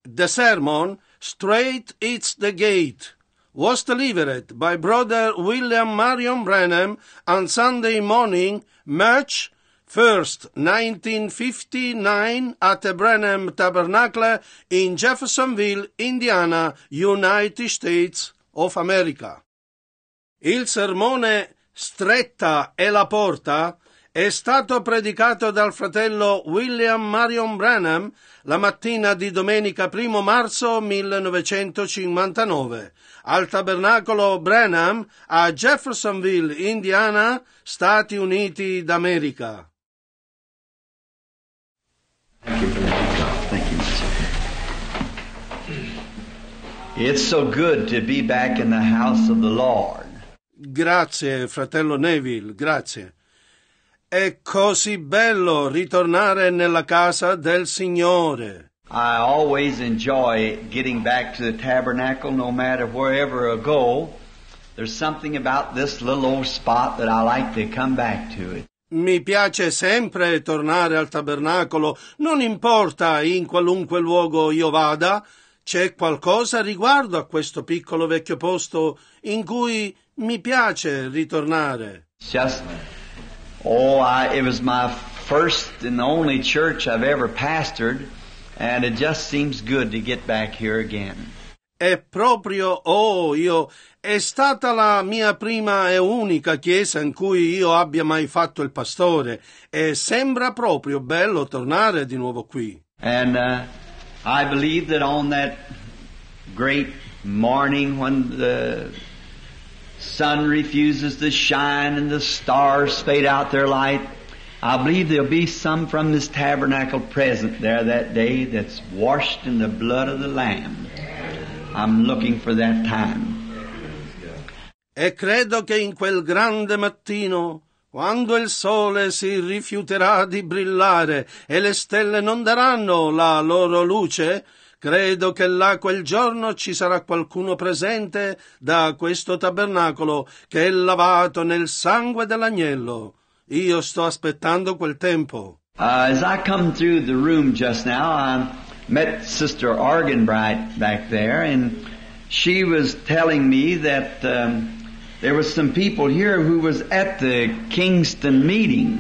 The sermon, Straight It's the Gate, was delivered by Brother William Marion Branham on Sunday morning, March 1st, 1959, at the Branham Tabernacle in Jeffersonville, Indiana, United States of America. Il sermone Stretta è la porta è stato predicato dal fratello William Marion Branham la mattina di domenica 1 marzo 1959 al tabernacolo Branham a Jeffersonville, Indiana, Stati Uniti d'America. Thank you for that. Thank you. It's so good to be back in the house of the Lord. Grazie, fratello Neville, grazie. È così bello ritornare nella casa del Signore. I always enjoy getting back to the tabernacle, no matter wherever I go. There's something about this little old spot that I like to come back to it. Mi piace sempre tornare al tabernacolo, non importa in qualunque luogo io vada, c'è qualcosa riguardo a questo piccolo vecchio posto in cui mi piace ritornare. Just, it was my first and only church I've ever pastored, and it just seems good to get back here again. È proprio, è stata la mia prima e unica chiesa in cui io abbia mai fatto il pastore, e sembra proprio bello tornare di nuovo qui. And I believe that on that great morning when the sun refuses to shine and the stars fade out their light, I believe there'll be some from this tabernacle present there that day that's washed in the blood of the Lamb. I'm looking for that time. E credo che in quel grande mattino, quando il sole si rifiuterà di brillare e le stelle non daranno la loro luce, credo che là quel giorno ci sarà qualcuno presente da questo tabernacolo che è lavato nel sangue dell'agnello. Io sto aspettando quel tempo. As I come through the room just now, I met Sister Arganbright back there, and she was telling me that there was some people here who was at the Kingston meeting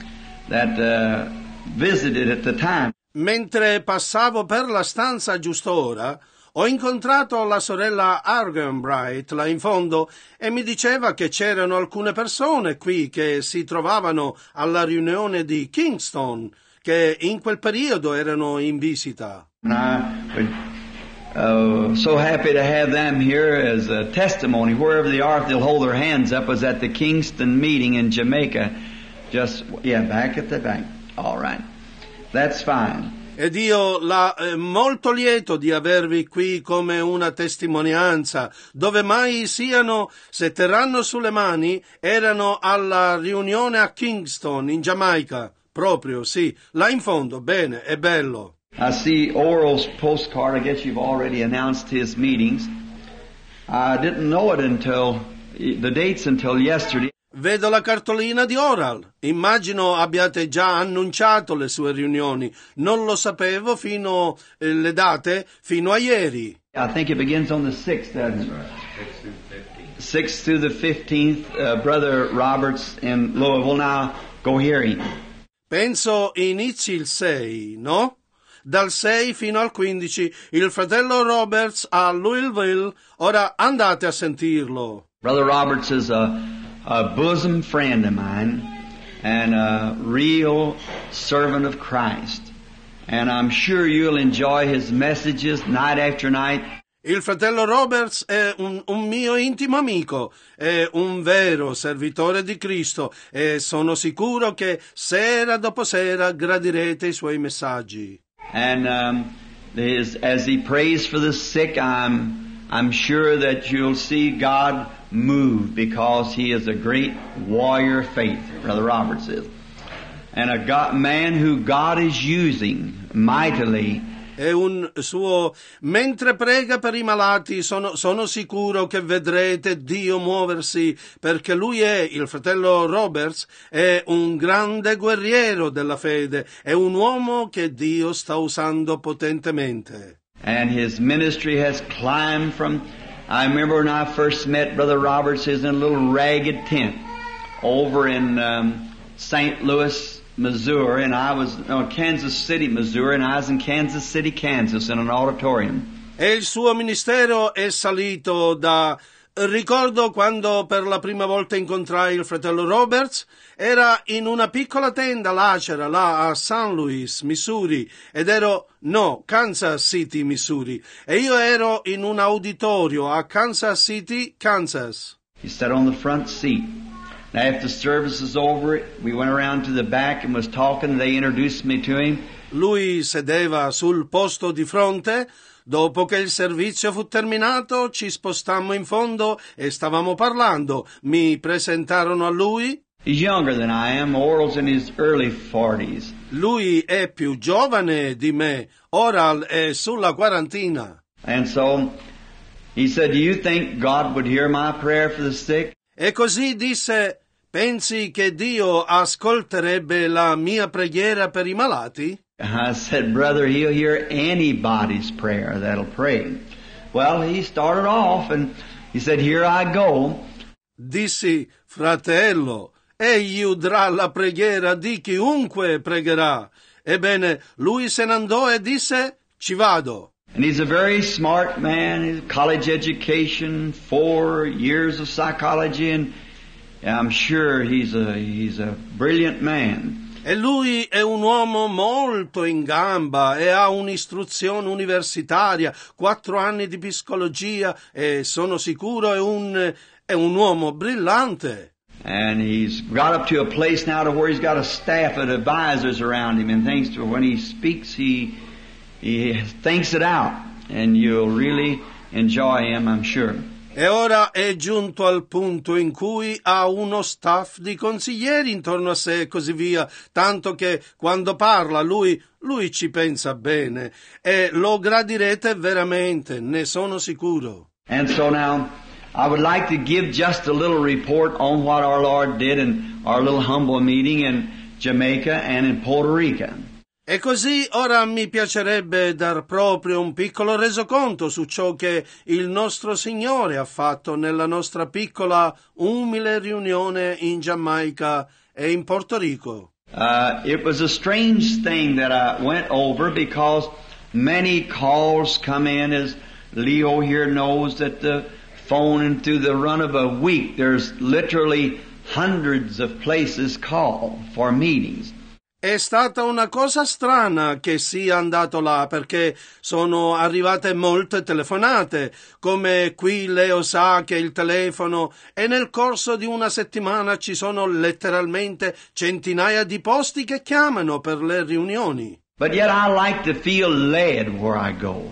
that visited at the time. Mentre passavo per la stanza giusto ora, ho incontrato la sorella Arganbright là in fondo e mi diceva che c'erano alcune persone qui che si trovavano alla riunione di Kingston, che in quel periodo erano in visita. And I was so happy to have them here as a testimony. Wherever they are, if they'll hold their hands up, was at the Kingston meeting in Jamaica. Back at the back. All right. That's fine. Ed io molto lieto di avervi qui come una testimonianza, dove mai siano, se terranno sulle mani, erano alla riunione a Kingston, in Giamaica, proprio, sì, là in fondo, bene, è bello. I see Oral's postcard. I guess you've already announced his meetings. I didn't know it until the dates until yesterday. Vedo la cartolina di Oral. Immagino abbiate già annunciato le sue riunioni. Non lo sapevo fino le date fino a ieri. I think it begins on the 6th, doesn't it? 6th through the 15th. Brother Roberts in Louisville. Now go hear him. Penso inizi il 6, no? Dal 6 fino al 15 il fratello Roberts a Louisville. Ora andate a sentirlo. Brother Roberts is a bosom friend of mine and a real servant of Christ. And I'm sure you'll enjoy his messages night after night. Il fratello Roberts è un mio intimo amico, è un vero servitore di Cristo e sono sicuro che sera dopo sera gradirete i suoi messaggi. And as he prays for the sick, I'm sure that you'll see God move because he is a great warrior of faith, Brother Roberts is. And a man who God is using mightily. È un suo, mentre prega per i malati, sono sicuro che vedrete Dio muoversi, perché lui il fratello Roberts, è un grande guerriero della fede, è un uomo che Dio sta usando potentemente. And his ministry has climbed from, I remember when I first met Brother Roberts, he was in a little ragged tent over in St. Louis, Missouri, and I was, no, Kansas City, Missouri, and I was in Kansas City, Kansas, in an auditorium. E il suo ministero è salito da... Ricordo quando per la prima volta incontrai il fratello Roberts, era in una piccola tenda lacera là a St. Louis, Missouri, Kansas City, Missouri, e io ero in un auditorio a Kansas City, Kansas. He sat on the front seat. And after the service was over, we went around to the back and was talking. They introduced me to him. Lui sedeva sul posto di fronte. Dopo che il servizio fu terminato, ci spostammo in fondo e stavamo parlando. Mi presentarono a lui. He's younger than I am. Oral's in his early 40s. Lui è più giovane di me. Oral è sulla quarantina. And so he said, "Do you think God would hear my prayer for the sick?" E così disse, pensi che Dio ascolterebbe la mia preghiera per i malati? I said, "Brother, He'll hear anybody's prayer that'll pray." Well, he started off and he said, "Here I go." Dissi, fratello, egli udrà la preghiera di chiunque pregherà. Ebbene, lui se ne andò e disse, ci vado. And he's a very smart man, his college education, 4 years of psychology, and I'm sure he's a brilliant man. E lui è un uomo molto in gamba e ha un'istruzione universitaria, 4 anni di psicologia e sono sicuro è un uomo brillante. And he's got up to a place now to where he's got a staff of advisors around him and things to when he speaks he thinks it out and you'll really enjoy him, I'm sure. E ora è giunto al punto in cui ha uno staff di consiglieri intorno a sé e così via, tanto che quando parla lui ci pensa bene e lo gradirete veramente, ne sono sicuro. And so now I would like to give just a little report on what our Lord did in our little humble meeting in Jamaica and in Puerto Rico. E così ora mi piacerebbe dar proprio un piccolo resoconto su ciò che il nostro Signore ha fatto nella nostra piccola, umile riunione in Giamaica e in Porto Rico. It was a strange thing that I went over because many calls come in, as Leo here knows, that the phone and through the run of a week there's literally hundreds of places call for meetings. È stata una cosa strana che sia andato là perché sono arrivate molte telefonate, come qui Leo sa che il telefono e nel corso di una settimana ci sono letteralmente centinaia di posti che chiamano per le riunioni. But yet I like to feel led where I go,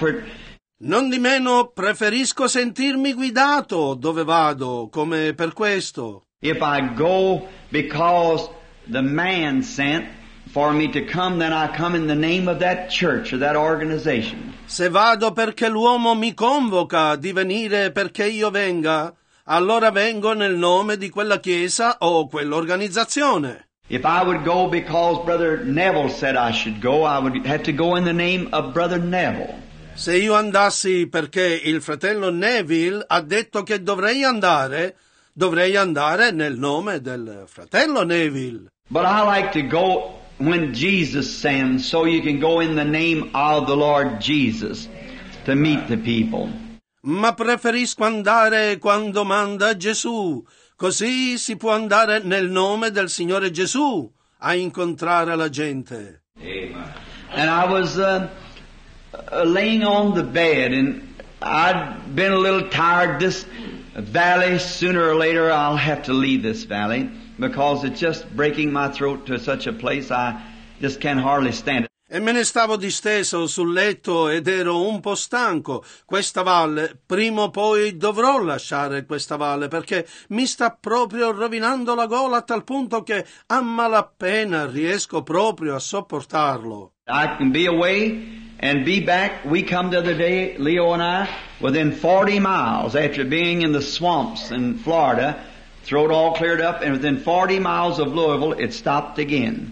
Non di meno preferisco sentirmi guidato dove vado, come per questo. If I go because the man sent for me to come, then I come in the name of that church or that organization. Se vado perché l'uomo mi convoca di venire perché io venga, allora vengo nel nome di quella chiesa o quell'organizzazione. If I would go because Brother Neville said I should go, I would have to go in the name of Brother Neville. Se io andassi perché il fratello Neville ha detto che dovrei andare nel nome del fratello Neville. But I like to go when Jesus sends, so you can go in the name of the Lord Jesus to meet the people. Ma preferisco andare quando manda Gesù, così si può andare nel nome del Signore Gesù a incontrare la gente. Amen. And I was laying on the bed, and I'd been a little tired. This valley, sooner or later I'll have to leave this valley because it's just breaking my throat to such a place I just can hardly stand it. E me ne stavo disteso sul letto ed ero un po' stanco. Questa valle, prima o poi dovrò lasciare questa valle perché mi sta proprio rovinando la gola a tal punto che a malapena riesco proprio a sopportarlo. I can be away and be back. We come the other day, Leo and I, within 40 miles after being in the swamps in Florida, throat all cleared up, and within 40 miles of Louisville, it stopped again.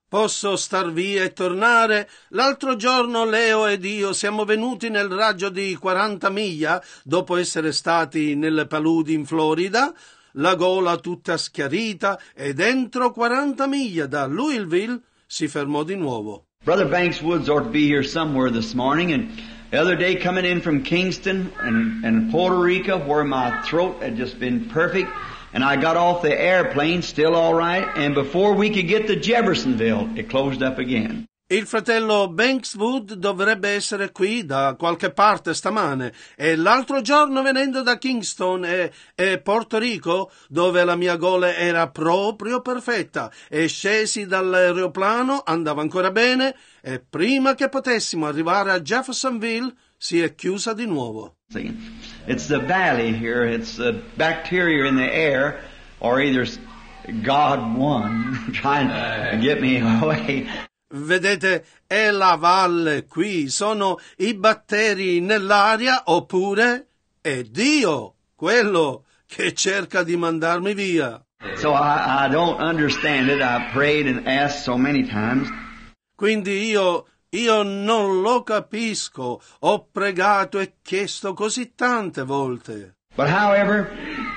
Posso star via e tornare? L'altro giorno Leo ed io siamo venuti nel raggio di 40 miglia, dopo essere stati nelle paludi in Florida, la gola tutta schiarita, e dentro 40 miglia da Louisville si fermò di nuovo. Brother Banks Woods ought to be here somewhere this morning, and the other day coming in from Kingston and Puerto Rico, where my throat had just been perfect, and I got off the airplane still all right, and before we could get to Jeffersonville, it closed up again. Il fratello Bankswood dovrebbe essere qui da qualche parte stamane, e l'altro giorno venendo da Kingston e Porto Rico, dove la mia gola era proprio perfetta, e scesi dall'aeroplano andava ancora bene, e prima che potessimo arrivare a Jeffersonville si è chiusa di nuovo. See, it's the valley here, it's the bacteria in the air, or either God won, trying to get me away. Vedete, è la valle qui, sono i batteri nell'aria, oppure è Dio, quello che cerca di mandarmi via. So I don't understand it. I prayed and asked so many times. Quindi io non lo capisco, ho pregato e chiesto così tante volte. But however,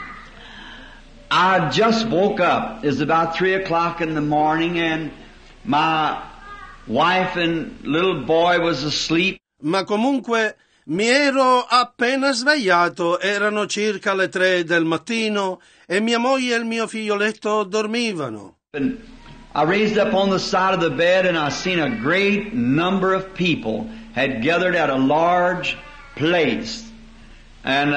I just woke up. It's about 3 o'clock in the morning, and my wife and little boy was asleep. Ma comunque mi ero appena svegliato, erano circa le 3 del mattino e mia moglie e il mio figlioletto dormivano. And I raised up on the side of the bed, and I seen a great number of people had gathered at a large place. And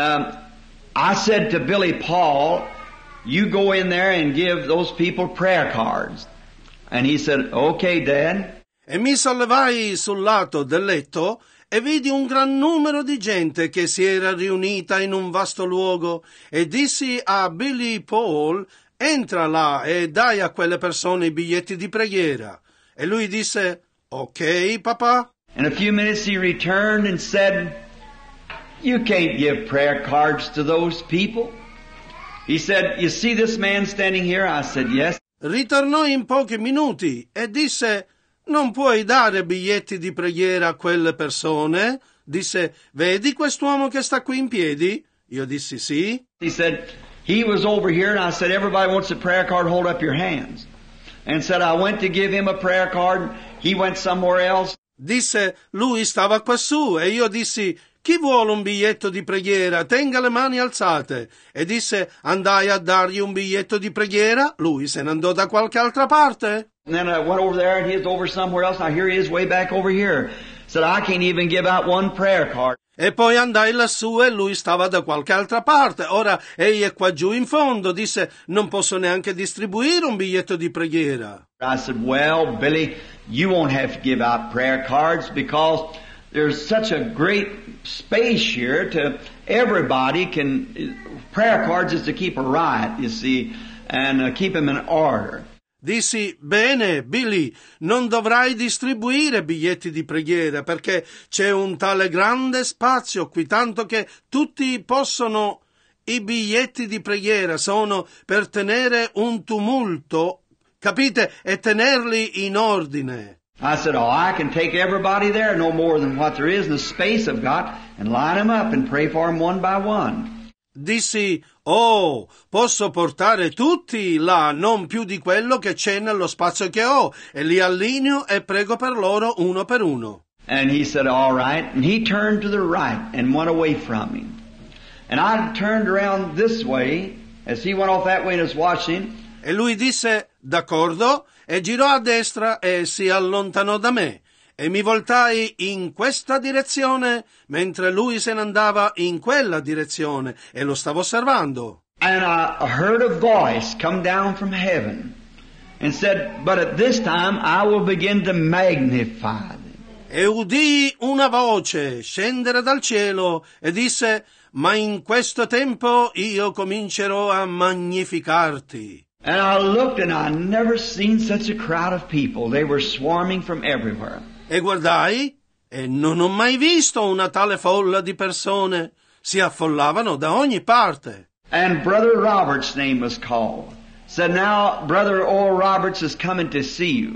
I said to Billy Paul, you go in there and give those people prayer cards. And he said, okay, Dad. E mi sollevai sul lato del letto e vidi un gran numero di gente che si era riunita in un vasto luogo, e dissi a Billy Paul, entra là e dai a quelle persone i biglietti di preghiera. E lui disse, ok, papà. In a few minutes he returned and said, you can't give prayer cards to those people. He said, you see this man standing here? I said, yes. Ritornò in pochi minuti e disse, non puoi dare biglietti di preghiera a quelle persone? Disse, vedi quest'uomo che sta qui in piedi? Io dissi sì. He said, he was over here, and I said, everybody wants a prayer card, hold up your hands. And said, I went to give him a prayer card, he went somewhere else. Disse, lui stava quassù, e io dissi, chi vuole un biglietto di preghiera? Tenga le mani alzate. E disse, andai a dargli un biglietto di preghiera, lui se ne andò da qualche altra parte. And then I went over there, and he's over somewhere else. Now here he is way back over here. Said, I can't even give out one prayer card. E poi andai lassù e lui stava da qualche altra parte. Ora egli è qua giù in fondo. Disse, non posso neanche distribuire un biglietto di preghiera. I said, well, Billy, you won't have to give out prayer cards because there's such a great space here to everybody can. Prayer cards is to keep a riot, you see, and keep them in order. Dissi, bene, Billy, non dovrai distribuire biglietti di preghiera perché c'è un tale grande spazio qui, tanto che tutti possono. I biglietti di preghiera sono per tenere un tumulto, capite, e tenerli in ordine. I said, oh, I can take everybody there, no more than what there is in the space I've got, and line them up and pray for them one by one. Dissi, oh, posso portare tutti là, non più di quello che c'è nello spazio che ho, e li allineo e prego per loro uno per uno. And he said, all right. And he turned to the right and went away from him. And I turned around this way, as he went off that way and was watching. E lui disse, d'accordo, e girò a destra e si allontanò da me. E mi voltai in questa direzione, mentre lui se ne andava in quella direzione, e lo stavo osservando. And I heard a voice come down from heaven and said, but at this time I will begin to magnify them. E udii una voce scendere dal cielo e disse, ma in questo tempo io comincerò a magnificarti. And I looked, and I never seen such a crowd of people. They were swarming from everywhere. E guardai, e non ho mai visto una tale folla di persone. Si affollavano da ogni parte. And Brother Roberts' name was called. Said, now Brother Oral Roberts is coming to see you.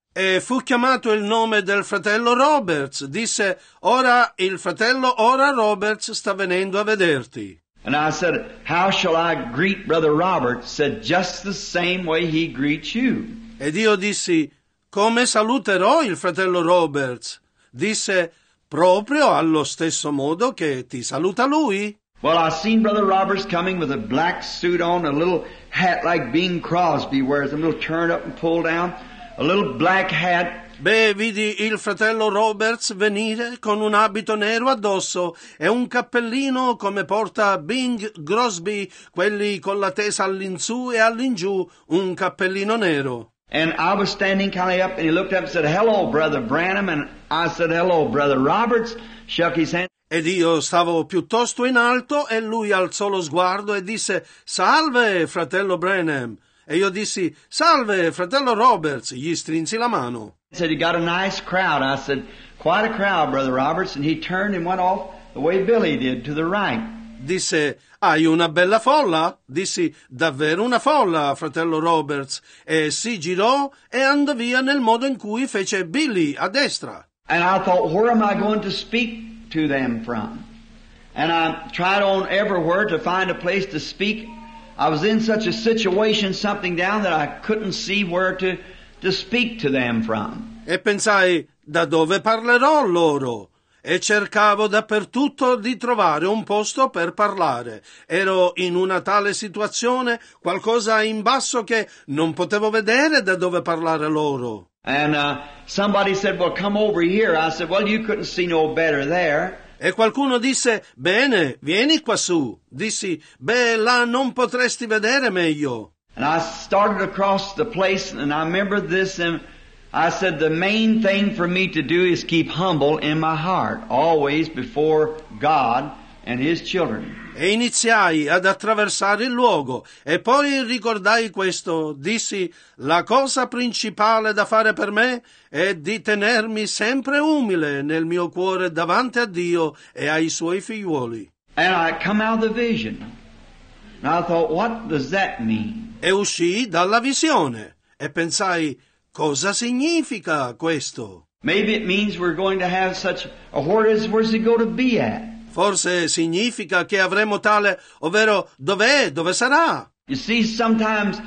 E fu chiamato il nome del fratello Roberts. Disse, ora il fratello Roberts sta venendo a vederti. And I said, how shall I greet Brother Robert? Said, just the same way he greets you. Ed io dissi, come saluterò il fratello Roberts? Disse, proprio allo stesso modo che ti saluta lui. Well, I seen Brother Roberts coming with a black suit on, a little hat like Bing Crosby wears, a little turned up and pulled down, a little black hat. Beh, vidi il fratello Roberts venire con un abito nero addosso e un cappellino come porta Bing Crosby, quelli con la tesa all'insù e all'ingiù, un cappellino nero. And I was standing kind of up, and he looked up and said, hello, Brother Branham. And I said, hello, Brother Roberts. Shook his hand. Ed io stavo piuttosto in alto e lui alzò lo sguardo e disse, salve, fratello Branham. E io dissi, salve, fratello Roberts. Gli strinsi la mano. He said, you got a nice crowd. I said, quite a crowd, Brother Roberts. And he turned and went off the way Billy did, to the right. Disse, hai una bella folla? Dissi, davvero una folla, fratello Roberts. E si girò e andò via nel modo in cui fece Billy, a destra. And I thought, where am I going to speak to them from? And I tried on everywhere to find a place to speak. I was in such a situation, something down, that I couldn't see where to speak to them from. E pensai, da dove parlerò loro? E cercavo dappertutto di trovare un posto per parlare. Ero in una tale situazione, qualcosa in basso che non potevo vedere da dove parlare loro. And somebody said, well, come over here. I said, well, you couldn't see no better there. E qualcuno disse, bene, vieni qua su. Dissi, beh, là non potresti vedere meglio. And I started across the place, and I remember this, and I said, the main thing for me to do is keep humble in my heart, always before God and His children. E iniziai ad attraversare il luogo, e poi ricordai questo, dissi, la cosa principale da fare per me è di tenermi sempre umile nel mio cuore davanti a Dio e ai Suoi figliuoli. And I come out of the vision, and I thought, what does that mean? E uscii dalla visione, e pensai, cosa significa questo? Maybe it means we're going to have such a where's it going to be at? Forse significa che avremo tale, ovvero dov'è, dove sarà? You see, sometimes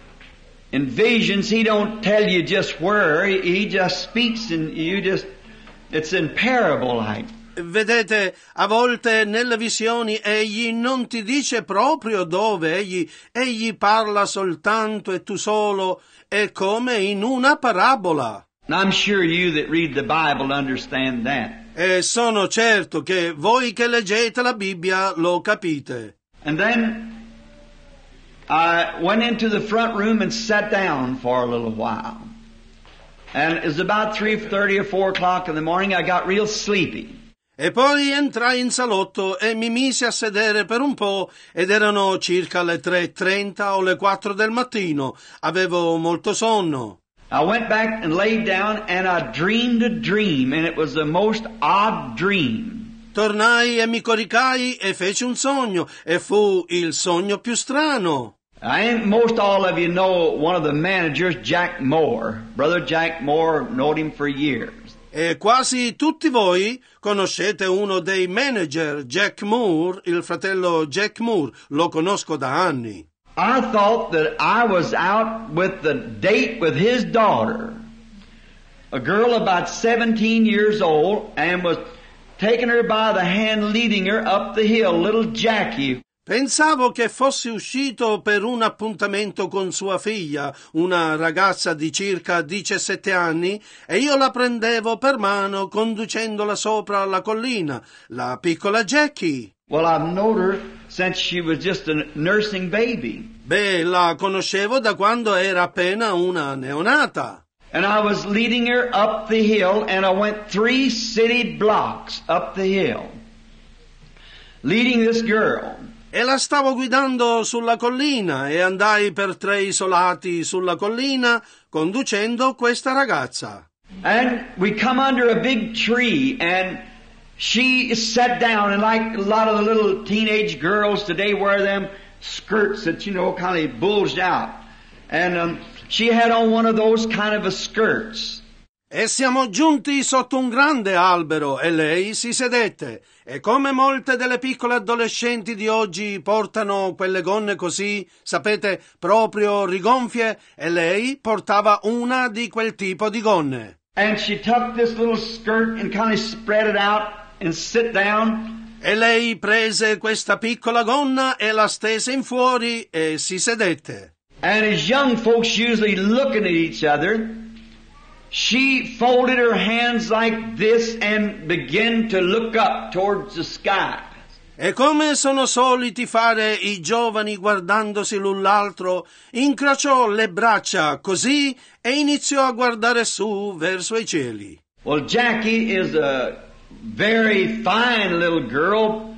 in visions, He don't tell you just where, He just speaks and it's in parable like. Vedete, a volte nelle visioni egli non ti dice proprio dove, egli parla soltanto e tu solo, è come in una parabola. And I'm sure you that read the Bible understand that. E sono certo che voi che leggete la Bibbia lo capite. And then I went into the front room and sat down for a little while. And it was about 3:30 or 4 o'clock in the morning. I got real sleepy. E poi entrai in salotto e mi misi a sedere per un po' ed erano circa le 3:30 o le 4 del mattino. Avevo molto sonno. I went back and laid down and I dreamed a dream, and it was the most odd dream. Tornai e mi coricai e feci un sogno e fu il sogno più strano. I think most all of you know one of the managers, Jack Moore. Brother Jack Moore, knowed him for years. E quasi tutti voi conoscete uno dei manager, Jack Moore, il fratello Jack Moore. Lo conosco da anni. I thought that I was out with the date with his daughter, a girl about 17 years old, and was taking her by the hand, leading her up the hill, little Jackie. Pensavo che fossi uscito per un appuntamento con sua figlia, una ragazza di circa 17 anni, e io la prendevo per mano conducendola sopra la collina, la piccola Jackie. Well, I've known her since she was just a nursing baby. Beh, la conoscevo da quando era appena una neonata. And I was leading her up the hill, and I went 3 city blocks up the hill, leading this girl. E la stavo guidando sulla collina e andai per 3 isolati sulla collina conducendo questa ragazza. And we come under a big tree, and she sat down, and like a lot of the little teenage girls today wear them skirts that, kind of bulged out. And she had on one of those kind of a skirts. E siamo giunti sotto un grande albero e lei si sedette. E come molte delle piccole adolescenti di oggi portano quelle gonne così, sapete, proprio rigonfie, e lei portava una di quel tipo di gonne. And she took this little skirt and kind of spread it out and sit down. E lei prese questa piccola gonna e la stese in fuori e si sedette. And as young folks usually looking at each other, she folded her hands like this and began to look up towards the sky. E come sono soliti fare i giovani guardandosi l'un l'altro, incrociò le braccia così e iniziò a guardare su verso i cieli. Well, Jackie is a very fine little girl,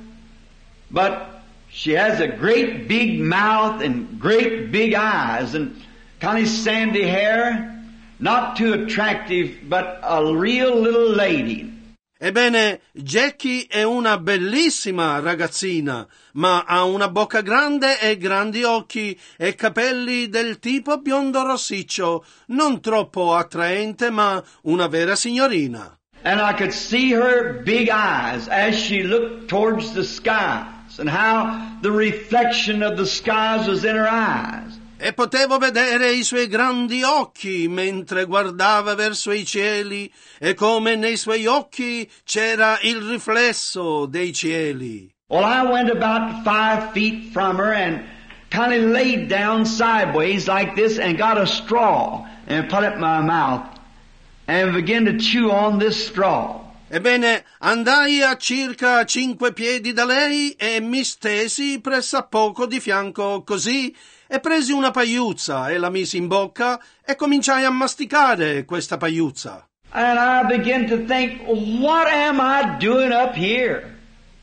but she has a great big mouth and great big eyes and kind of sandy hair. Not too attractive, but a real little lady. Ebbene, Jackie è una bellissima ragazzina, ma ha una bocca grande e grandi occhi e capelli del tipo biondo rossiccio, non troppo attraente, ma una vera signorina. And I could see her big eyes as she looked towards the skies and how the reflection of the skies was in her eyes. E potevo vedere i suoi grandi occhi mentre guardava verso i cieli e come nei suoi occhi c'era il riflesso dei cieli. Well, I went about 5 feet from her and kind of laid down sideways like this and got a straw and put it in my mouth and began to chew on this straw. Ebbene, andai a circa 5 piedi da lei e mi stesi pressappoco di fianco così e presi una pagliuzza e la misi in bocca e cominciai a masticare questa pagliuzza. And I began to think, what am I doing up here?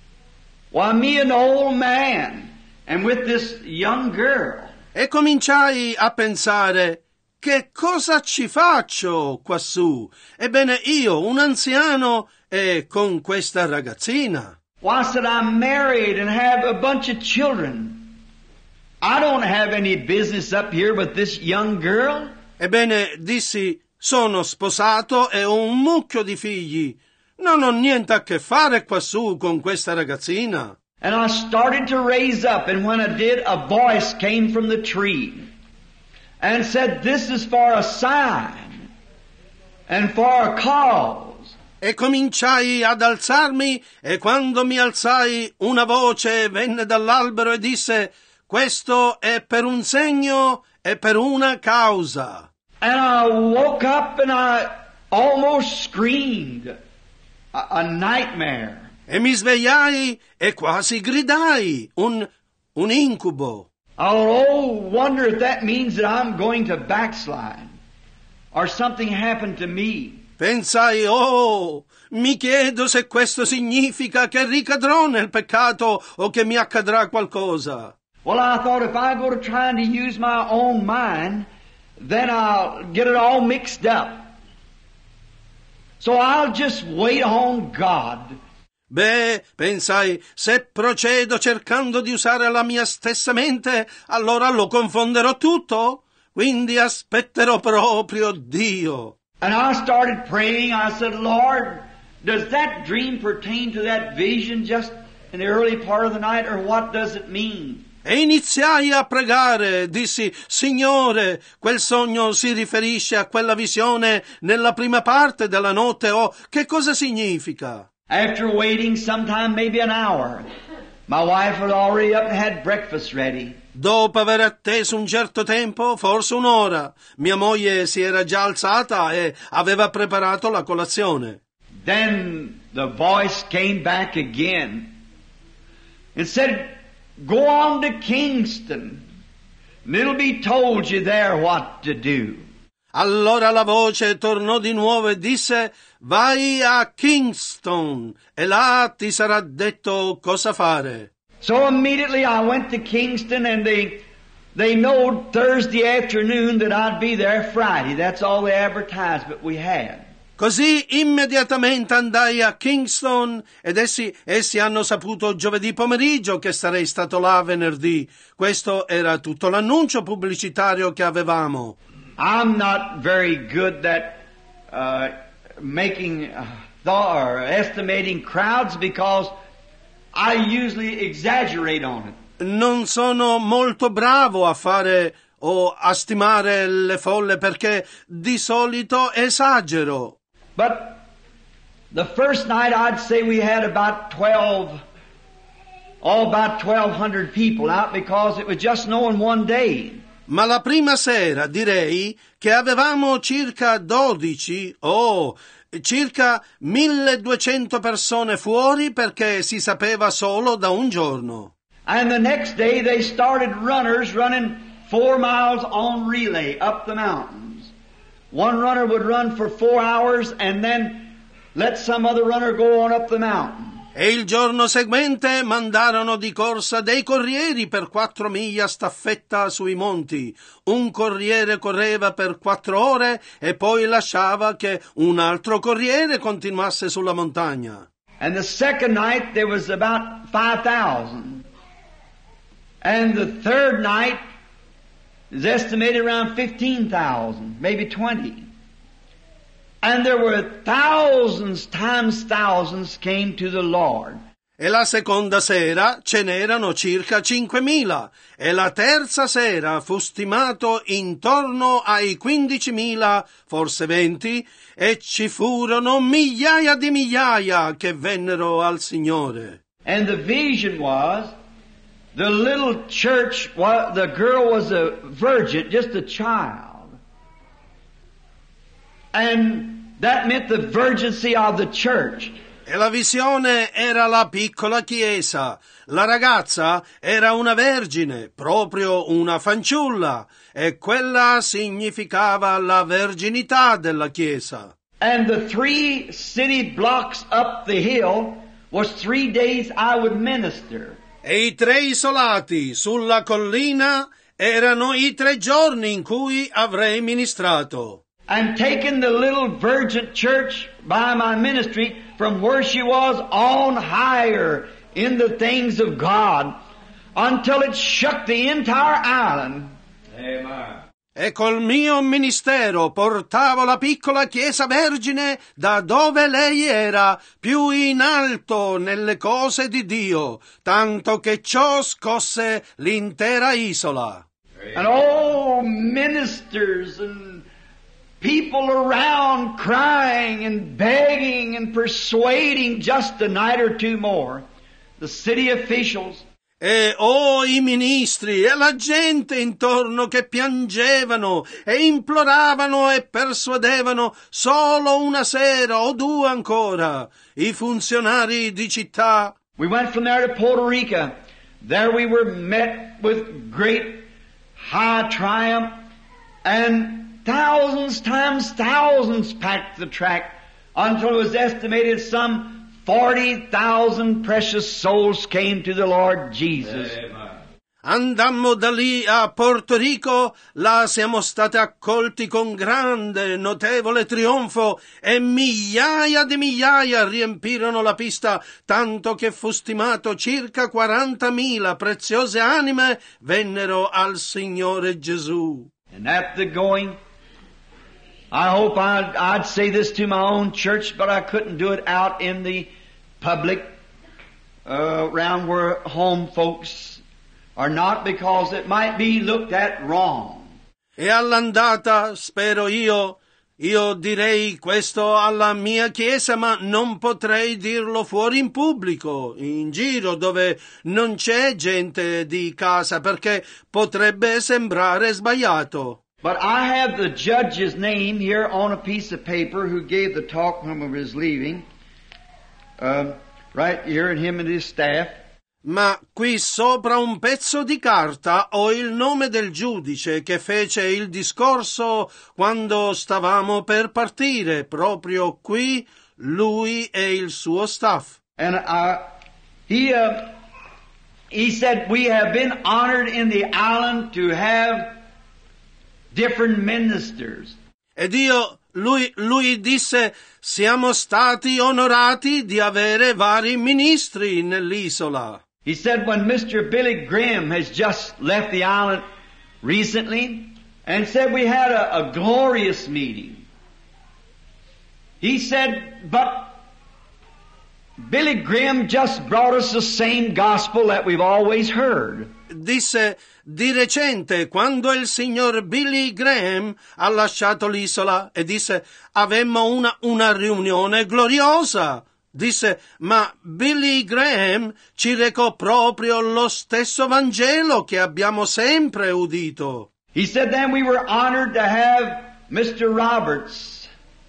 Why, me an old man and with this young girl. E cominciai a pensare, che cosa ci faccio quassù? Ebbene, io, un anziano, e con questa ragazzina. Why, said, I'm married and have a bunch of children. I don't have any business up here with this young girl. Ebbene, dissi, sono sposato e ho un mucchio di figli. Non ho niente a che fare quassù con questa ragazzina. And I started to raise up, and when I did, a voice came from the tree and said, this is for a sign and for a cause. E cominciai ad alzarmi, e quando mi alzai una voce venne dall'albero e disse, questo è per un segno e per una causa. And I woke up and I almost screamed. A nightmare. E mi svegliai e quasi gridai, un incubo. Oh, wonder if that means that I'm going to backslide or something happened to me. Pensai, mi chiedo se questo significa che ricadrò nel peccato o che mi accadrà qualcosa. Well, I thought if I go to trying to use my own mind, then I'll get it all mixed up. So I'll just wait on God. Beh, pensai, se procedo cercando di usare la mia stessa mente, allora lo confonderò tutto. Quindi aspetterò proprio Dio. And I started praying. I said, Lord, does that dream pertain to that vision just in the early part of the night, or what does it mean? E iniziai a pregare, dissi, Signore, quel sogno si riferisce a quella visione nella prima parte della notte, o che cosa significa? After waiting sometime maybe an hour, my wife was already up and had breakfast ready. Dopo aver atteso un certo tempo, forse un'ora, mia moglie si era già alzata e aveva preparato la colazione. Then the voice came back again and said, go on to Kingston, and it'll be told you there what to do. Allora la voce tornò di nuovo e disse, vai a Kingston, e là ti sarà detto cosa fare. So immediately I went to Kingston, and they know Thursday afternoon that I'd be there Friday. That's all the advertisement we had. Così immediatamente andai a Kingston ed essi hanno saputo giovedì pomeriggio che sarei stato là venerdì. Questo era tutto l'annuncio pubblicitario che avevamo. I'm not very good at making thought or estimating crowds because I usually exaggerate on it. Non sono molto bravo a fare o a stimare le folle perché di solito esagero. But the first night I'd say we had about 1,200 people out because it was just knowing one day. Ma la prima sera direi che avevamo circa 12 o circa 1200 persone fuori perché si sapeva solo da un giorno. And the next day they started runners running 4 miles on relay up the mountains. One runner would run for 4 hours and then let some other runner go on up the mountain. E il giorno seguente mandarono di corsa dei corrieri per 4 miglia staffetta sui monti. Un corriere correva per 4 ore e poi lasciava che un altro corriere continuasse sulla montagna. And the second night there was about 5,000. And the third night is estimated around 15,000, maybe 20. And there were thousands times thousands came to the Lord. E la seconda sera ce n'erano circa 5.000 e la terza sera fu stimato intorno ai 15.000, forse 20, e ci furono migliaia di migliaia che vennero al Signore. And the vision was, the little church, the girl was a virgin, just a child. And that meant the virginity of the church. E la visione era la piccola chiesa. La ragazza era una vergine, proprio una fanciulla, e quella significava la verginità della chiesa. And the 3 city blocks up the hill was 3 days I would minister. E i 3 isolati sulla collina erano i 3 giorni in cui avrei ministrato. And taken the little virgin church by my ministry from where she was on higher in the things of God until it shook the entire island. Amen. E col mio ministero portavo la piccola chiesa vergine da dove lei era, più in alto nelle cose di Dio, tanto che ciò scosse l'intera isola. And all ministers and people around crying and begging and persuading just a night or 2 more. The city officials. E i ministri e la gente intorno che piangevano e imploravano e persuadevano solo una sera o 2 ancora. I funzionari di città. We went from there to Puerto Rico. There we were met with great high triumph and thousands times thousands packed the track until it was estimated some 40,000 precious souls came to the Lord Jesus. Andammo da lì a Porto Rico, là siamo stati accolti con grande, notevole trionfo e migliaia di migliaia riempirono la pista, tanto che fu stimato circa 40.000 preziose anime vennero al Signore Gesù. And at the going, I hope I'd say this to my own church, but I couldn't do it out in the public, around where home folks are not, because it might be looked at wrong. E all'andata, spero io direi questo alla mia chiesa, ma non potrei dirlo fuori in pubblico, in giro dove non c'è gente di casa, perché potrebbe sembrare sbagliato. But I have the judge's name here on a piece of paper who gave the talk when he was leaving, right here, and him and his staff. Ma qui sopra un pezzo di carta ho il nome del giudice che fece il discorso quando stavamo per partire, proprio qui lui e il suo staff. And he said, we have been honored in the island to have different ministers. Ed lui disse, siamo stati onorati di avere vari ministri nell'isola. He said, when Mr. Billy Graham has just left the island recently, and said we had a glorious meeting. He said, but Billy Graham just brought us the same gospel that we've always heard. Disse di recente, quando il signor Billy Graham ha lasciato l'isola, e disse, avemmo una riunione gloriosa. Disse, ma Billy Graham ci recò proprio lo stesso Vangelo che abbiamo sempre udito. He said then we were honored to have Mr. Roberts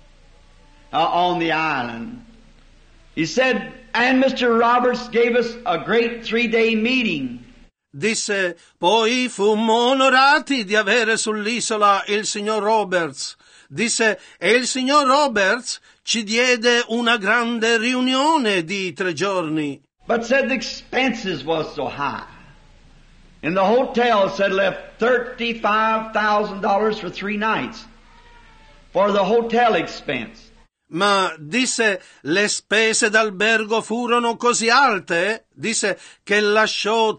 on the island. He said, and Mr. Roberts gave us a great 3-day meeting. Disse, poi fummo onorati di avere sull'isola il signor Roberts. Disse, e il signor Roberts ci diede una grande riunione di 3 giorni. But said the expenses was so high. And the hotel said left $35,000 for 3 nights for the hotel expense. Ma disse, le spese d'albergo furono così alte, disse, che lasciò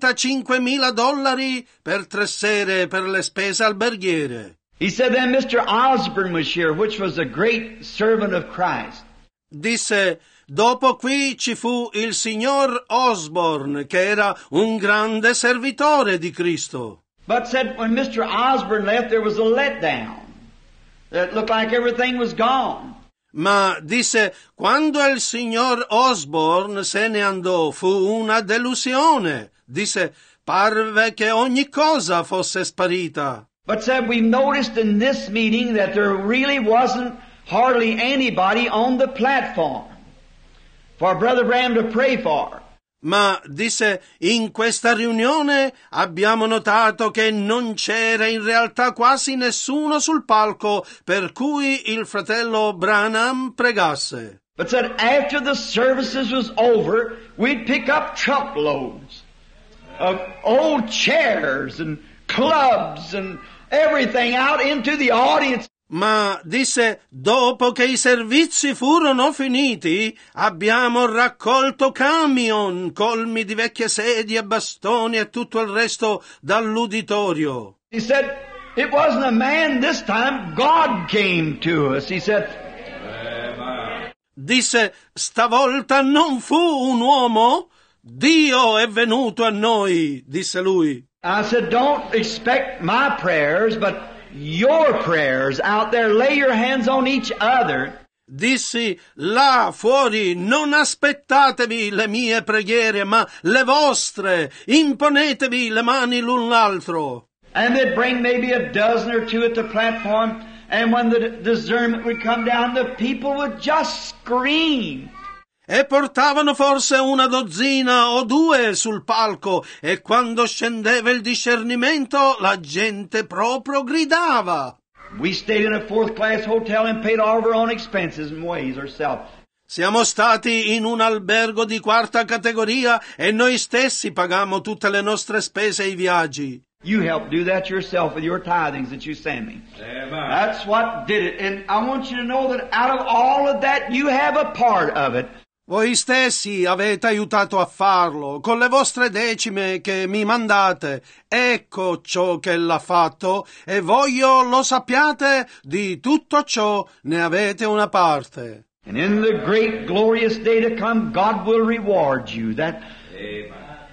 $35,000 per 3 sere per le spese alberghiere. He said then Mr. Osborne was here, which was a great servant of Christ. Disse, dopo qui ci fu il signor Osborne, che era un grande servitore di Cristo. But said when Mr. Osborne left, there was a letdown. It looked like everything was gone. Ma disse, quando il signor Osborne se ne andò, fu una delusione. Disse, parve che ogni cosa fosse sparita. But said we noticed in this meeting that there really wasn't hardly anybody on the platform for Brother Branham to pray for. Ma disse, in questa riunione abbiamo notato che non c'era in realtà quasi nessuno sul palco per cui il fratello Branham pregasse. But said after the services was over, we'd pick up truckloads of old chairs and clubs and everything out into the audience. Ma disse, dopo che i servizi furono finiti, abbiamo raccolto camion colmi di vecchie sedie, bastoni e tutto il resto dall'uditorio. He said, it wasn't a man this time, God came to us. He said, disse, stavolta non fu un uomo, Dio è venuto a noi, disse lui. I said, don't expect my prayers, but your prayers out there. Lay your hands on each other. Dissi, là fuori, non aspettatevi le mie preghiere, ma le vostre. Imponetevi le mani l'un l'altro. And they'd bring maybe a dozen or 2 at the platform, and when the discernment would come down, the people would just scream. E portavano forse una dozzina o 2 sul palco, e quando scendeva il discernimento, la gente proprio gridava. We stayed in a 4th-class hotel and paid all of our own expenses and ways ourselves. Siamo stati in un albergo di 4ª categoria e noi stessi pagammo tutte le nostre spese e i viaggi. You help do that yourself with your tithings that you send me. Amen. That's what did it. And I want you to know that out of all of that, you have a part of it. Voi stessi avete aiutato a farlo, con le vostre decime che mi mandate. Ecco ciò che l'ha fatto, e voglio lo sappiate, di tutto ciò ne avete una parte. And in the great glorious day to come, God will reward you. That, Amen.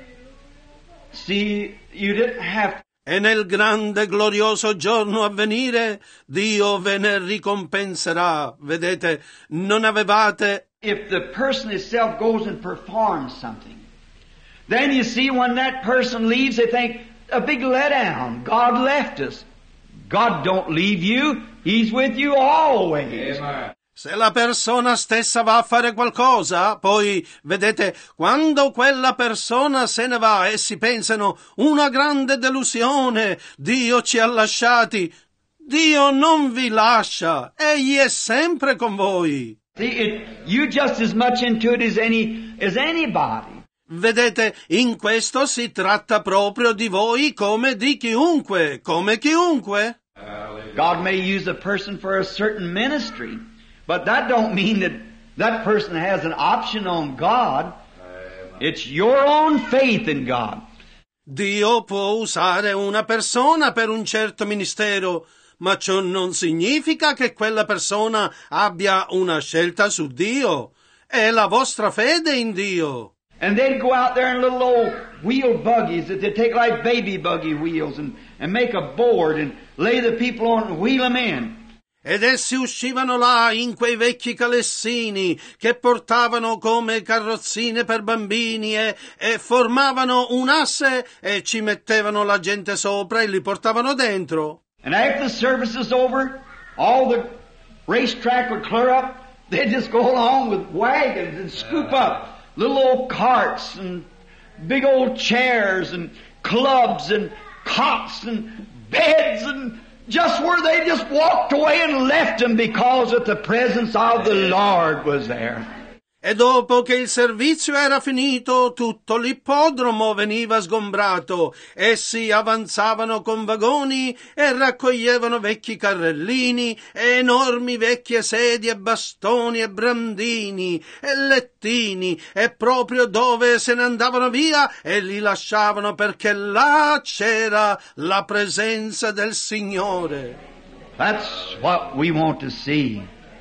see, you didn't have. E nel grande glorioso giorno a venire, Dio ve ne ricompenserà. Vedete, non avevate. If the person itself goes and performs something, then you see when that person leaves, they think, a big letdown. God left us. God don't leave you. He's with you always. Amen. Se la persona stessa va a fare qualcosa, poi, vedete, quando quella persona se ne va, essi pensano, una grande delusione, Dio ci ha lasciati. Dio non vi lascia, Egli è sempre con voi. See, you just as much into it as anybody. Vedete, in questo si tratta proprio di voi come di chiunque, come chiunque. God may use a person for a certain ministry, but that don't mean that that person has an option on God. It's your own faith in God. Dio può usare una persona per un certo ministero, ma ciò non significa che quella persona abbia una scelta su Dio. È la vostra fede in Dio. And they'd go out there in little old wheel buggies that they'd take like baby buggy wheels and make a board and lay the people on and wheel them in. Ed essi uscivano là in quei vecchi calessini che portavano come carrozzine per bambini e formavano un asse e ci mettevano la gente sopra e li portavano dentro. And after the service is over, all the racetrack would clear up. They'd just go along with wagons and scoop up little old carts and big old chairs and clubs and cots and beds and just where they just walked away and left them because of the presence of the Lord was there. E dopo che il servizio era finito, tutto l'ippodromo veniva sgombrato. Essi avanzavano con vagoni e raccoglievano vecchi carrellini e enormi vecchie sedie, bastoni e brandini e lettini, e proprio dove se ne andavano via e li lasciavano perché là c'era la presenza del Signore. That's what we want to see.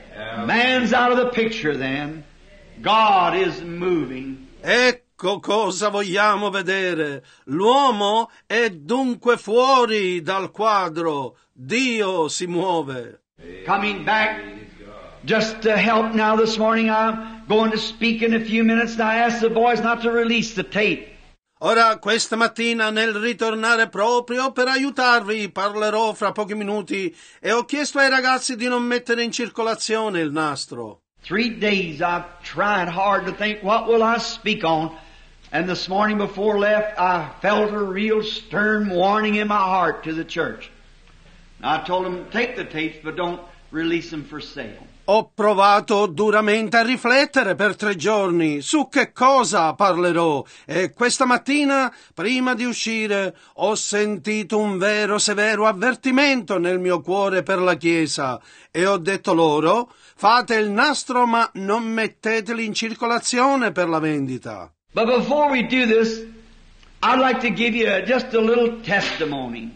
Man's out of the picture then. God is moving. Ecco cosa vogliamo vedere. L'uomo è dunque fuori dal quadro. Dio si muove. Coming back, just to help now this morning, I'm going to speak in a few minutes. I asked the boys not to release the tape. Ora, questa mattina, nel ritornare proprio per aiutarvi, parlerò fra pochi minuti e ho chiesto ai ragazzi di non mettere in circolazione il nastro. 3 days I've tried hard to think what will I speak on. And this morning before left, I felt a real stern warning in my heart to the church. And I told them, take the tapes, but don't release them for sale. Ho provato duramente a riflettere per 3 giorni su che cosa parlerò e questa mattina, prima di uscire, ho sentito un vero severo avvertimento nel mio cuore per la Chiesa e ho detto loro: fate il nastro ma non metteteli in circolazione per la vendita. But before we do this, I'd like to give you just a little testimony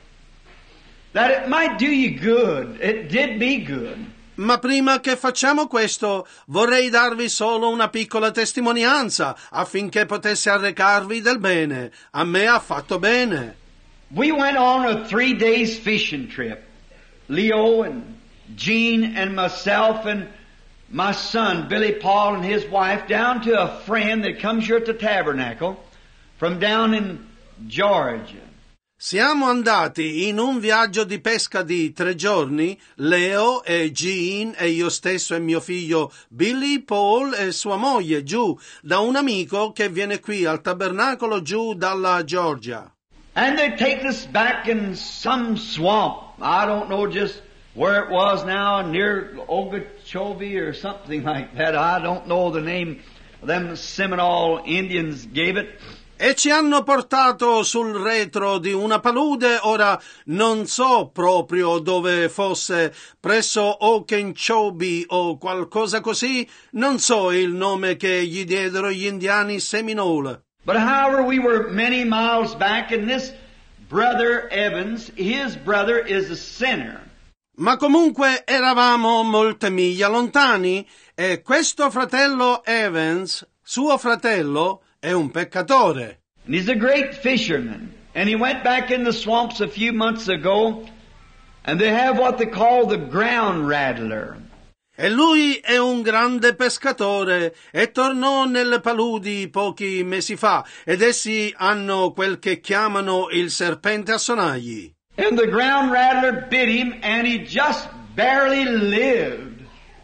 that it might do you good. It did me good. Ma prima che facciamo questo, vorrei darvi solo una piccola testimonianza affinché potesse arrecarvi del bene. A me ha fatto bene. We went on a 3 days fishing trip. Leo and Jean and myself and my son, Billy Paul, and his wife, down to a friend that comes here at the tabernacle from down in Georgia. Siamo andati in un viaggio di pesca di 3 giorni, Leo e Jean e io stesso e mio figlio Billy Paul e sua moglie giù, da un amico che viene qui al tabernacolo giù dalla Georgia. And they take us back in some swamp. I don't know just where it was now, near Okeechobee or something like that. I don't know the name them Seminole Indians gave it. E ci hanno portato sul retro di una palude, ora non so proprio dove fosse, presso Okeechobee o qualcosa così, non so il nome che gli diedero gli indiani Seminole. But however, we were many miles back, and this brother Evans, his brother is a sinner. Ma comunque eravamo molte miglia lontani e questo fratello Evans, suo fratello, è un peccatore. And he's a great fisherman. And he went back in the swamps a few months ago, and they have what they call the ground rattler. E lui è un grande pescatore e tornò nelle paludi pochi mesi fa ed essi hanno quel che chiamano il serpente a sonagli. And the ground rattler bit him and he just barely lived.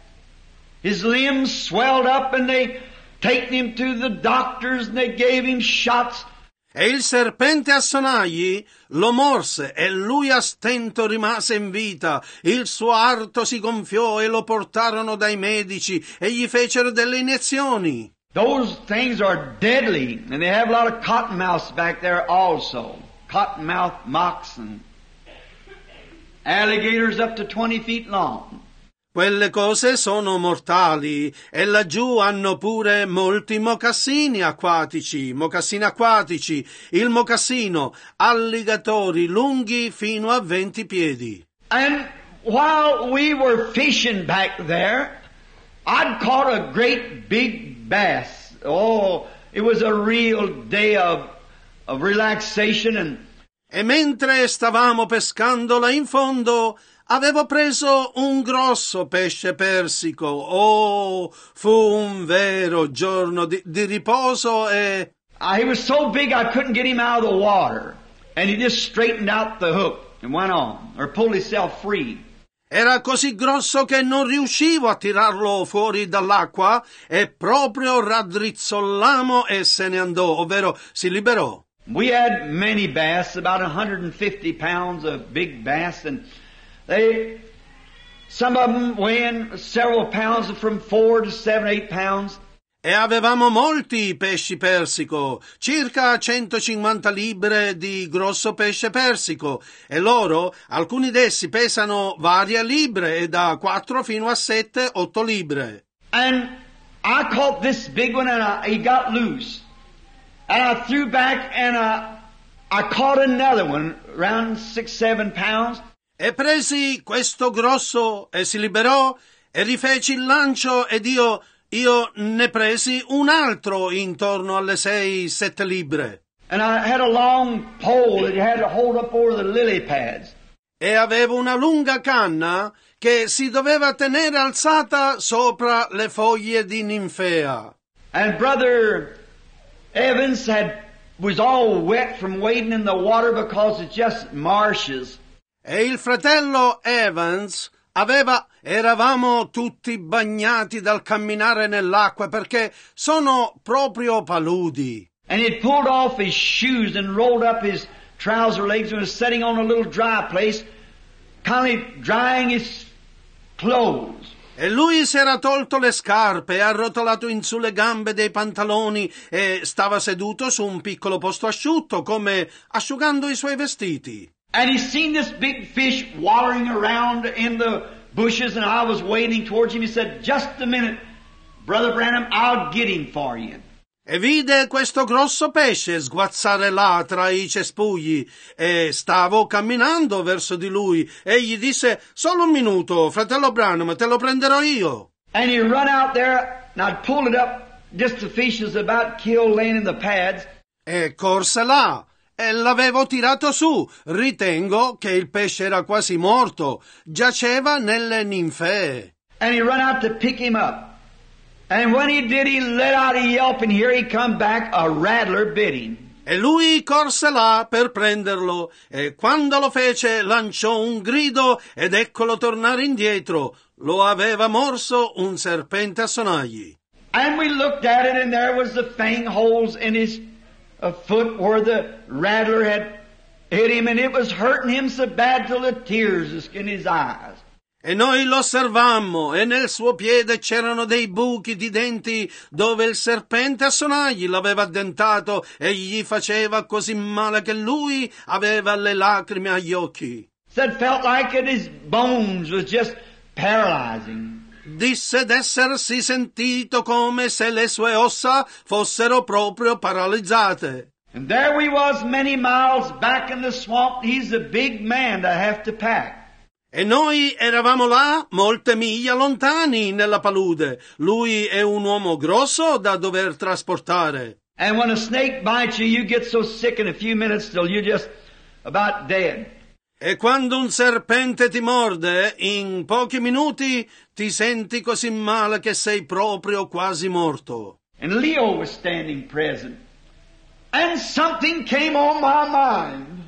His limbs swelled up and they taken him to the doctors and they gave him shots. E il serpente a sonagli lo morse e lui a stento rimase in vita. Il suo arto si gonfiò e lo portarono dai medici e gli fecero delle iniezioni. Those things are deadly, and they have a lot of cottonmouths back there also. Cottonmouth moccasin. Alligators up to 20 feet long. Quelle cose sono mortali e laggiù hanno pure molti mocassini acquatici, il mocassino, alligatori lunghi fino a 20 piedi. And while we were fishing back there, I'd caught a great big bass. Oh, it was a real day of relaxation and... E mentre stavamo pescando là in fondo, avevo preso un grosso pesce persico. Oh, fu un vero giorno di riposo e... He was so big I couldn't get him out of the water. And he just straightened out the hook and went on, or pulled himself free. Era così grosso che non riuscivo a tirarlo fuori dall'acqua e proprio raddrizzò l'amo e se ne andò, ovvero si liberò. We had many bass, about 150 pounds of big bass, and some of them weighing several pounds, from 4 to 7, 8 pounds. E avevamo molti pesci persico, circa 150 libbre di grosso pesce persico, e loro, alcuni d'essi pesano varie libbre e da 4 fino a 7, 8 libbre. And I caught this big one and he got loose. And I threw back and I caught another one around 6, 7 pounds. E presi questo grosso e si liberò e rifeci il lancio ed io ne presi un altro intorno alle 6, 7 libbre. And I had a long pole that you had to hold up over the lily pads. E avevo una lunga canna che si doveva tenere alzata sopra le foglie di ninfea. And Brother Evans was all wet from wading in the water because it's just marshes. E il fratello Evans eravamo tutti bagnati dal camminare nell'acqua perché sono proprio paludi. And he'd pulled off his shoes and rolled up his trouser legs and was sitting on a little dry place, kind of drying his clothes. E lui si era tolto le scarpe, arrotolato in su le gambe dei pantaloni e stava seduto su un piccolo posto asciutto, come asciugando i suoi vestiti. And he seen this big fish wallowing around in the bushes, and I was wading towards him. He said, "Just a minute, Brother Branham, I'll get him for you." E vide questo grosso pesce sguazzare là tra i cespugli e stavo camminando verso di lui e gli disse: "Solo un minuto, fratello Branham, te lo prenderò io." And he run out there, and I'd pulled it up, just the fish was about killed laying in the pads. E corse là e l'avevo tirato su. Ritengo che il pesce era quasi morto, giaceva nelle ninfee. And he run out to pick him up. And when he did, he let out a yelp, and here he come back, a rattler bit him. E lui corse là per prenderlo, e quando lo fece lanciò un grido, ed eccolo tornare indietro. Lo aveva morso un serpente a sonagli. And we looked at it, and there was the fang holes in his foot where the rattler had hit him, and it was hurting him so bad till the tears was in his eyes. E noi lo osservammo, e nel suo piede c'erano dei buchi di denti dove il serpente a sonagli l'aveva addentato e gli faceva così male che lui aveva le lacrime agli occhi. Said felt like it, his bones was just paralyzing. Disse d'essersi sentito come se le sue ossa fossero proprio paralizzate. And there we was many miles back in the swamp. He's a big man to have to pack. E noi eravamo là, molte miglia lontani nella palude. Lui è un uomo grosso da dover trasportare. And when a snake bites you, you get so sick in a few minutes till you're just about dead. E quando un serpente ti morde, in pochi minuti ti senti così male che sei proprio quasi morto. And Leo was standing present. And something came on my mind.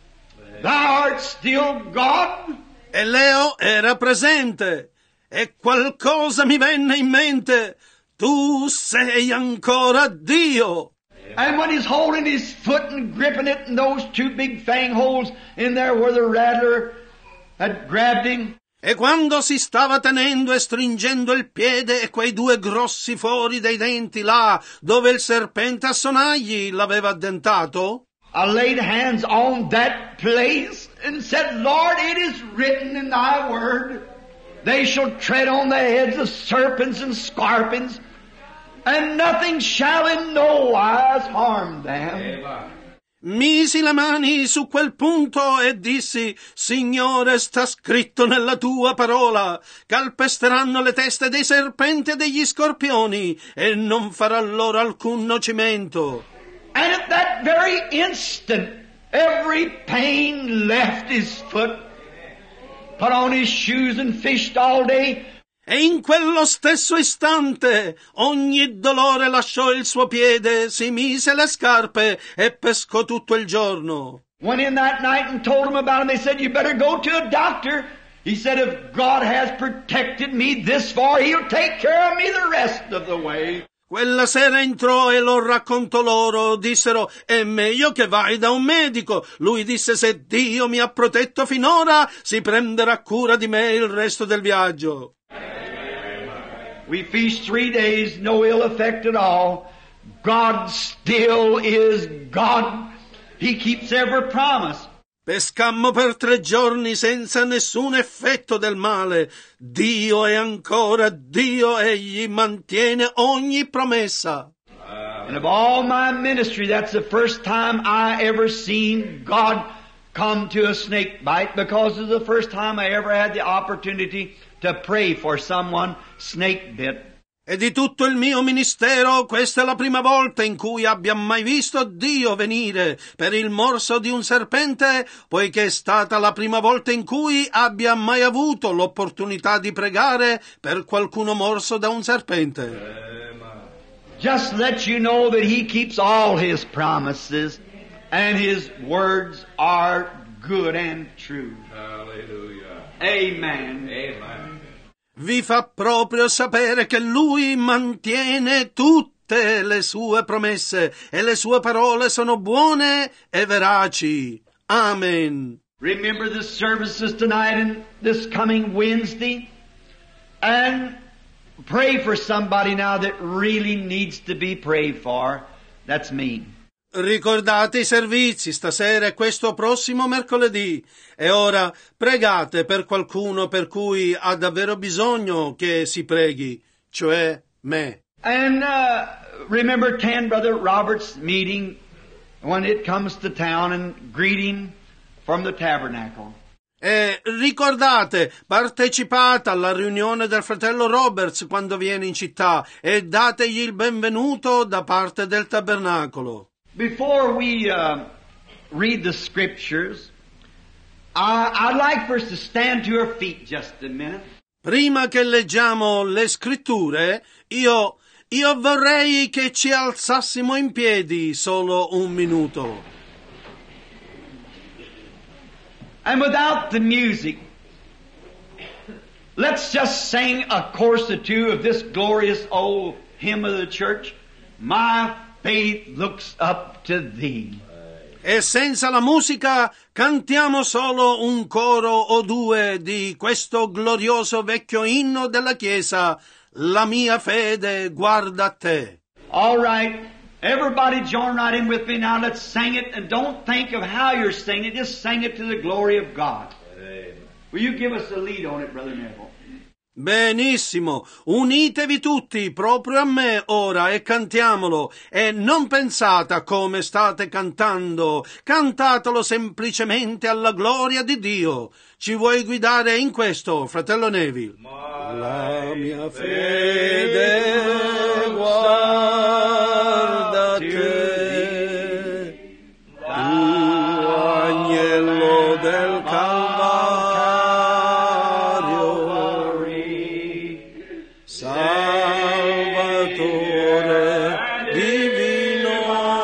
Thou art still God? E Leo era presente, e qualcosa mi venne in mente. Tu sei ancora Dio. And when he's holding his foot and gripping it, and those two big fang holes in there where the rattler had grabbed him. E quando si stava tenendo e stringendo il piede e quei due grossi fori dei denti là dove il serpente a sonagli l'aveva addentato, I laid hands on that place and said, Lord, it is written in thy word They shall tread on the heads of serpents and scorpions, and nothing shall in no wise harm them. Misi le mani su quel punto e dissi: Signore, sta scritto nella tua parola, calpesteranno le teste dei serpenti e degli scorpioni, e non farà loro alcun nocimento. And at that very instant, every pain left his foot, put on his shoes and fished all day. E in quello stesso istante ogni dolore lasciò il suo piede, si mise le scarpe e pescò tutto il giorno. Went in that night and told him about him. They said, you better go to a doctor. He said, if God has protected me this far, He'll take care of me the rest of the way. Quella sera entrò e lo raccontò loro. Dissero: è meglio che vai da un medico. Lui disse: se Dio mi ha protetto finora, si prenderà cura di me il resto del viaggio. We fished 3 days, no ill effect at all. God still is God. He keeps every promise. Pescammo per 3 giorni senza nessun effetto del male. Dio è ancora Dio, egli mantiene ogni promessa. And of all my ministry, that's the first time I ever seen God come to a snake bite, because it's the first time I ever had the opportunity to pray for someone snake bit. E di tutto il mio ministero, questa è la prima volta in cui abbia mai visto Dio venire per il morso di un serpente, poiché è stata la prima volta in cui abbia mai avuto l'opportunità di pregare per qualcuno morso da un serpente. Just let you know that He keeps all His promises, and His words are good and true. Hallelujah. Amen. Amen. Vi fa proprio sapere che Lui mantiene tutte le sue promesse e le sue parole sono buone e veraci. Amen. Remember the services tonight and this coming Wednesday, and pray for somebody now that really needs to be prayed for. That's me. Ricordate i servizi stasera e questo prossimo mercoledì, e ora pregate per qualcuno per cui ha davvero bisogno che si preghi, cioè me. And remember Brother Robert's meeting when it comes to town, and greeting from the tabernacle. E ricordate, partecipate alla riunione del fratello Roberts quando viene in città e dategli il benvenuto da parte del tabernacolo. Before we read the scriptures, I'd like for us to stand to our feet just a minute. Prima che leggiamo le scritture, io vorrei che ci alzassimo in piedi solo un minuto. And without the music, let's just sing a chorus or two of this glorious old hymn of the church, My Faith Looks Up to Thee. E senza la musica cantiamo solo un coro o due di questo glorioso vecchio inno della Chiesa, La mia fede guarda a te. All right, everybody join right in with me now. Let's sing it, and don't think of how you're singing it. Just sing it to the glory of God. Will you give us a lead on it, Brother Neville? Benissimo, unitevi tutti proprio a me ora e cantiamolo, e non pensate a come state cantando, cantatelo semplicemente alla gloria di Dio. Ci vuoi guidare in questo, fratello Neville? La mia fede guarda te, tu agnello del Salvatore divino,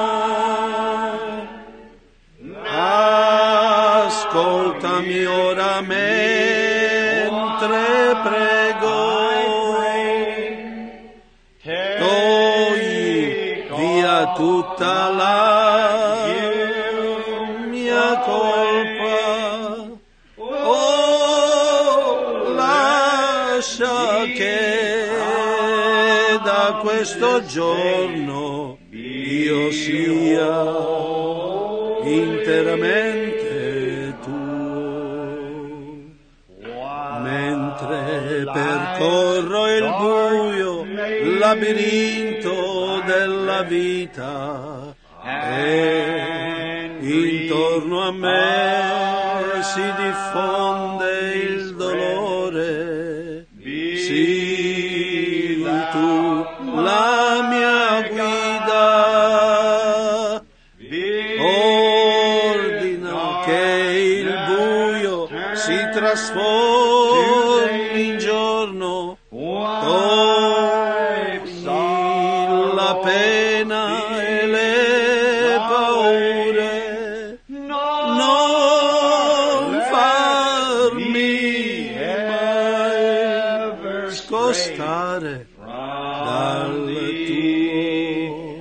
ascoltami ora mentre prego, togli via tutta la mia colpa, oh, lascia che da questo giorno io sia interamente tuo, mentre labirinto della vita e intorno a me si diffonde il dolore. Sii tu la mia guida, ordina che il buio si trasformi in giorno, togli la pena e le paure, non farmi mai scostare dal tuo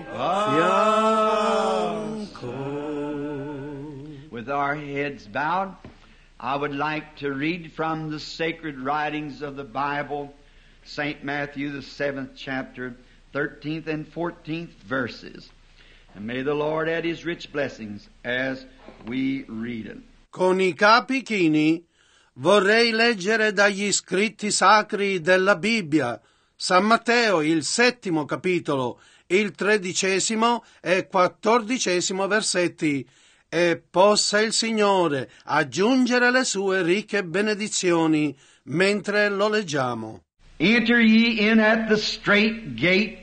fianco. With our heads bowed, I would like to read from the sacred writings of the Bible, St. Matthew, the 7th chapter, 13th and 14th verses. And may the Lord add His rich blessings as we read it. Con i capi chini vorrei leggere dagli scritti sacri della Bibbia, San Matteo, il 7° capitolo, il 13° e 14° versetti, e possa il Signore aggiungere le sue ricche benedizioni mentre lo leggiamo. Enter ye in at the strait gate,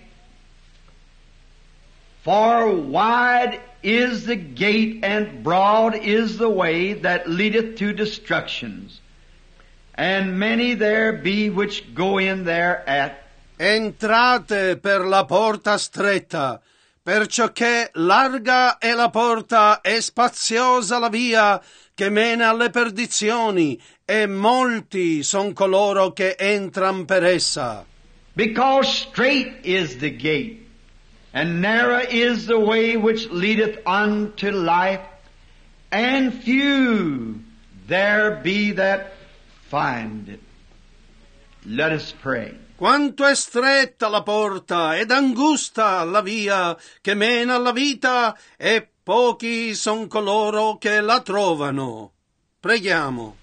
for wide is the gate and broad is the way that leadeth to destructions, and many there be which go in thereat. Entrate per la porta stretta, perciò che larga è la porta e spaziosa la via che mena alle perdizioni, e molti son coloro che entran per essa. Because strait is the gate, and narrow is the way which leadeth unto life, and few there be that find it. Let us pray. Quanto è stretta la porta ed angusta la via che mena alla vita, e pochi son coloro che la trovano. Preghiamo.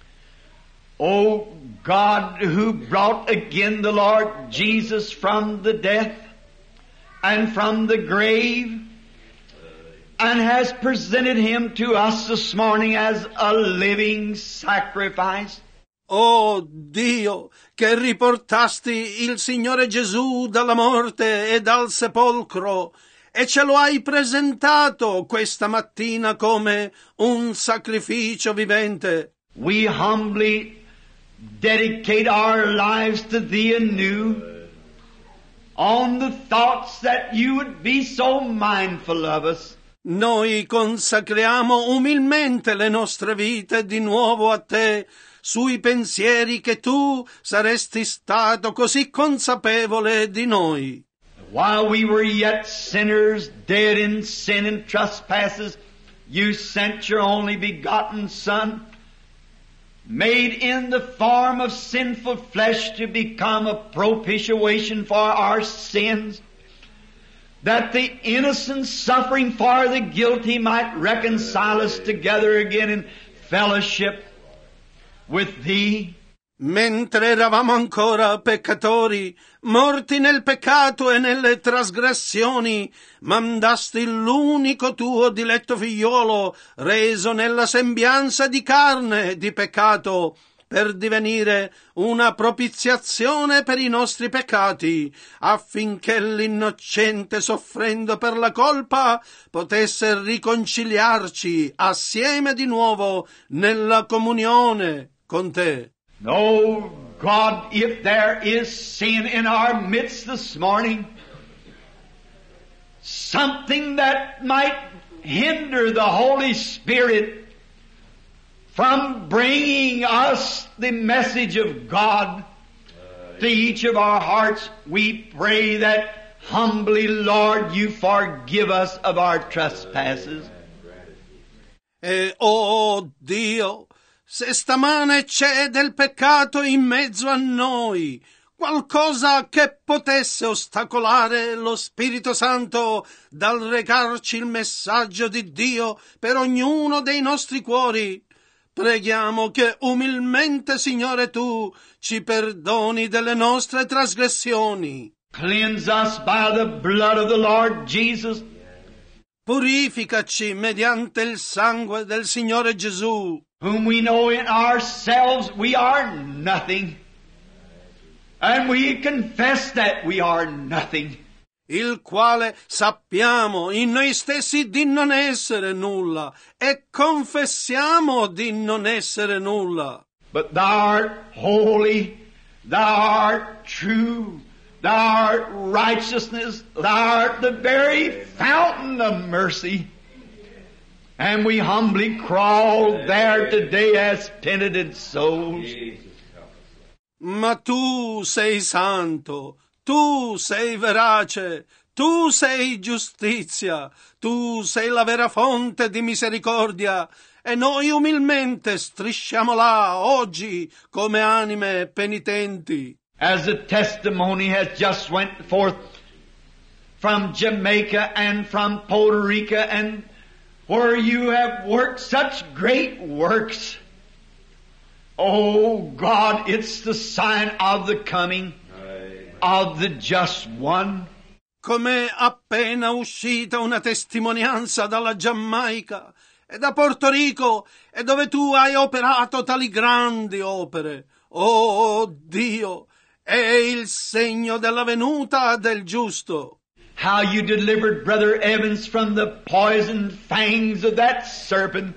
O God, who brought again the Lord Jesus from the death and from the grave, and has presented Him to us this morning as a living sacrifice. Oh Dio, che riportasti il Signore Gesù dalla morte e dal sepolcro, e ce lo hai presentato questa mattina come un sacrificio vivente. We humbly dedicate our lives to Thee anew, on the thoughts that You would be so mindful of us. Noi consacriamo umilmente le nostre vite di nuovo a Te, sui pensieri che Tu saresti stato così consapevole di noi. While we were yet sinners, dead in sin and trespasses, You sent Your only begotten Son, made in the form of sinful flesh to become a propitiation for our sins, that the innocent suffering for the guilty might reconcile us together again in fellowship with Thee. Mentre eravamo ancora peccatori, morti nel peccato e nelle trasgressioni, mandasti l'unico Tuo diletto figliolo, reso nella sembianza di carne e di peccato, per divenire una propiziazione per i nostri peccati, affinché l'innocente, soffrendo per la colpa, potesse riconciliarci assieme di nuovo nella comunione con Te. Oh God, if there is sin in our midst this morning, something that might hinder the Holy Spirit from bringing us the message of God to each of our hearts, we pray that humbly, Lord, You forgive us of our trespasses. E oh Dio, se stamane c'è del peccato in mezzo a noi, qualcosa che potesse ostacolare lo Spirito Santo dal recarci il messaggio di Dio per ognuno dei nostri cuori, preghiamo che umilmente, Signore, Tu ci perdoni delle nostre trasgressioni. Cleanse us by the blood of the Lord Jesus. Purificaci mediante il sangue del Signore Gesù, Whom we know in ourselves we are nothing. And we confess that we are nothing. il quale sappiamo in noi stessi di non essere nulla e confessiamo di non essere nulla. But thou art holy, thou art true, thou art righteousness, thou art the very fountain of mercy. And we humbly crawl there today as penitent souls. Ma tu sei santo, tu sei verace, tu sei giustizia, tu sei la vera fonte di misericordia, e noi umilmente strisciamo là oggi come anime penitenti. As the testimony has just went forth from Jamaica and from Puerto Rico, and where you have worked such great works. Oh God, it's the sign of the coming of the just one. Come appena uscita una testimonianza dalla Giamaica e da Porto Rico, e dove tu hai operato tali grandi opere. Oh Dio, è il segno della venuta del giusto. How you delivered Brother Evans from the poisoned fangs of that serpent.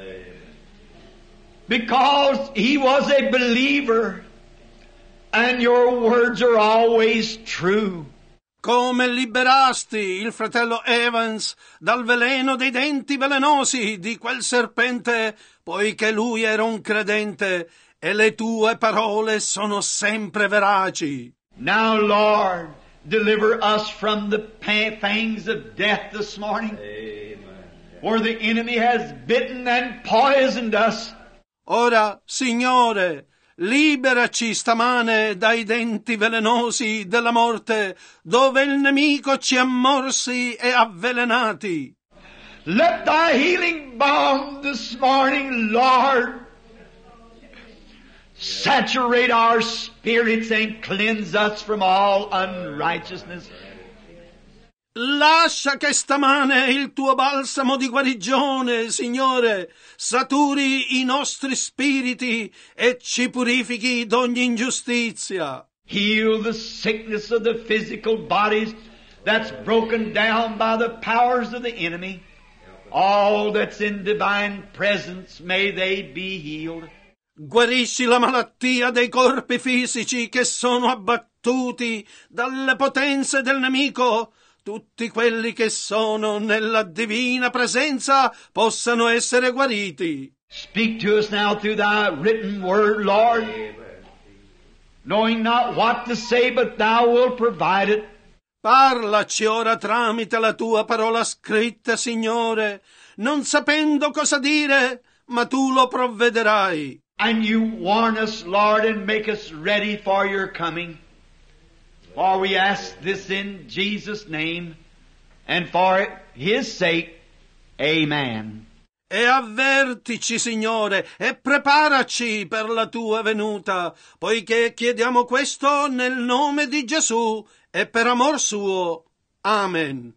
Because he was a believer, and your words are always true. Come liberasti il fratello Evans dal veleno dei denti velenosi di quel serpente, poiché lui era un credente, e le tue parole sono sempre veraci. Now, Lord, deliver us from the fangs of death this morning. Amen. Where the enemy has bitten and poisoned us. Ora, Signore, liberaci stamane dai denti velenosi della morte, dove il nemico ci ha morsi e avvelenati. Let thy healing balm this morning, Lord, saturate our spirits and cleanse us from all unrighteousness. Lascia che stamane il tuo balsamo di guarigione, Signore, saturi i nostri spiriti e ci purifichi d'ogni ingiustizia. Heal the sickness of the physical bodies that's broken down by the powers of the enemy. All that's in divine presence, may they be healed. Guarisci la malattia dei corpi fisici che sono abbattuti dalle potenze del nemico. Tutti quelli che sono nella divina presenza possano essere guariti. Speak to us now through thy written word, Lord, knowing not what to say, but thou wilt provide it. Parlaci ora tramite la tua parola scritta, Signore, non sapendo cosa dire, ma tu lo provvederai. And you warn us, Lord, and make us ready for your coming. For we ask this in Jesus' name, and for His sake, Amen. E avvertici, Signore, e preparaci per la tua venuta, poiché chiediamo questo nel nome di Gesù e per amor suo. Amen.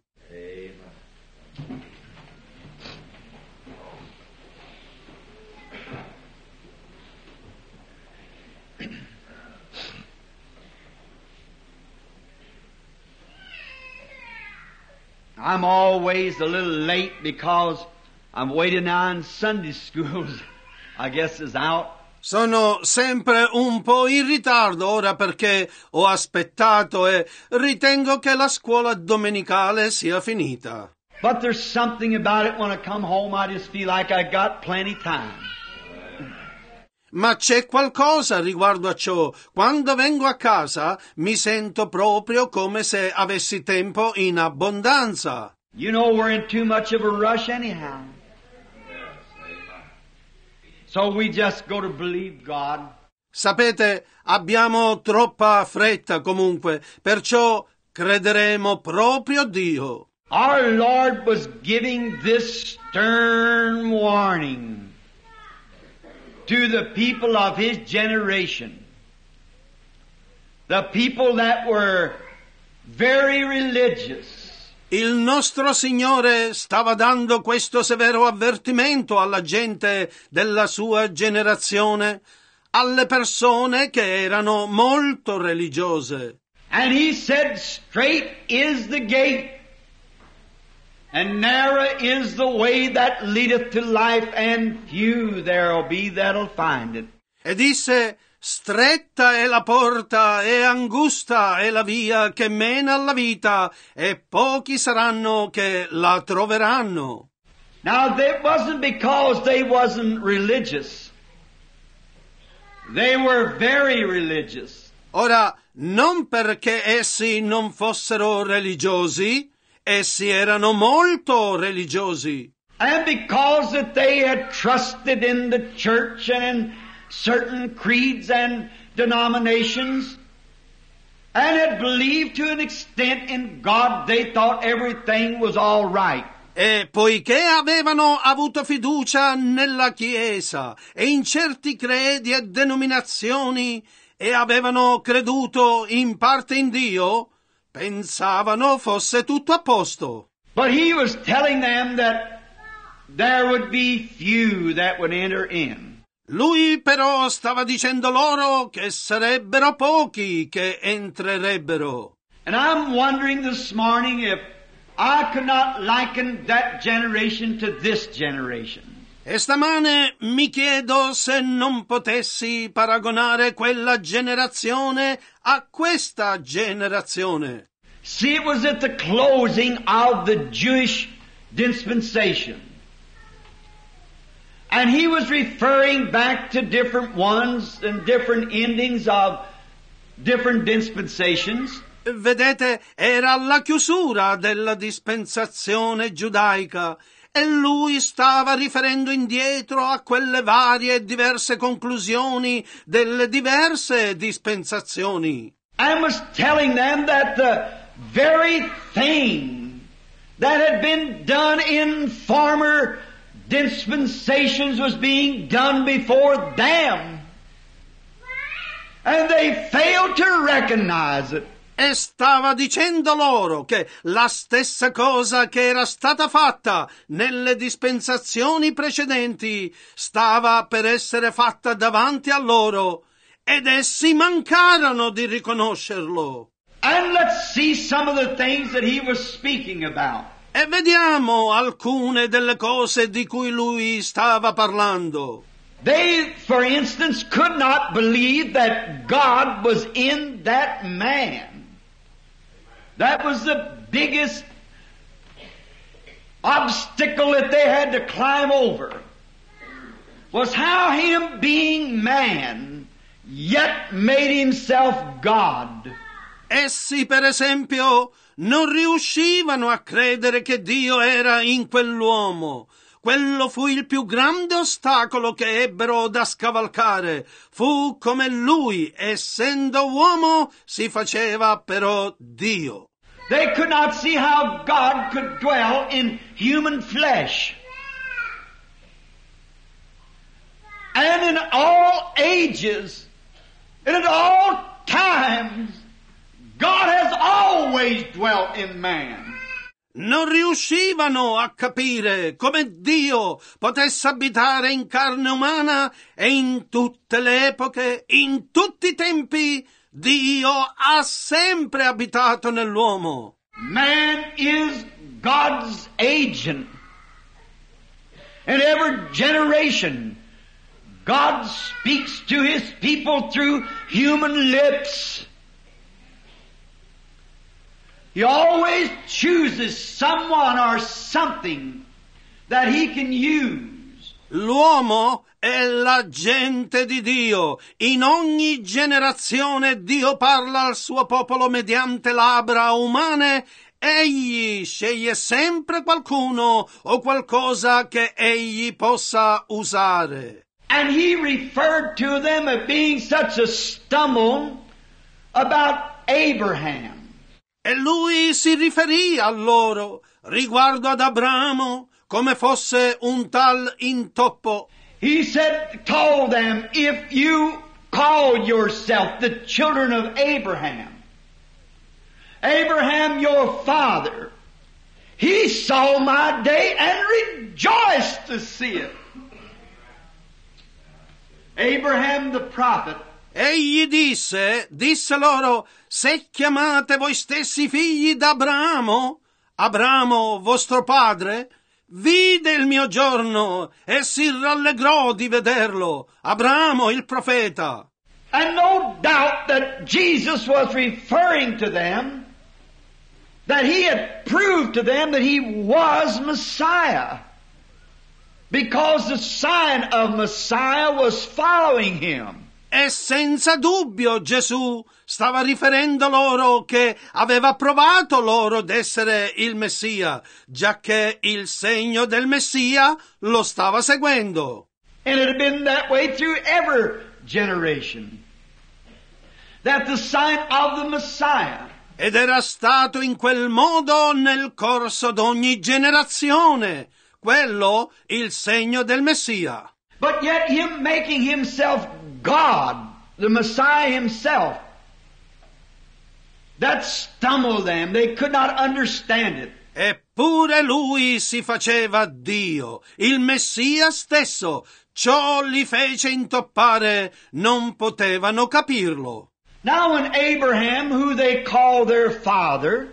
I'm always a little late because I'm waiting on Sunday schools. I guess is out. Sono sempre un po' in ritardo ora perché ho aspettato e ritengo che la scuola domenicale sia finita. But there's something about it when I come home, I just feel like I got plenty time. Ma c'è qualcosa riguardo a ciò. Quando vengo a casa mi sento proprio come se avessi tempo in abbondanza. You know we're in too much of a rush anyhow. So we just go to believe God. Sapete, abbiamo troppa fretta comunque, perciò crederemo proprio Dio. Our Lord was giving this stern warning to the people of His generation. The people that were very religious. Il nostro Signore stava dando questo severo avvertimento alla gente della sua generazione, alle persone che erano molto religiose. And he said, straight is the gate, and narrow is the way that leadeth to life, and few there'll be that'll find it. E disse, stretta è la porta e angusta è la via che mena alla vita, e pochi saranno che la troveranno. Now, that wasn't because they wasn't religious. They were very religious. Ora, non perché essi non fossero religiosi, essi erano molto religiosi. And because that they had trusted in the church and in certain creeds and denominations, and had believed to an extent in God, they thought everything was all right. E poiché avevano avuto fiducia nella Chiesa e in certi credi e denominazioni e avevano creduto in parte in Dio, pensavano fosse tutto a posto. But he was telling them that there would be few that would enter in. Lui però stava dicendo loro che sarebbero pochi che entrerebbero. And I'm wondering this morning if I could not liken that generation to this generation. E stamane mi chiedo se non potessi paragonare quella generazione a questa generazione. See, it was at the closing of the Jewish dispensation. And he was referring back to different ones and different endings of different dispensations. Vedete, era alla chiusura della dispensazione giudaica e lui stava riferendo indietro a quelle varie e diverse conclusioni delle diverse dispensazioni. And was telling them that the very thing that had been done in former dispensations was being done before them. And they failed to recognize it. E stava dicendo loro che la stessa cosa che era stata fatta nelle dispensazioni precedenti stava per essere fatta davanti a loro, ed essi mancarono di riconoscerlo. And let's see some of the things that he was speaking about. E vediamo alcune delle cose di cui lui stava parlando. They, for instance, could not believe that God was in that man. That was the biggest obstacle that they had to climb over, was how him being man yet made himself God. Essi, per esempio, non riuscivano a credere che Dio era in quell'uomo. Quello fu il più grande ostacolo che ebbero da scavalcare. Fu come lui, essendo uomo, si faceva però Dio. They could not see how God could dwell in human flesh. And in all ages, and at all times, God has always dwelt in man. Non riuscivano a capire come Dio potesse abitare in carne umana e in tutte le epoche, in tutti i tempi, Dio ha sempre abitato nell'uomo. Man is God's agent. In every generation, God speaks to His people through human lips. He always chooses someone or something that He can use. L'uomo è l'agente di Dio. In ogni generazione Dio parla al suo popolo mediante labbra umane. Egli sceglie sempre qualcuno o qualcosa che egli possa usare. And He referred to them as being such a stumble about Abraham. E lui si riferì a loro riguardo ad Abramo come fosse un tal intoppo. He told them, if you call yourself the children of Abraham, Abraham your father, he saw my day and rejoiced to see it. Abraham the prophet, Egli disse loro, se chiamate voi stessi figli d'Abramo, Abramo vostro padre, vide il mio giorno e si rallegrò di vederlo, Abramo il profeta. and no doubt that Jesus was referring to them, that he had proved to them that he was Messiah, because the sign of Messiah was following him. E senza dubbio Gesù stava riferendo loro che aveva provato loro d'essere il Messia, giacché il segno del Messia lo stava seguendo. And it had been that way through every generation, that the sign of the Messiah Ed era stato in quel modo nel corso d'ogni generazione, quello il segno del Messia. But yet him making himself God, the Messiah himself, that stumbled them. They could not understand it. Eppure lui si faceva Dio, il Messia stesso. Ciò li fece intoppare, non potevano capirlo. Now when Abraham, who they call their father,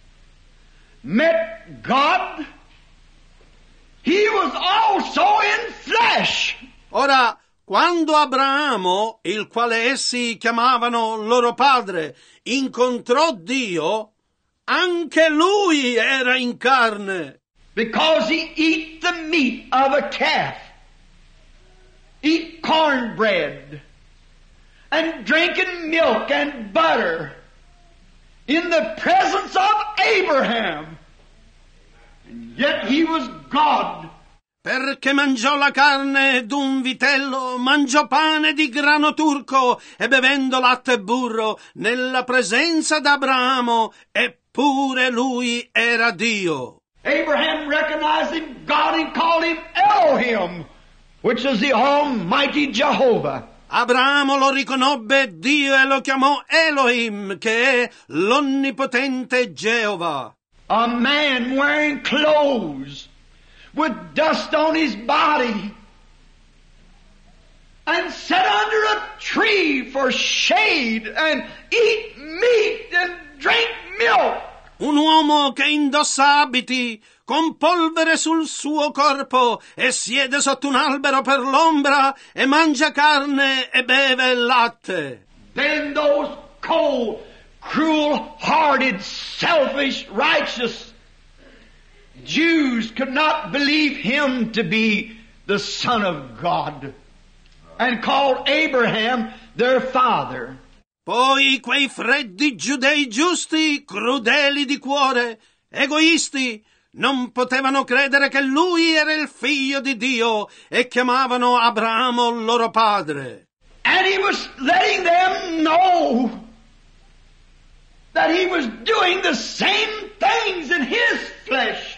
met God, he was also in flesh. Ora, quando Abramo, il quale essi chiamavano loro padre, incontrò Dio, anche lui era in carne. Because he eat the meat of a calf, eat cornbread, and drinking milk and butter in the presence of Abraham. And yet he was God. Perché mangiò la carne d'un vitello, mangiò pane di grano turco e bevendo latte e burro nella presenza d'Abramo, eppure lui era Dio. Abraham recognized him, God, and called him Elohim, which is the Almighty Jehovah. Abramo lo riconobbe Dio e lo chiamò Elohim, che è l'onnipotente Geova. A man wearing clothes with dust on his body and sat under a tree for shade and eat meat and drink milk. Un uomo che indossa abiti con polvere sul suo corpo e siede sotto un albero per l'ombra e mangia carne e beve latte. Then those cold, cruel-hearted, selfish, righteous Jews could not believe him to be the Son of God and called Abraham their father. Poi quei freddi giudei giusti, crudeli di cuore, egoisti, non potevano credere che lui era il figlio di Dio e chiamavano Abramo loro padre. And he was letting them know that he was doing the same things in his flesh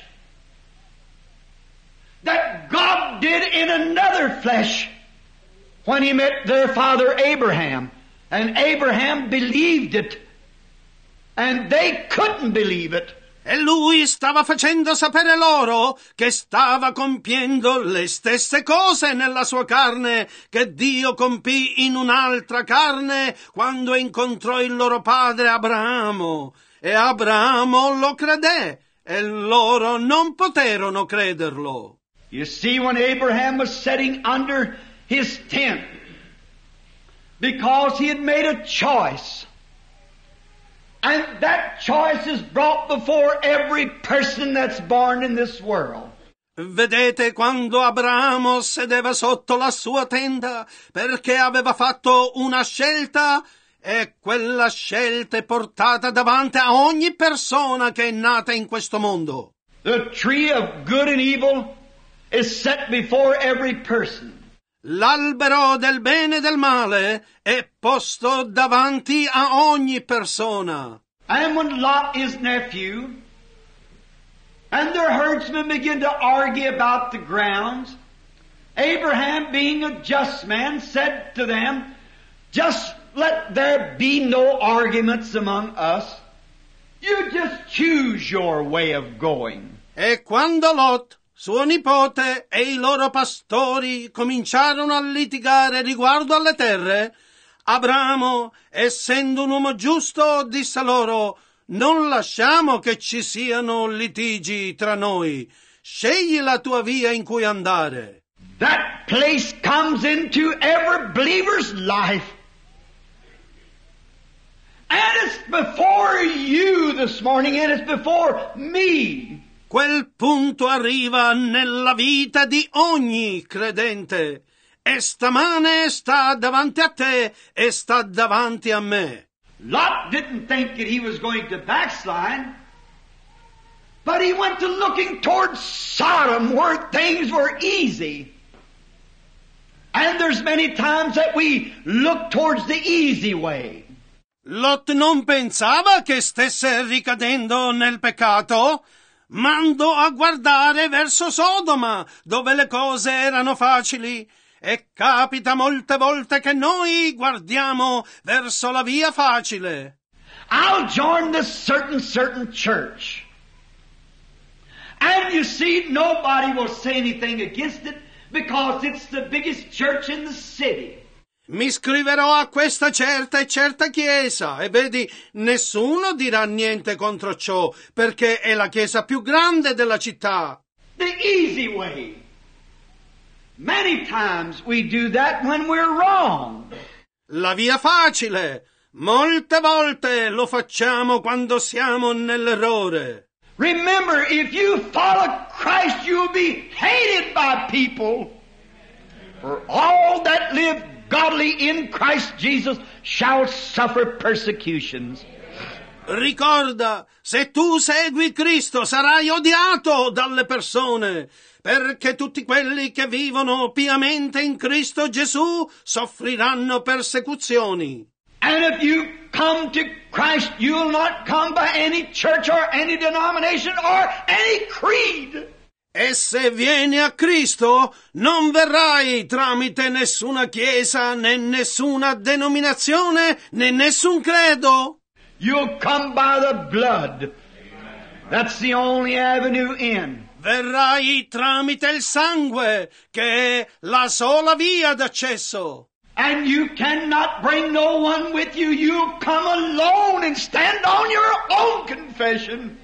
that God did in another flesh when he met their father Abraham. And Abraham believed it. And they couldn't believe it. E lui stava facendo sapere loro che stava compiendo le stesse cose nella sua carne che Dio compì in un'altra carne quando incontrò il loro padre Abramo. E Abramo lo credé e loro non poterono crederlo. You see, when Abraham was sitting under his tent, because he had made a choice, and that choice is brought before every person that's born in this world. Vedete quando Abramo sedeva sotto la sua tenda perché aveva fatto una scelta e quella scelta è portata davanti a ogni persona che è nata in questo mondo. The tree of good and evil is set before every person. L'albero del bene e del male è posto davanti a ogni persona. And when Lot, his nephew, and their herdsmen begin to argue about the grounds, Abraham, being a just man, said to them, just let there be no arguments among us. You just choose your way of going. E quando Lot, suo nipote e i loro pastori cominciarono a litigare riguardo alle terre, Abramo, essendo un uomo giusto, disse loro: non lasciamo che ci siano litigi tra noi. Scegli la tua via in cui andare. That place comes into every believer's life. And it's before you this morning, and it's before me. Quel punto arriva nella vita di ogni credente. E stamane sta davanti a te e sta davanti a me. Lot didn't think that he was going to backslide, but he went to looking towards Sodom where things were easy. And there's many times that we look towards the easy way. Lot non pensava che stesse ricadendo nel peccato, ma andò a guardare verso Sodoma, dove le cose erano facili. E capita molte volte che noi guardiamo verso la via facile. I'll join this certain church. And you see, nobody will say anything against it because it's the biggest church in the city. Mi iscriverò a questa certa e certa chiesa e vedi, nessuno dirà niente contro ciò perché è la chiesa più grande della città. The easy way. Many times we do that when we're wrong. La via facile. Molte volte lo facciamo quando siamo nell'errore. Remember, if you follow Christ, you'll be hated by people. For all that live godly in Christ Jesus shall suffer persecutions. Ricorda, se tu segui Cristo sarai odiato dalle persone, perché tutti quelli che vivono piamente in Cristo Gesù soffriranno persecuzioni. And if you come to Christ, you'll not come by any church or any denomination or any creed. E se vieni a Cristo, non verrai tramite nessuna chiesa, né nessuna denominazione, né nessun credo. You'll come by the blood. That's the only avenue in. Verrai tramite il sangue, che è la sola via d'accesso. And you cannot bring no one with you. You come alone and stand on your own confession.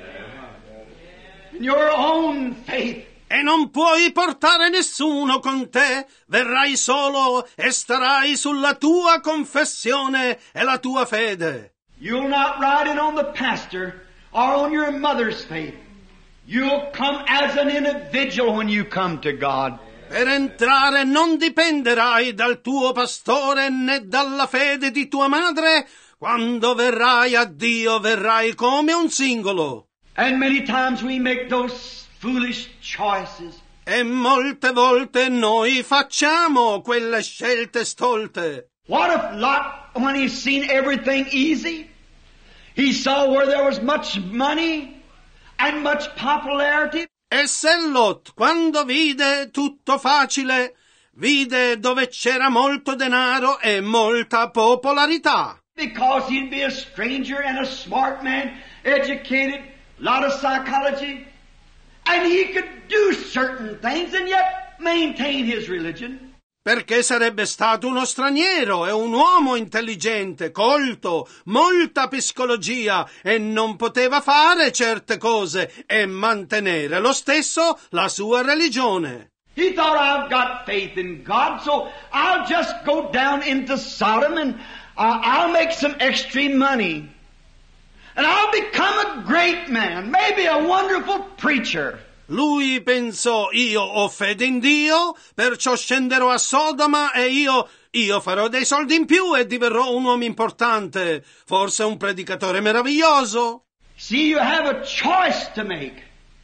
Your own faith. E non puoi portare nessuno con te, verrai solo e starai sulla tua confessione e la tua fede. You'll not ride in on the pastor or on your mother's faith. You'll come as an individual when you come to God. Per entrare non dipenderai dal tuo pastore né dalla fede di tua madre. Quando verrai a Dio, verrai come un singolo. And many times we make those foolish choices. E molte volte noi facciamo quelle scelte stolte. What if Lot, when he's seen everything easy, he saw where there was much money and much popularity? E se Lot, quando vide tutto facile, vide dove c'era molto denaro e molta popolarità. Because he'd be a stranger and a smart man, educated, lot of psychology, and he could do certain things and yet maintain his religion. Perché sarebbe stato uno straniero e un uomo intelligente, colto, molta psicologia e non poteva fare certe cose e mantenere lo stesso la sua religione. He thought, I've got faith in God, so I'll just go down into Sodom and I'll make some extra money. And I'll become a great man, maybe a wonderful preacher. Lui pensò, io ho fede in Dio, perciò scenderò a Sodoma e io farò dei soldi in più e diverrò un uomo importante, forse un predicatore meraviglioso. See, you have a choice to make.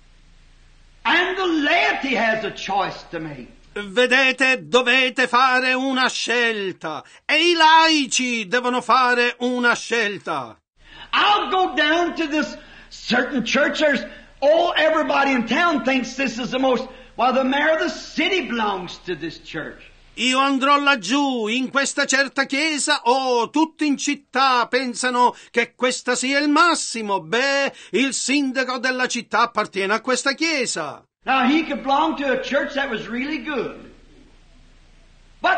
And the laity has a choice to make. Vedete, dovete fare una scelta e i laici devono fare una scelta. I'll go down to this certain church. Everybody in town thinks this is the most, the mayor of the city belongs to this church. Io andrò laggiù, in questa certa chiesa, tutti in città pensano che questa sia il massimo. Beh, il sindaco della città appartiene a questa chiesa. Now he could belong to a church that was really good. But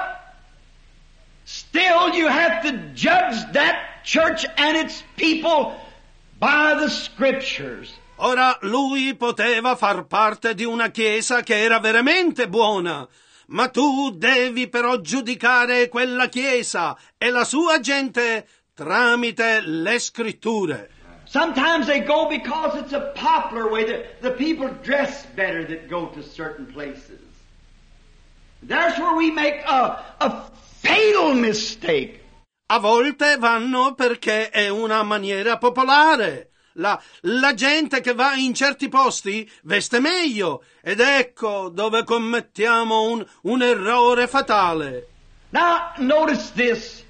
still you have to judge that church and its people by the Scriptures. Ora lui poteva far parte di una chiesa che era veramente buona, ma tu devi però giudicare quella chiesa e la sua gente tramite le scritture. Sometimes they go because it's a popular way that the people dress better that go to certain places. That's where we make a fatal mistake. A volte vanno perché è una maniera popolare. La gente che va in certi posti veste meglio, ed ecco dove commettiamo un errore fatale. Now, notice this.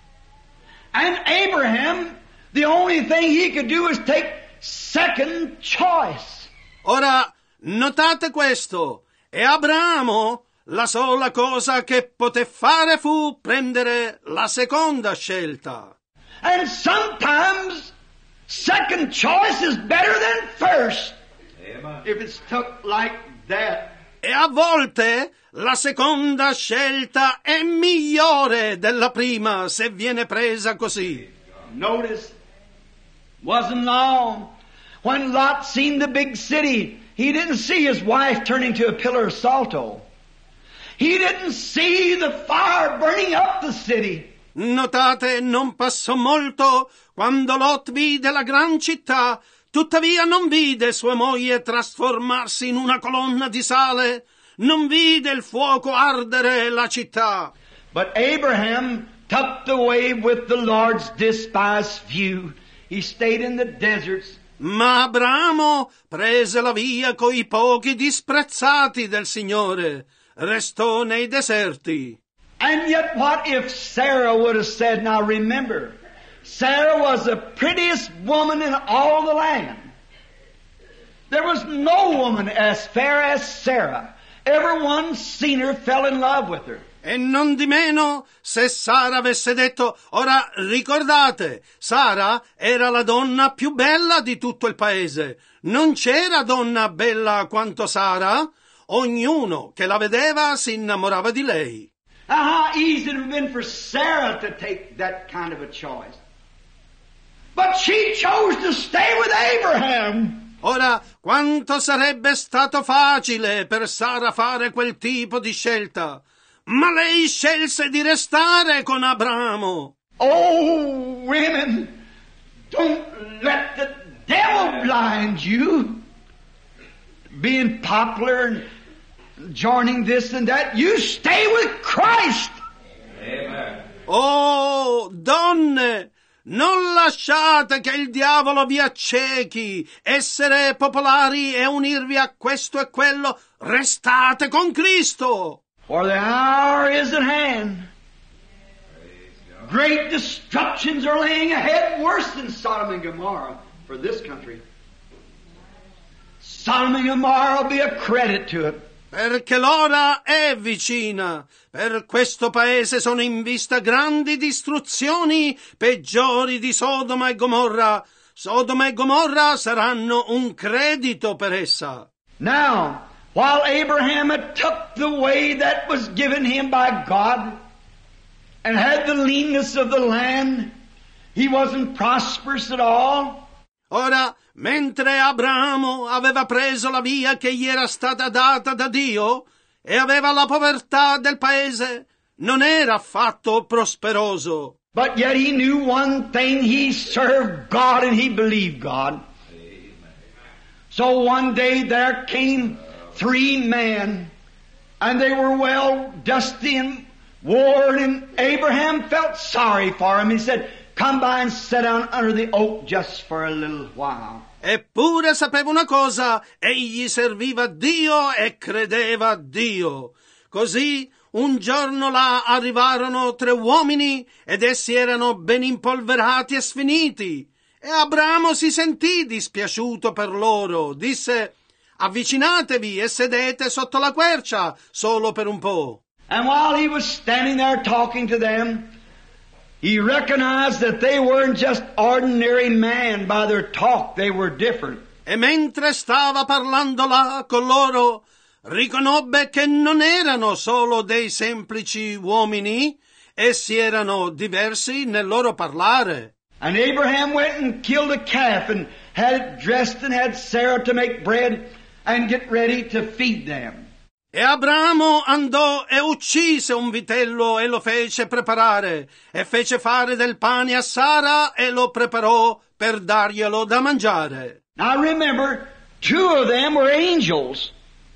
And Abraham, the only thing he could do is take second choice. Ora, notate questo. E Abramo, la sola cosa che poté fare fu prendere la seconda scelta. And sometimes second choice is better than first. Amen. If it's took like that. E a volte la seconda scelta è migliore della prima se viene presa così. Notice, wasn't long when Lot seen the big city, he didn't see his wife turning to a pillar of salto. He didn't see the fire burning up the city. Notate, non passò molto quando Lot vide la gran città, tuttavia non vide sua moglie trasformarsi in una colonna di sale, non vide il fuoco ardere la città. But Abraham took the way with the Lord's despised few. He stayed in the deserts. Ma Abramo prese la via coi pochi disprezzati del Signore, restò nei deserti. And yet what if Sarah would have said, now remember, Sarah was the prettiest woman in all the land. There was no woman as fair as Sarah. Everyone seen her, fell in love with her. E non di meno, se Sara avesse detto, ora ricordate, Sara era la donna più bella di tutto il paese. Non c'era donna bella quanto Sara. Ognuno che la vedeva si innamorava di lei. How easy it would have been for Sarah to take that kind of a choice. But she chose to stay with Abraham. Ora, quanto sarebbe stato facile per Sara fare quel tipo di scelta. Ma lei scelse di restare con Abramo. Oh, women, don't let the devil blind you. Being popular and joining this and that, you stay with Christ. Amen. Oh, donne, non lasciate che il diavolo vi accechi. Essere popolari e unirvi a questo e quello, restate con Cristo. For the hour is at hand. Great destructions are laying ahead, worse than Sodom and Gomorrah for this country. Sodom and Gomorrah will be a credit to it. Perché l'ora è vicina. Per questo paese sono in vista grandi distruzioni peggiori di Sodoma e Gomorra. Sodoma e Gomorra saranno un credito per essa. Now, while Abraham had took the way that was given him by God and had the leanness of the land, he wasn't prosperous at all. Ora, mentre Abramo aveva preso la via che gli era stata data da Dio e aveva la povertà del paese, non era affatto prosperoso. But yet he knew one thing, he served God and he believed God. Amen. So one day there came 3 men, and they were well dusty and worn, and Abraham felt sorry for him. He said, come by and sit down under the oak just for a little while. Eppure sapeva una cosa, egli serviva Dio e credeva a Dio. Così un giorno là arrivarono 3 uomini ed essi erano ben impolverati e sfiniti. E Abramo si sentì dispiaciuto per loro. Disse, avvicinatevi e sedete sotto la quercia solo per un po'. And while he was standing there talking to them, he recognized that they weren't just ordinary men. By their talk, they were different. E mentre stava parlando là con loro, riconobbe che non erano solo dei semplici uomini, essi erano diversi nel loro parlare. And Abraham went and killed a calf and had it dressed and had Sarah to make bread and get ready to feed them. E Abramo andò e uccise un vitello e lo fece preparare, e fece fare del pane a Sara e lo preparò per darglielo da mangiare. Now remember, two of them were angels.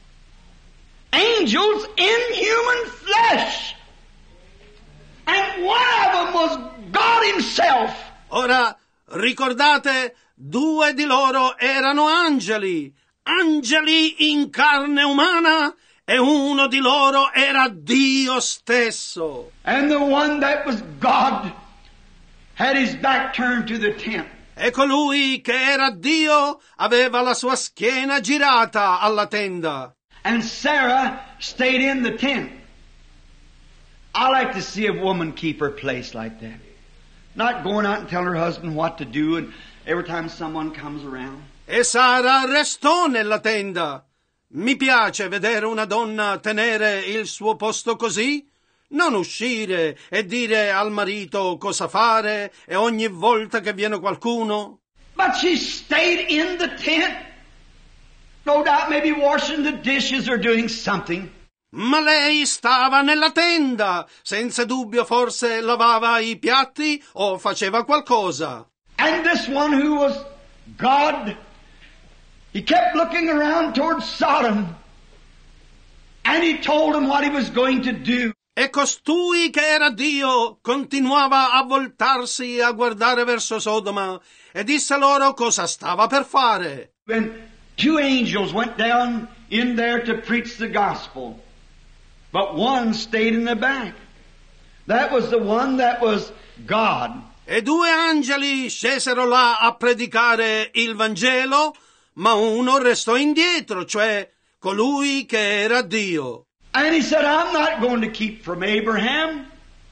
Angels in human flesh. And one of them was God Himself. Ora, ricordate, due di loro erano angeli in carne umana, e uno di loro era Dio stesso. And the one that was God had his back turned to the tent. E colui che era Dio aveva la sua schiena girata alla tenda. And Sarah stayed in the tent. I like to see a woman keep her place like that. Not going out and telling her husband what to do and every time someone comes around. E Sara restò nella tenda. Mi piace vedere una donna tenere il suo posto così, non uscire e dire al marito cosa fare e ogni volta che viene qualcuno. But she stayed in the tent. No doubt maybe washing the dishes or doing something. Ma lei stava nella tenda, senza dubbio forse lavava i piatti o faceva qualcosa. And this one who was God, he kept looking around towards Sodom, and he told him what he was going to do. E costui che era Dio continuava a voltarsi a guardare verso Sodoma e disse loro cosa stava per fare. When two angels went down in there to preach the gospel, but one stayed in the back. That was the one that was God. E due angeli scesero là a predicare il Vangelo, ma uno restò indietro, cioè colui che era Dio. And he said, I'm not going to keep from Abraham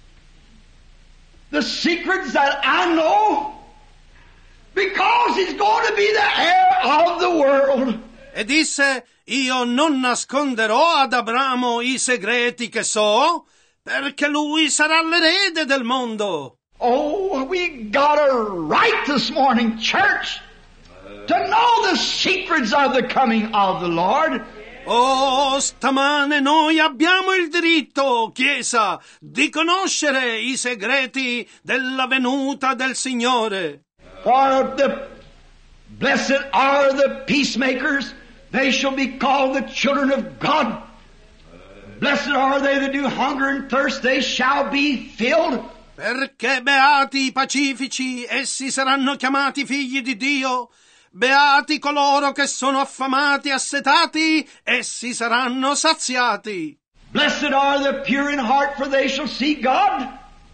the secrets that I know, because he's going to be the heir of the world. E disse, io non nasconderò ad Abramo i segreti che so, perché lui sarà l'erede del mondo. Oh, we got a right this morning, church, to know the secrets of the coming of the Lord. Oh, stamane noi abbiamo il diritto, Chiesa, di conoscere i segreti della venuta del Signore. For the blessed are the peacemakers, they shall be called the children of God. Blessed are they that do hunger and thirst, they shall be filled. Perché beati i pacifici, essi saranno chiamati figli di Dio. Beati coloro che sono affamati e assetati, essi saranno saziati. Blessed are the pure in heart, for they shall see God.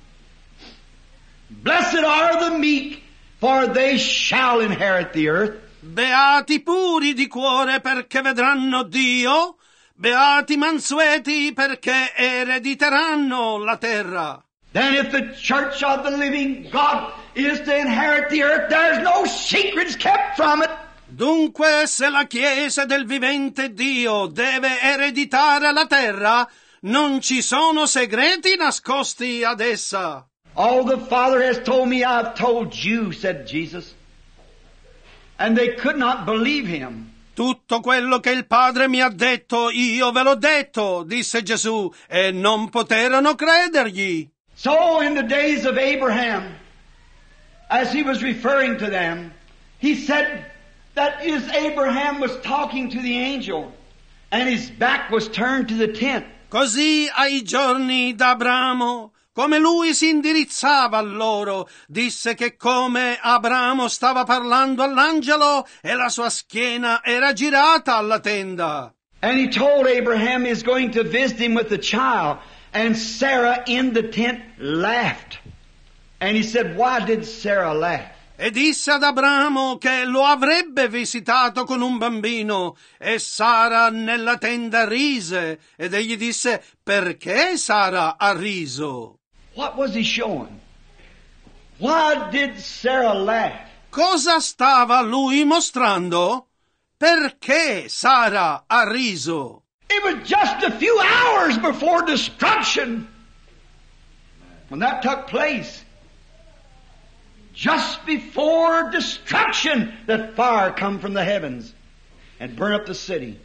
Blessed are the meek, for they shall inherit the earth. Beati puri di cuore, perché vedranno Dio. Beati mansueti, perché erediteranno la terra. Then if the church of the living God is to inherit the earth, there's no secrets kept from it. Dunque, se la Chiesa del vivente Dio deve ereditare la terra, non ci sono segreti nascosti ad essa. All the Father has told me, I've told you, said Jesus. And they could not believe him. Tutto quello che il Padre mi ha detto, io ve l'ho detto, disse Gesù, e non poterono credergli. So in the days of Abraham, as he was referring to them, he said that as Abraham was talking to the angel, and his back was turned to the tent. Così ai giorni d'Abramo, come lui si indirizzava a loro, disse che come Abramo stava parlando all'angelo e la sua schiena era girata alla tenda. And he told Abraham he is going to visit him with a child. And Sarah in the tent laughed. And he said, why did Sarah laugh? E disse ad Abramo che lo avrebbe visitato con un bambino, e Sara nella tenda rise, ed egli disse: perché Sara ha riso? What was he showing? Why did Sarah laugh? Cosa stava lui mostrando? Perché Sara ha riso? It was just a few hours before destruction. When that took place, just before destruction, that fire come from the heavens and burn up the city.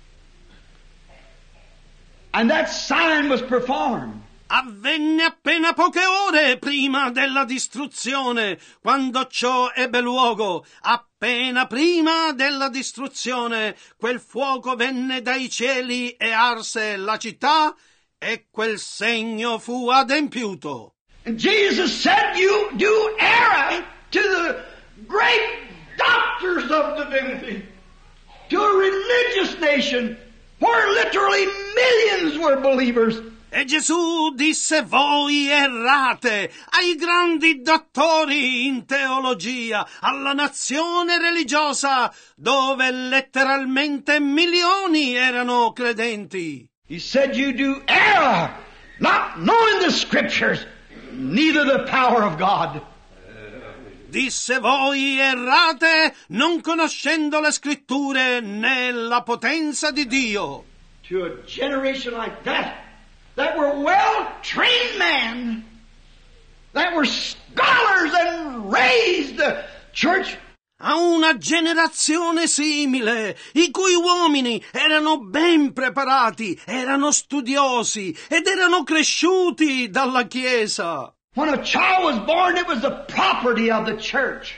And that sign was performed. Avvenne appena poche ore prima della distruzione, quando ciò ebbe luogo. Appena prima della distruzione, quel fuoco venne dai cieli e arse la città, e quel segno fu adempiuto. And Jesus said, you do err to the great doctors of divinity, to a religious nation where literally millions were believers. E Gesù disse: voi errate ai grandi dottori in teologia, alla nazione religiosa, dove letteralmente milioni erano credenti. He said, you do err, not knowing the scriptures, neither the power of God. Disse: voi errate non conoscendo le scritture né la potenza di Dio. To a generation like that were well-trained men, that were scholars and raised the church. A una generazione simile, i cui uomini erano ben preparati, erano studiosi ed erano cresciuti dalla Chiesa. When a child was born, it was the property of the church.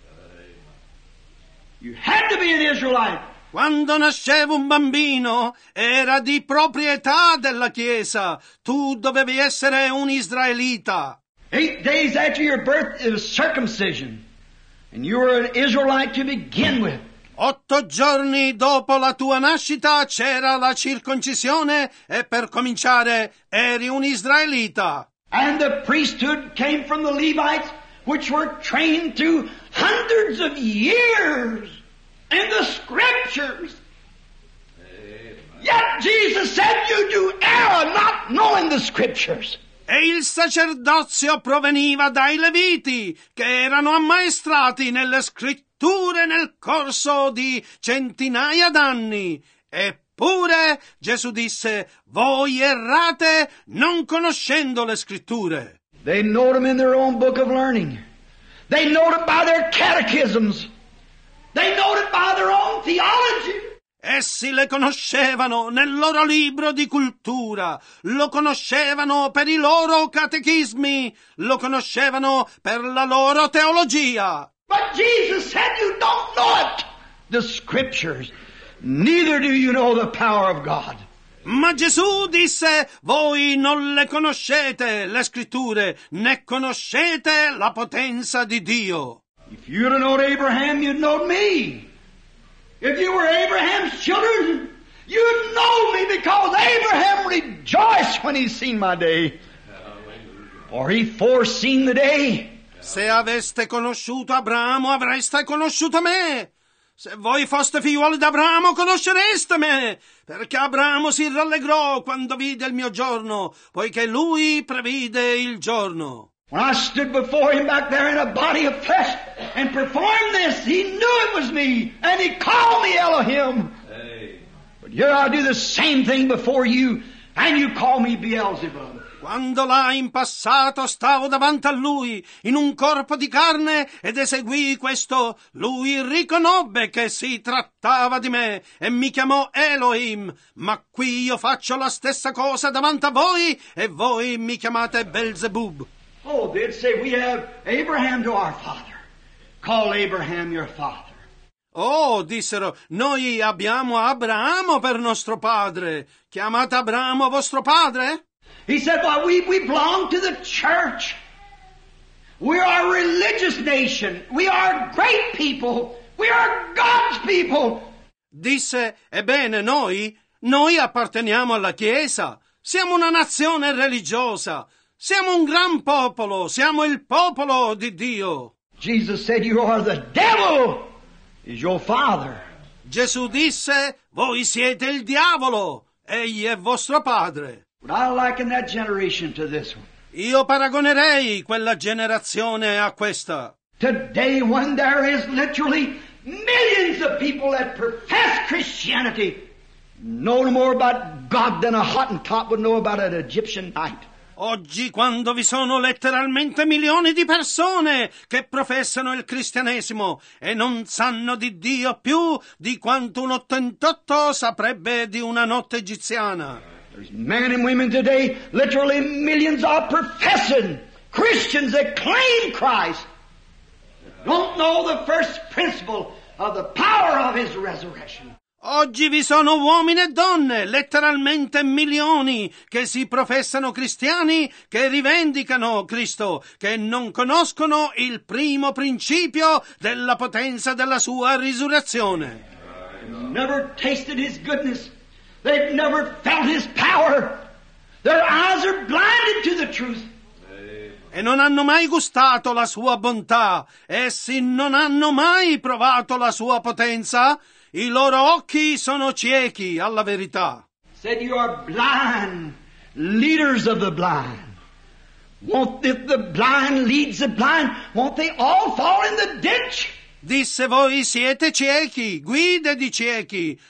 You had to be an Israelite. Quando nasceva un bambino, era di proprietà della Chiesa. Tu dovevi essere un israelita. 8 days after your birth, it was circumcision. And you were an Israelite to begin with. 8 giorni dopo la tua nascita c'era la circoncisione e per cominciare eri un israelita. And the priesthood came from the Levites, which were trained through hundreds of years in the scriptures. Yet Jesus said, you do err not knowing the scriptures. E il sacerdozio proveniva dai Leviti, che erano ammaestrati nelle scritture nel corso di centinaia d'anni. Eppure Gesù disse: voi errate non conoscendo le scritture. They know them in their own book of learning. They know it by their catechisms. They know it by their own theology. Essi le conoscevano nel loro libro di cultura, lo conoscevano per i loro catechismi, lo conoscevano per la loro teologia. But Jesus said you don't know it, the scriptures, neither do you know the power of God. Ma Gesù disse: voi non le conoscete le scritture, né conoscete la potenza di Dio. If you'd have known Abraham, you'd know me. If you were Abraham's children, you'd know me, because Abraham rejoiced when he seen my day. For he foreseen the day. Se aveste conosciuto Abramo, avreste conosciuto me. Se voi foste figliuoli d'Abramo, conoscereste me, perché Abramo si rallegrò quando vide il mio giorno, poiché lui previde il giorno. When I stood before him back there in a body of flesh and performed this, he knew it was me, and he called me Elohim. Hey. But here I do the same thing before you, and you call me Beelzebub. Quando là in passato stavo davanti a lui, in un corpo di carne, ed eseguì questo, lui riconobbe che si trattava di me, e mi chiamò Elohim. Ma qui io faccio la stessa cosa davanti a voi, e voi mi chiamate Beelzebub. Oh, they'd say, we have Abraham to our father. Call Abraham your father. Oh, dissero, noi abbiamo Abramo per nostro padre. Chiamate Abramo vostro padre? He said, well, we belong to the church. We are a religious nation. We are great people. We are God's people. Disse, ebbene noi apparteniamo alla Chiesa. Siamo una nazione religiosa. Siamo un gran popolo, siamo il popolo di Dio. Jesus said, you are the devil, is your father. Gesù disse, voi siete il diavolo, egli è vostro padre. But I liken that generation to this one. Io paragonerei quella generazione a questa. Today, when there is literally millions of people that profess Christianity, know no more about God than a Hottentot would know about an Egyptian night. Oggi, quando vi sono letteralmente milioni di persone che professano il cristianesimo e non sanno di Dio più di quanto un Ottantotto saprebbe di una notte egiziana. There's men and women today, literally millions are professing Christians that claim Christ, don't know the first principle of the power of His resurrection. Oggi vi sono uomini e donne, letteralmente milioni, che si professano cristiani, che rivendicano Cristo, che non conoscono il primo principio della potenza della sua risurrezione. They've never tasted His goodness. They've never felt His power. Their eyes are blinded to the truth. E non hanno mai gustato la sua bontà, essi non hanno mai provato la sua potenza. I loro occhi sono ciechi alla verità. Said you are blind, leaders of the blind. If the blind leads the blind, won't they all fall in the ditch? Disse, voi siete ciechi, guide di ciechi.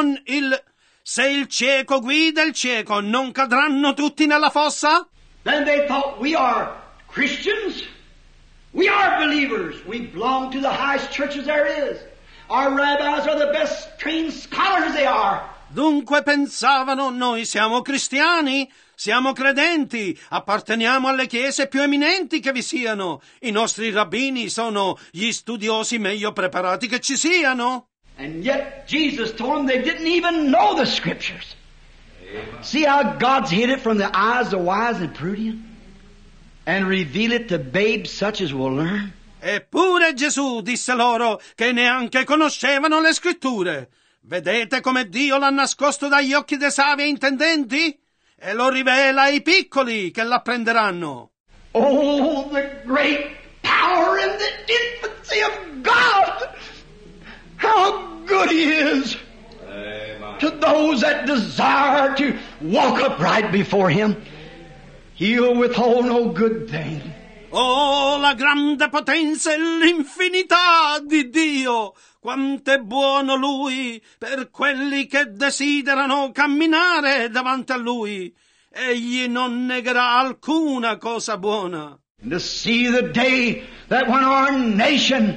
Se il cieco guida il cieco, non cadranno tutti nella fossa? Then they thought, we are Christians. We are believers. We belong to the highest churches there is. Our rabbis are the best trained scholars they are. Dunque pensavano, noi siamo cristiani, siamo credenti, apparteniamo alle chiese più eminenti che vi siano. I nostri rabbini sono gli studiosi meglio preparati che ci siano. And yet Jesus told them they didn't even know the scriptures. Amen. See how God's hid it from the eyes of wise and prudent and reveal it to babes such as will learn. Eppure Gesù disse loro che neanche conoscevano le scritture. Vedete come Dio l'ha nascosto dagli occhi dei savi e intendenti? E lo rivela ai piccoli che l'apprenderanno. Oh, the great power in the infancy of God! How good He is! Amen. To those that desire to walk upright before Him, He'll withhold no good thing. Oh, la grande potenza e l'infinità di Dio! Quanto è buono Lui per quelli che desiderano camminare davanti a Lui! Egli non negherà alcuna cosa buona. And to see the day that when our nation,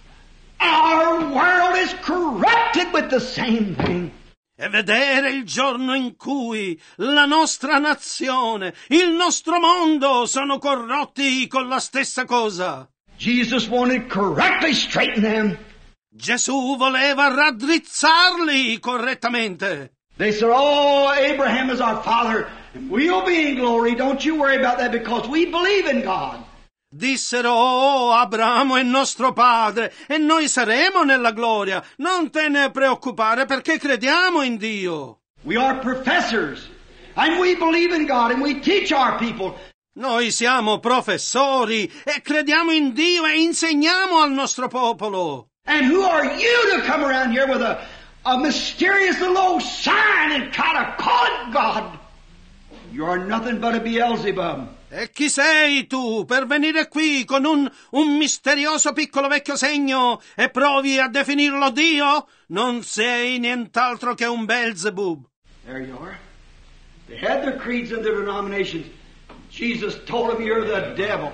our world is corrupted with the same thing. E vedere il giorno in cui la nostra nazione, il nostro mondo sono corrotti con la stessa cosa. Jesus wanted to correctly straighten them. Gesù voleva raddrizzarli correttamente. They said, oh, Abraham is our father, and we'll be in glory. Don't you worry about that because we believe in God. Dissero, oh, Abramo è nostro padre e noi saremo nella gloria. Non te ne preoccupare perché crediamo in Dio. We are professors and we believe in God and we teach our people. Noi siamo professori e crediamo in Dio e insegniamo al nostro popolo. And who are you to come around here with a mysterious little old sign and try to call it God? You are nothing but a Beelzebub. E chi sei tu per venire qui con un misterioso piccolo vecchio segno e provi a definirlo Dio? Non sei nient'altro che un Beelzebub. There you are. They had their creeds and their denominations. Jesus told them you're the devil.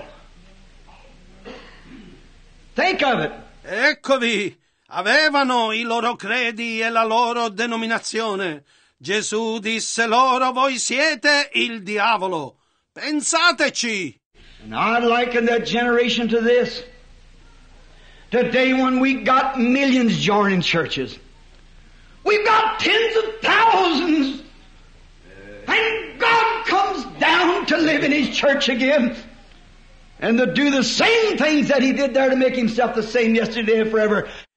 Think of it. Eccovi, avevano i loro credi e la loro denominazione. Gesù disse loro, voi siete il diavolo. Pensateci. And I liken that generation to this. Today when we got millions joining churches, we've got tens of thousands. And God comes down to live in His church again and to do the same things that He did there to make Himself the same yesterday and forever.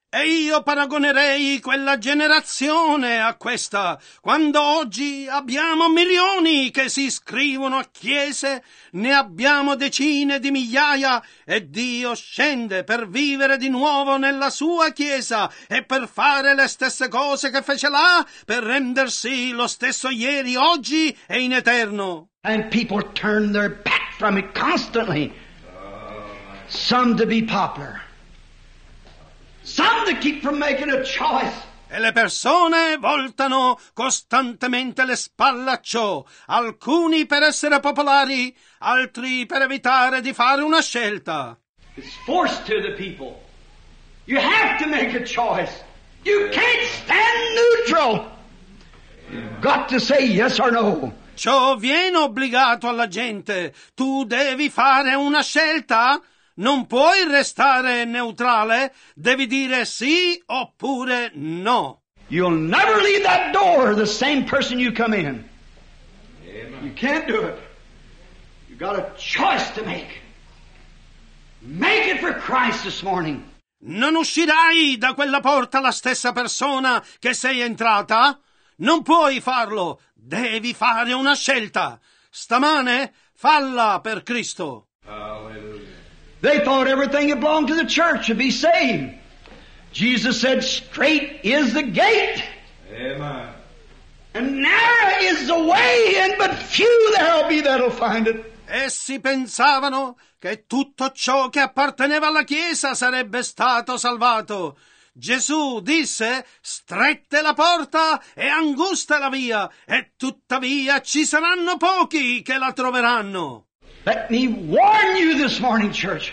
E io paragonerei quella generazione a questa, quando oggi abbiamo milioni che si iscrivono a chiese, ne abbiamo decine di migliaia, e Dio scende per vivere di nuovo nella sua chiesa e per fare le stesse cose che fece là, per rendersi lo stesso ieri, oggi e in eterno. And people turn their back from it constantly. Some to be popular. Some to keep from making a choice. E le persone voltano costantemente le spalle a ciò, alcuni per essere popolari, altri per evitare di fare una scelta. It's forced to the people. You have to make a choice. You can't stand neutral. You've got to say yes or no. Ciò viene obbligato alla gente. Tu devi fare una scelta. Non puoi restare neutrale, devi dire sì oppure no. You'll never leave that door the same person you come in. Amen. You can't do it. You've got a choice to make. Make it for Christ this morning. Non uscirai da quella porta la stessa persona che sei entrata? Non puoi farlo, devi fare una scelta. Stamane falla per Cristo. Hallelujah. They thought everything that belonged to the church would be saved. Jesus said, straight is the gate. Amen. And narrow is the way, and but few there'll be that'll find it. Essi pensavano che tutto ciò che apparteneva alla Chiesa sarebbe stato salvato. Gesù disse, stretta è la porta e angusta è la via, e tuttavia ci saranno pochi che la troveranno. Let me warn you this morning, church.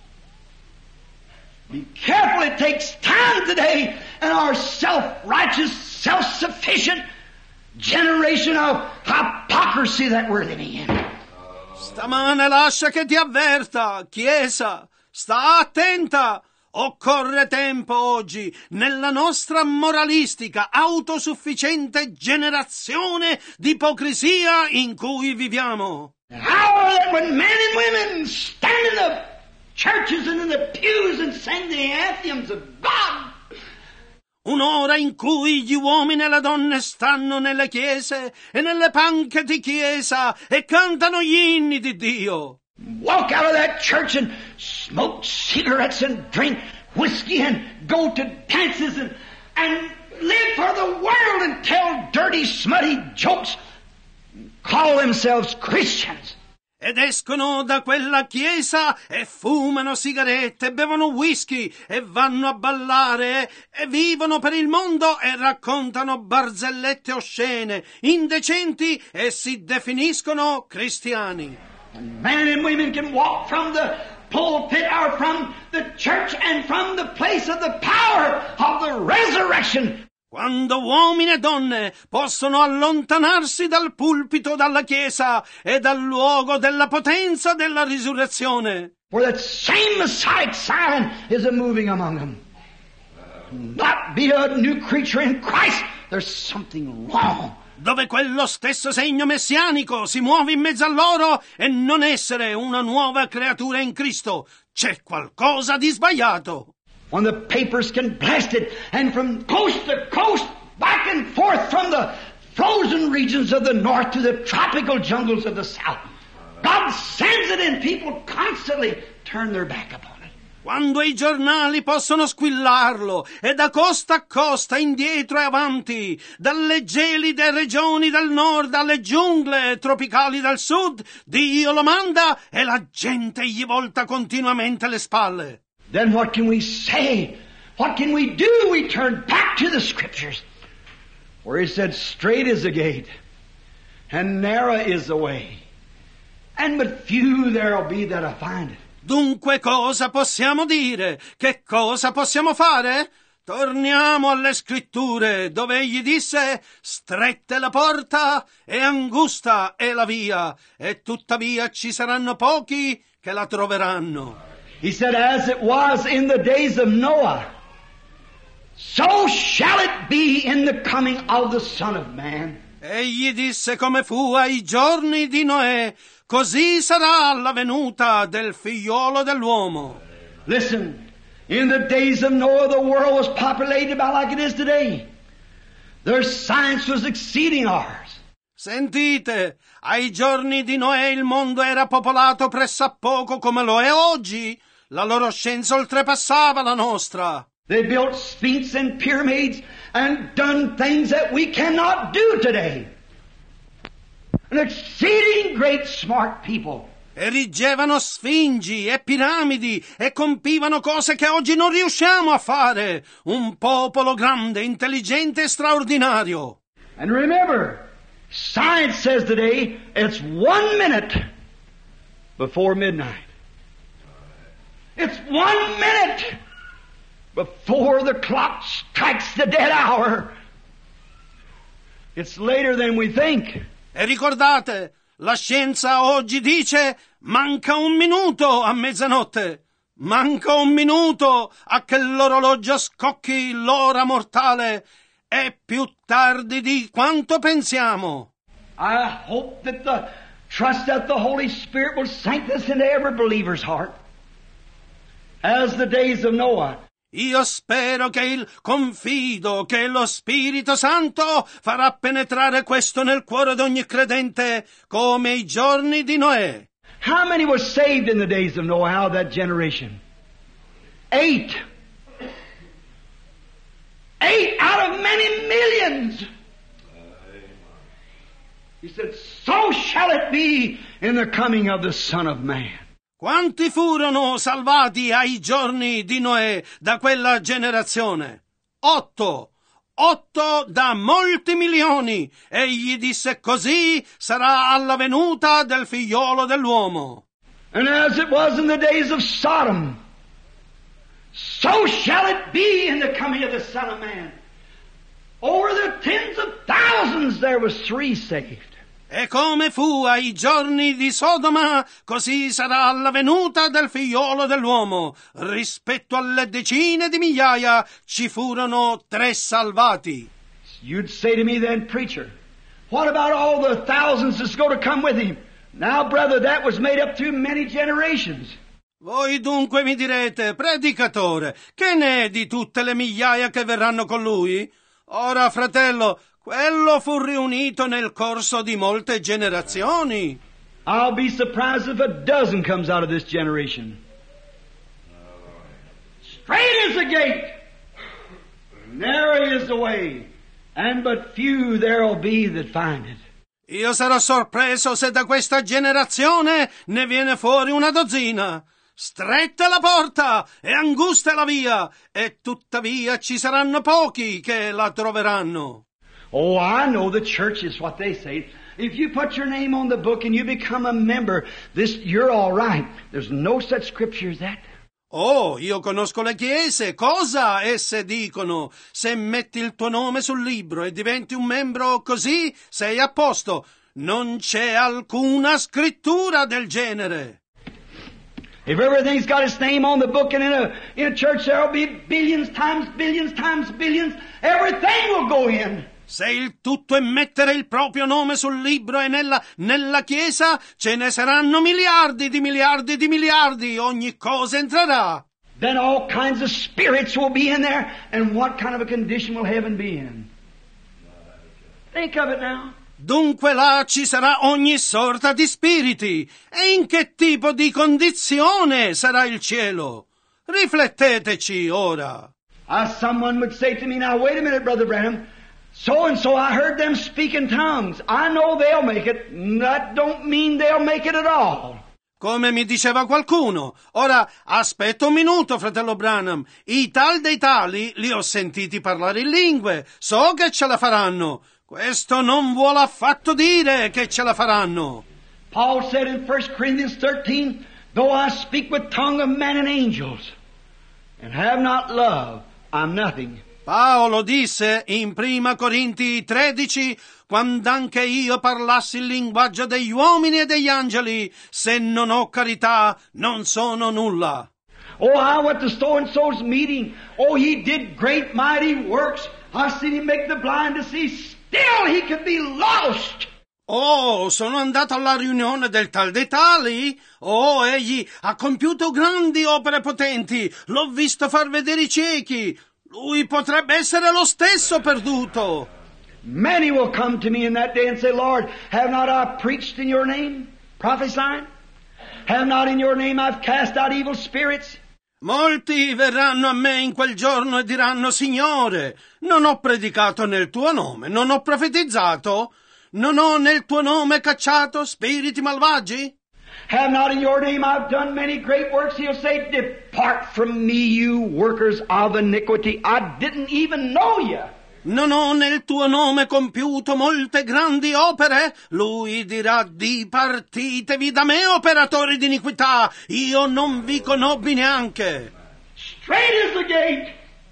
Be careful, it takes time today in our self-righteous, self-sufficient generation of hypocrisy that we're living in. Stamane lascia che ti avverta, Chiesa, sta attenta. Occorre tempo oggi, nella nostra moralistica, autosufficiente generazione di ipocrisia in cui viviamo. How that when men and women stand in the churches and in the pews and sing the anthems of God. Un'ora in cui gli uomini e le donne stanno nelle chiese e nelle panche di chiesa e cantano gli inni di Dio. Walk out of that church and smoke cigarettes and drink whiskey and go to dances and live for the world and tell dirty, smutty jokes. Call themselves Christians. Ed escono da quella chiesa e fumano sigarette, bevono whisky e vanno a ballare e vivono per il mondo e raccontano barzellette oscene, indecenti e si definiscono cristiani. And men and women can walk from the pulpit or from the church and from the place of the power of the resurrection. Quando uomini e donne possono allontanarsi dal pulpito, dalla chiesa e dal luogo della potenza della risurrezione. For that same Messiah sign is a moving among them. Not be a new creature in Christ. There's something wrong. Dove quello stesso segno messianico si muove in mezzo a loro e non essere una nuova creatura in Cristo. C'è qualcosa di sbagliato. When the papers can blast it, and from coast to coast, back and forth from the frozen regions of the north to the tropical jungles of the south. God sends it and people constantly turn their back upon it. Quando i giornali possono squillarlo, e da costa a costa, indietro e avanti, dalle gelide regioni del nord alle giungle tropicali del sud, Dio lo manda e la gente gli volta continuamente le spalle. Then what can we say? What can we do? We turn back to the Scriptures, where He said, straight is the gate, and narrow is the way, and but few there'll be that'll find it. Dunque cosa possiamo dire? Che cosa possiamo fare? Torniamo alle Scritture, dove Egli disse, stretta è la porta e angusta è la via, e tuttavia ci saranno pochi che la troveranno. He said, as it was in the days of Noah, so shall it be in the coming of the Son of Man. Egli disse, come fu ai giorni di Noè, così sarà alla venuta del figliolo dell'uomo. Listen, In the days of Noah, the world was populated about like it is today. Their science was exceeding ours. Sentite, ai giorni di Noè il mondo era popolato pressappoco come lo è oggi. La loro scienza oltrepassava la nostra. They built sphinx and pyramids and done things that we cannot do today. An exceeding great smart people. Erigevano sfingi e piramidi e compivano cose che oggi non riusciamo a fare. Un popolo grande, intelligente e straordinario. And remember, science says today it's 1 minute before midnight. It's 1 minute before the clock strikes the dead hour. It's later than we think. E ricordate, la scienza oggi dice manca 1 minuto a mezzanotte. Manca 1 minuto a che l'orologio scocchi l'ora mortale. È più tardi di quanto pensiamo. I hope that the trust that the Holy Spirit will sink this into every believer's heart. As the days of Noah. Io spero che confido che lo Spirito Santo farà penetrare questo nel cuore di ogni credente come i giorni di Noè. How many were saved in the days of Noah, out of that generation? 8. 8 out of many millions. He said, so shall it be in the coming of the Son of Man. Quanti furono salvati ai giorni di Noè da quella generazione? 8. 8 da molti milioni. Egli disse così sarà alla venuta del figliolo dell'uomo. And as it was in the days of Sodom, so shall it be in the coming of the Son of Man. Over the tens of thousands there was 3 saved. E come fu ai giorni di Sodoma, così sarà alla venuta del figliolo dell'uomo. Rispetto alle decine di migliaia ci furono 3 salvati. You'd say to me then, preacher, what about all the thousands that's going to come with him? Now, brother, that was made up through many generations. Voi dunque mi direte, predicatore, che ne è di tutte le migliaia che verranno con lui? Ora, fratello, quello fu riunito nel corso di molte generazioni. I'll be surprised if a dozen comes out of this generation. Straight is the gate, narrow is the way, and but few there'll be that find it. Io sarò sorpreso se da questa generazione ne viene fuori una dozzina. Stretta è la porta e angusta è la via, e tuttavia ci saranno pochi che la troveranno. Oh, I know the church is what they say. If you put your name on the book and you become a member, you're all right. There's no such scripture as that. Oh, io conosco le chiese. Cosa esse dicono? Se metti il tuo nome sul libro e diventi un membro così, sei a posto. Non c'è alcuna scrittura del genere. If everything's got its name on the book and in a church there'll be billions times billions times billions, everything will go in. Se il tutto è mettere il proprio nome sul libro e nella chiesa, ce ne saranno miliardi di miliardi di miliardi, ogni cosa entrerà. Then all kinds of spirits will be in there, and what kind of a condition will heaven be in? Think of it now. Dunque là ci sarà ogni sorta di spiriti. E in che tipo di condizione sarà il cielo? Rifletteteci ora. Someone would say to me, now wait a minute, Brother Branham, so and so I heard them speak in tongues. I know they'll make it. That don't mean they'll make it at all. Come mi diceva qualcuno, ora aspetta un minuto, fratello Branham, i tal dei tali li ho sentiti parlare in lingue, so che ce la faranno. Questo non vuole affatto dire che ce la faranno. Paul said in 1 Corinthians 13, though I speak with tongue of men and angels, and have not love, I'm nothing. Paolo disse in Prima Corinti 13, quando anche io parlassi il linguaggio degli uomini e degli angeli, se non ho carità, non sono nulla. Oh, I went to so-and-so's meeting. Oh, he did great, mighty works. I seen him make the blind to see. Still, he could be lost. Oh, sono andato alla riunione del tal dei tali. Oh, egli ha compiuto grandi opere potenti. L'ho visto far vedere i ciechi. Lui potrebbe essere lo stesso perduto. Many will come to me in that day and say, Lord, have not I preached in your name, prophesying? Have not in your name I've cast out evil spirits? Molti verranno a me in quel giorno e diranno, Signore, non ho predicato nel tuo nome, non ho profetizzato, non ho nel tuo nome cacciato spiriti malvagi? Have not in your name I've done many great works? He'll say, depart from me, you workers of iniquity. I didn't even know you. Non ho nel tuo nome compiuto molte grandi opere? Lui dirà, dipartitevi da me, operatori di iniquità, io non vi conobbi neanche. Straight is the gate,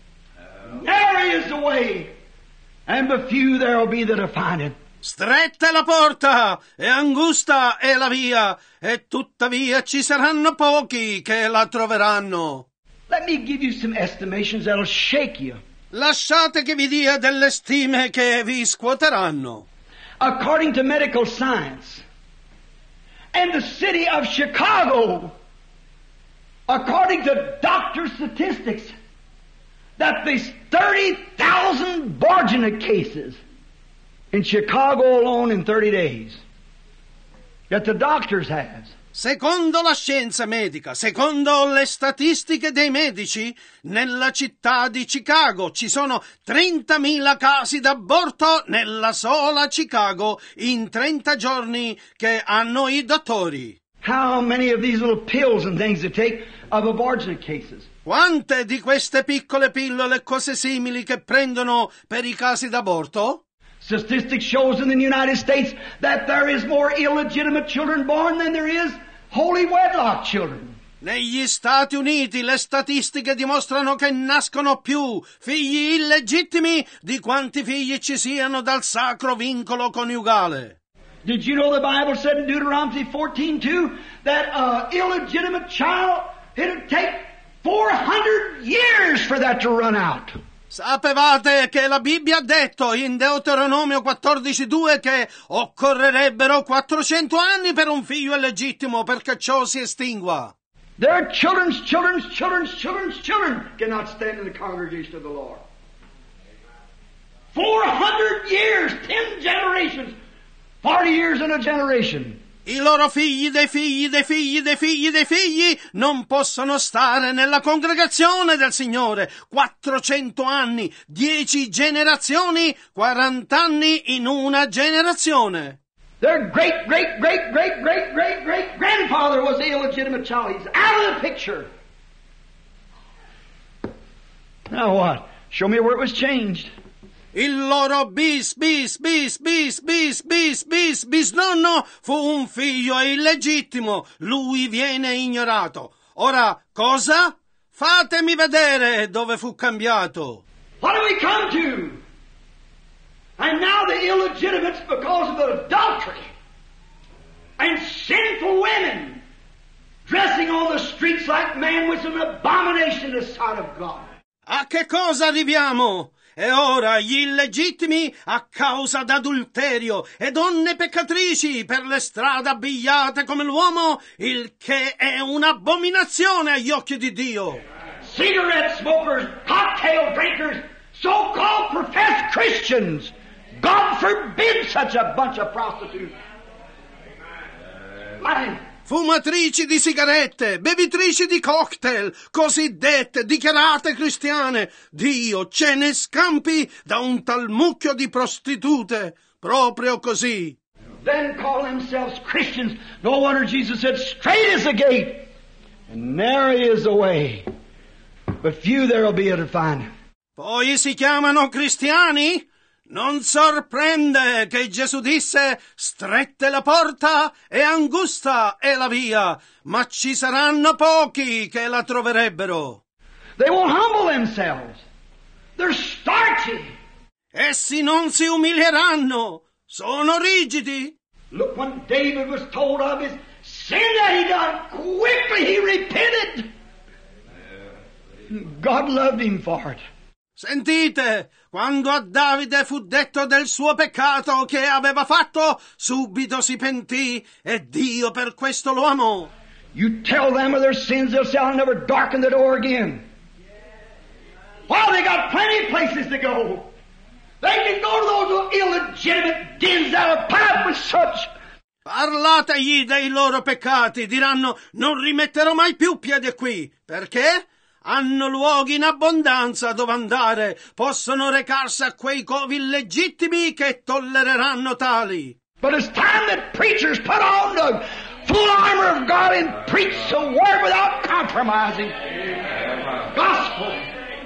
narrow is the way, and but few there will be that will find it. Stretta è la porta, e angusta è la via, e tuttavia ci saranno pochi che la troveranno. Let me give you some estimations that'll shake you. Lasciate che vi dia delle stime che vi scuoteranno. According to medical science, and the city of Chicago, according to doctor statistics, that there's 30,000 Borgina cases in Chicago alone in 30 days that the doctors has. Secondo la scienza medica, secondo le statistiche dei medici, nella città di Chicago ci sono 30.000 casi d'aborto nella sola Chicago in 30 giorni che hanno i dottori. How many of these little pills and things they take of abortion cases? Quante di queste piccole pillole e cose simili che prendono per i casi d'aborto? Statistics shows in the United States that there is more illegitimate children born than there is holy wedlock children. Negli Stati Uniti le statistiche dimostrano che nascono più figli illegittimi di quanti figli ci siano dal sacro vincolo coniugale. Did you know the Bible said in Deuteronomy 14:2 that an illegitimate child, it'll take 400 years for that to run out? Sapevate che la Bibbia ha detto in Deuteronomio 14:2 che occorrerebbero 400 anni per un figlio illegittimo perché ciò si estingua? Their children's children cannot stand in the congregation of the Lord. 400 years, 10 generations, 40 years in a generation. I loro figli dei figli dei figli dei figli dei figli non possono stare nella congregazione del Signore. 400 anni, 10 generazioni, 40 anni in una generazione. Their great grandfather was the illegitimate child. He's out of the picture. Now what? Show me where it was changed. Il loro bisnonno fu un figlio illegittimo, lui viene ignorato. Ora, cosa? Fatemi vedere dove fu cambiato. What do we come to? And now the illegitimates, because of adultery and sinful women dressing on the streets like man, was an abomination in the sight of God. A che cosa arriviamo? E ora gli illegittimi a causa d'adulterio e donne peccatrici per le strade abbigliate come l'uomo, il che è un'abominazione agli occhi di Dio. Cigarette smokers, cocktail drinkers, so-called professed Christians. God forbid such a bunch of prostitutes. Fumatrici di sigarette, bevitrici di cocktail, cosiddette dichiarate cristiane. Dio ce ne scampi da un tal mucchio di prostitute, proprio così. Then call themselves Christians. No wonder Jesus said, straight is the gate, and narrow is the way, but few there will be to find. Poi si chiamano cristiani? Non sorprende che Gesù disse, stretta è la porta e angusta è la via, ma ci saranno pochi che la troverebbero. They won't humble themselves. They're starchy. Essi non si umilieranno, sono rigidi. Look, when David was told of his sin that he done, quickly he repented. God loved him for it. Sentite, quando a Davide fu detto del suo peccato che aveva fatto, subito si pentì e Dio per questo lo amò. You tell them of their sins, they'll say, I'll never darken the door again. Well, they got plenty of places to go. They can go to those illegitimate dens that are pied with such. Parlategli dei loro peccati, diranno, non rimetterò mai più piede qui. Perché? Hanno luoghi in abbondanza dove andare, possono recarsi a quei covi illegittimi che tollereranno tali. But it's time that preachers put on the full armor of God and preach the word without compromising. Gospel.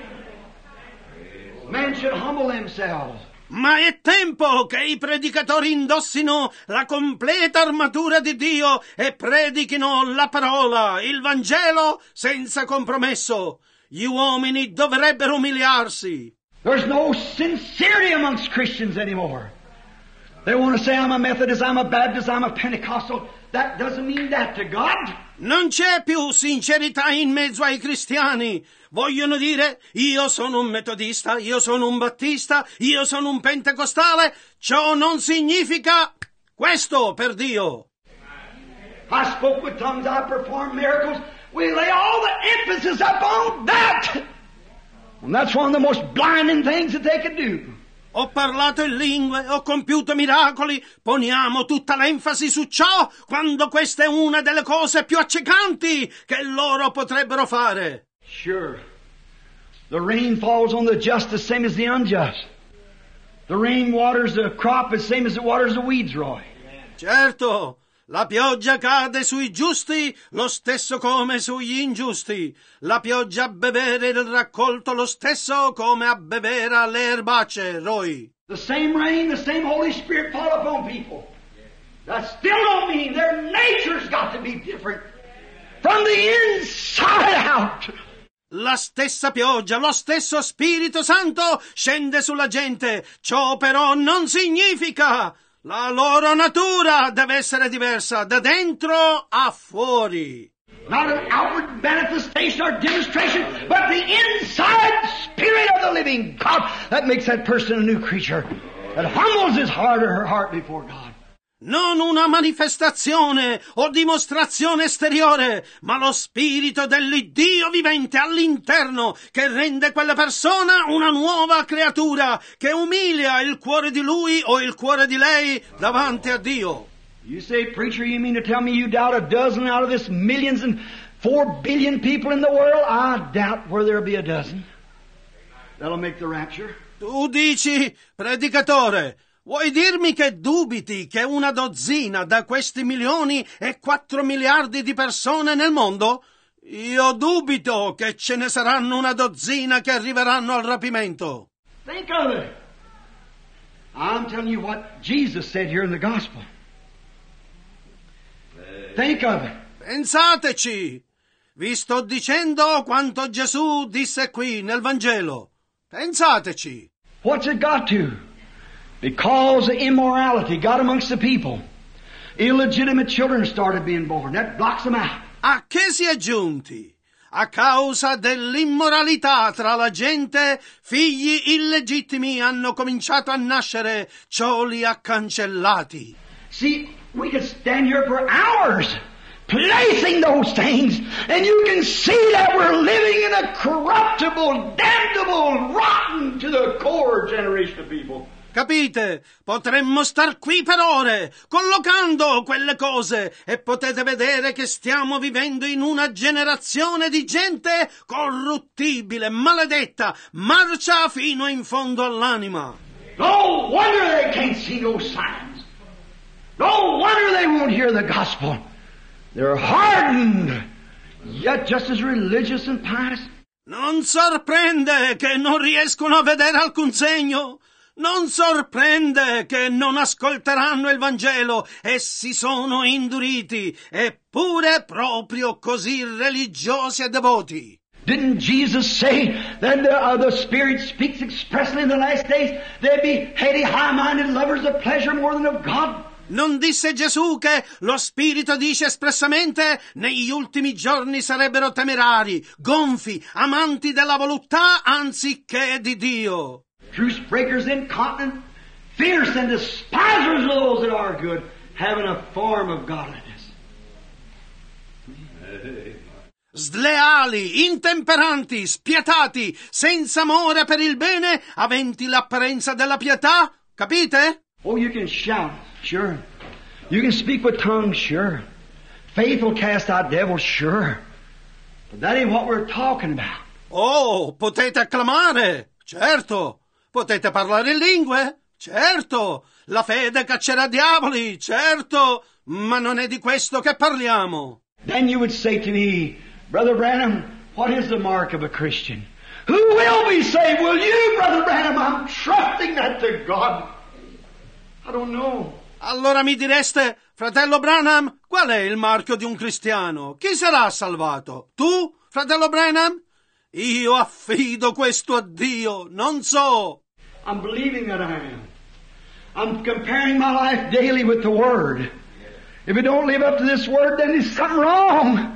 Men should humble themselves. Ma è tempo che i predicatori indossino la completa armatura di Dio e predichino la parola, il Vangelo, senza compromesso. Gli uomini dovrebbero umiliarsi. There's no sincerity amongst Christians anymore. They want to say, I'm a Methodist, I'm a Baptist, I'm a Pentecostal. That doesn't mean that to God. Non c'è più sincerità in mezzo ai cristiani. Vogliono dire, io sono un metodista, io sono un battista, io sono un pentecostale. Ciò non significa questo per Dio. I spoke with tongues, I performed miracles. We lay all the emphasis upon that. And that's one of the most blinding things that they could do. Ho parlato in lingue, ho compiuto miracoli, poniamo tutta l'enfasi su ciò, quando questa è una delle cose più accecanti che loro potrebbero fare. Sure. The rain falls on the just the same as the unjust. The rain waters the crop the same as it waters the weeds, Roy. Certo, la pioggia cade sui giusti lo stesso come sugli ingiusti. La pioggia abbevera il raccolto lo stesso come abbevera le erbacce, Roy. The same rain, the same Holy Spirit fall upon people. That still don't mean their nature's got to be different. From the inside out. La stessa pioggia, lo stesso Spirito Santo scende sulla gente. Ciò però non significa la loro natura deve essere diversa da dentro a fuori. Not an outward manifestation or demonstration, but the inside spirit of the living God that makes that person a new creature, that humbles his heart or her heart before God. Non una manifestazione o dimostrazione esteriore, ma lo spirito dell'Iddio vivente all'interno che rende quella persona una nuova creatura, che umilia il cuore di lui o il cuore di lei davanti a Dio. You say, preacher, you mean to tell me you doubt a dozen out of this millions and 4 billion people in the world? I doubt where there'll be a dozen. That'll make the rapture. Tu dici, predicatore, vuoi dirmi che dubiti che una dozzina da questi 1,4 miliardi di persone nel mondo? Io dubito che ce ne saranno una dozzina che arriveranno al rapimento. Think of it. I'm telling you what Jesus said here in the gospel. Think of it. Pensateci. Vi sto dicendo quanto Gesù disse qui nel Vangelo. Pensateci. What's it got to? Because immorality got amongst the people. Illegitimate children started being born. That blocks them out. A che si è giunti? A causa dell'immoralità tra la gente, figli illegittimi hanno cominciato a nascere, ciò li ha cancellati. See, we could stand here for hours placing those things, and you can see that we're living in a corruptible, damnable, rotten to the core generation of people. Capite? Potremmo star qui per ore, collocando quelle cose, e potete vedere che stiamo vivendo in una generazione di gente corruttibile, maledetta, marcia fino in fondo all'anima. No wonder they can't see no signs. No wonder they won't hear the gospel. They're hardened, yet just as religious and pious. Non sorprende che non riescono a vedere alcun segno. Non sorprende che non ascolteranno il Vangelo e si sono induriti, eppure proprio così religiosi e devoti. Didn't Jesus say that the Spirit speaks expressly in the last days? They'd be heady, high-minded lovers of pleasure more than of God. Non disse Gesù che lo Spirito dice espressamente negli ultimi giorni sarebbero temerari, gonfi, amanti della voluttà anziché di Dio. Truce breakers, incontinent, fierce and despisers of those that are good, having a form of godliness. Sleali, intemperanti, spietati, senza amore per il bene, aventi l'apparenza della pietà, capite? Oh, you can shout, sure. You can speak with tongues, sure. Faith will cast out devils, sure. But that ain't what we're talking about. Oh, potete acclamare, certo. Potete parlare in lingue, certo. La fede caccerà diavoli, certo. Ma non è di questo che parliamo. Then you would say to me, Brother Branham, what is the mark of a Christian? Who will be saved? Will you, Brother Branham? I'm trusting that to God. I don't know. Allora mi direste, fratello Branham, qual è il marchio di un cristiano? Chi sarà salvato? Tu, fratello Branham? Io affido questo a Dio, non so. I'm believing that I am. I'm comparing my life daily with the Word. If it don't live up to this Word, then there's something wrong.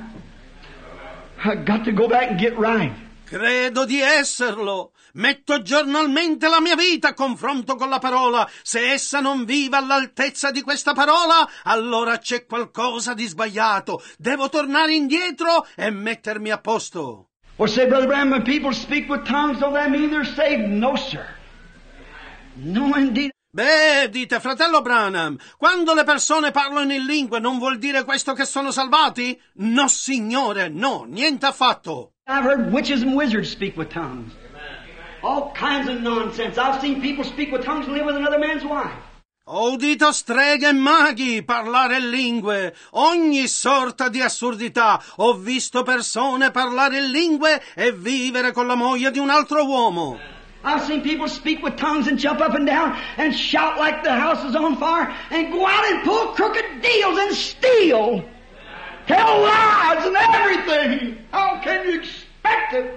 I've got to go back and get right. Credo di esserlo. Metto giornalmente la mia vita a confronto con la parola. Se essa non vive all'altezza di questa parola, allora c'è qualcosa di sbagliato. Devo tornare indietro e mettermi a posto. Or say, Brother Branham, when people speak with tongues, don't that mean they're saved? No, sir. No, indeed. Beh, dite, fratello Branham, quando le persone parlano in lingue non vuol dire questo che sono salvati? No, signore, no, niente affatto. I've heard witches and wizards speak with tongues. All kinds of nonsense. I've seen people speak with tongues and live with another man's wife. Ho udito streghe e maghi parlare in lingue, ogni sorta di assurdità. Ho visto persone parlare in lingue e vivere con la moglie di un altro uomo. I've seen people speak with tongues and jump up and down and shout like the house is on fire and go out and pull crooked deals and steal. Tell lies and everything. How can you expect it?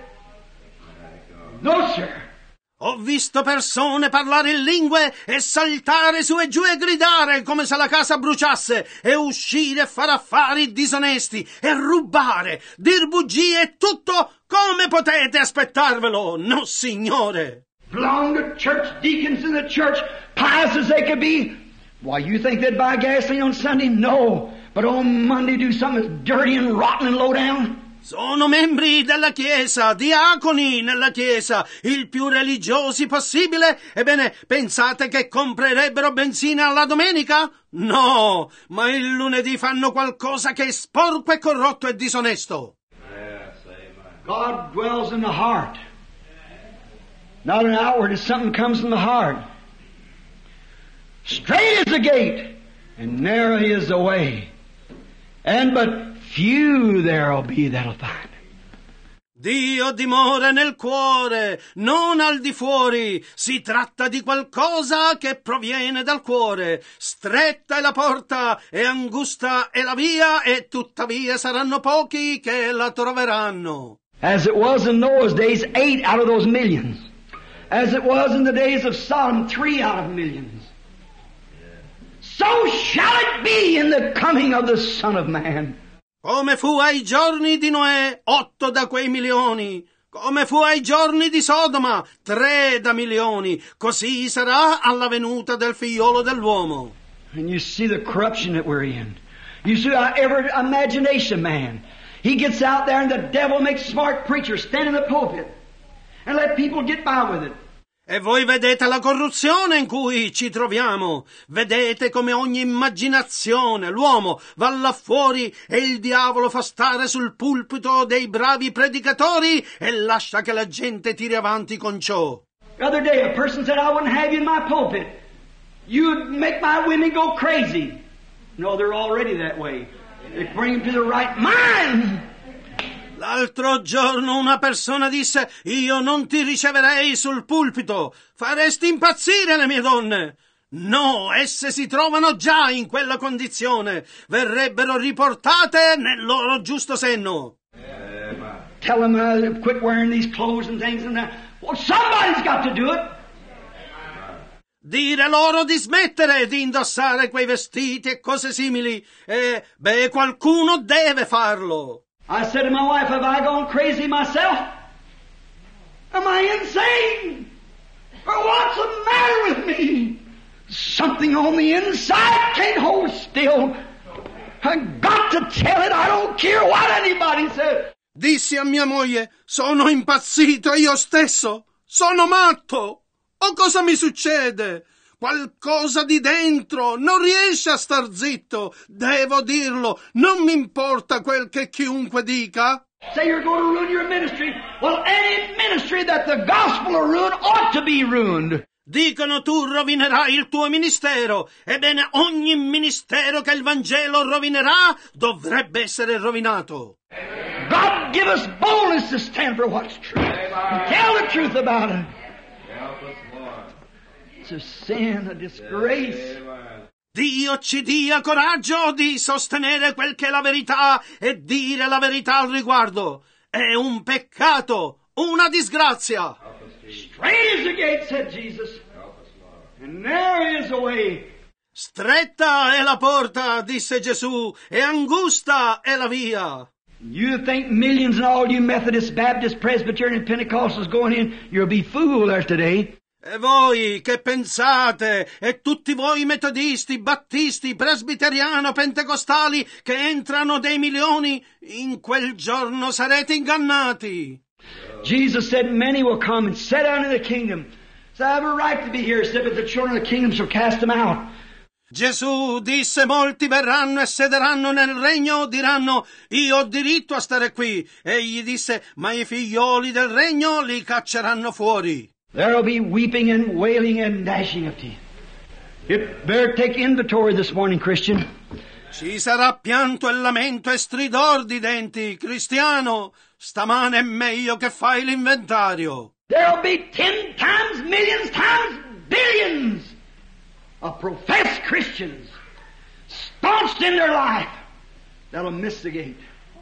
No, sir. Ho visto persone parlare in lingue e saltare su e giù e gridare come se la casa bruciasse e uscire e fare affari disonesti e rubare, dir bugie e tutto. Come potete aspettarvelo? No, signore. Belong to church deacons in the church, pious as they could be. Why, you think they'd buy gasoline on Sunday? No. But on Monday do something dirty and rotten and low down? Sono membri della Chiesa, diaconi nella Chiesa, il più religiosi possibile. Ebbene, pensate che comprerebbero benzina alla domenica? No, ma il lunedì fanno qualcosa che è sporco e corrotto e disonesto. God dwells in the heart. Not an outward, as something comes from the heart. Straight is the gate, and narrow is the way. And but few there'll be that'll find. Dio dimora nel cuore, non al di fuori. Si tratta di qualcosa che proviene dal cuore. Stretta è la porta e angusta è la via, e tuttavia saranno pochi che la troveranno. As it was in Noah's days, 8 out of those millions. As it was in the days of Sodom, 3 out of millions. So shall it be in the coming of the Son of Man. Come fu ai giorni di Noè, 8 da quei milioni. Come fu ai giorni di Sodoma, 3 da milioni. Così sarà alla venuta del figliolo dell'uomo. And you see the corruption that we're in. You see how every imagination man, he gets out there and the devil makes smart preachers stand in the pulpit and let people get by with it. E voi vedete la corruzione in cui ci troviamo. Vedete come ogni immaginazione, l'uomo va là fuori e il diavolo fa stare sul pulpito dei bravi predicatori e lascia che la gente tiri avanti con ciò. The other day a person said, I wouldn't have you in my pulpit. You'd make my women go crazy. No, they're already that way. They bring them to the right mind. L'altro giorno una persona disse, io non ti riceverei sul pulpito, faresti impazzire le mie donne. No, esse si trovano già in quella condizione, verrebbero riportate nel loro giusto senno. Tell them quit wearing these clothes and things and that. Well, somebody's got to do it. Dire loro di smettere di indossare quei vestiti e cose simili. E, qualcuno deve farlo. I said to my wife, have I gone crazy myself? Am I insane? Or what's the matter with me? Something on the inside can't hold still. I've got to tell it, I don't care what anybody says. Dissi a mia moglie, sono impazzito io stesso? Sono matto? O cosa mi succede? Qualcosa di dentro non riesce a star zitto. Devo dirlo, non mi importa quel che chiunque dica. Say you're going to ruin your ministry. Well, any ministry that the gospel will ruin ought to be ruined. Dicono tu rovinerai il tuo ministero. Ebbene, ogni ministero che il Vangelo rovinerà dovrebbe essere rovinato. God give us boldness to stand for what's true. And tell the truth about it. It's a sin, a disgrace. Dio ci dia coraggio di sostenere quel che è la verità e dire la verità al riguardo. È un peccato, una disgrazia. Straight is the gate, said Jesus, and narrow is the way. Stretta è la porta, disse Gesù, e angusta è la via. You think millions and all you Methodists, Baptists, Presbyterian, Pentecostals going in, you'll be fooled there today. E voi che pensate, e tutti voi metodisti, battisti, presbiteriano, pentecostali, che entrano dei milioni, in quel giorno sarete ingannati. Jesus said, many will come and sit down in the kingdom. So I have a right to be here, said, but the children of the kingdom shall cast them out. Gesù disse, molti verranno e sederanno nel regno, diranno, io ho diritto a stare qui. Egli disse, ma i figlioli del regno li cacceranno fuori. There'll be weeping and wailing and gnashing of teeth. You better take inventory this morning, Christian. Ci sarà pianto e lamento e stridor di denti, cristiano. Stamane è meglio che fai l'inventario. There'll be 10 times, millions times, billions of professed Christians, staunched in their life, that'll miss the gate.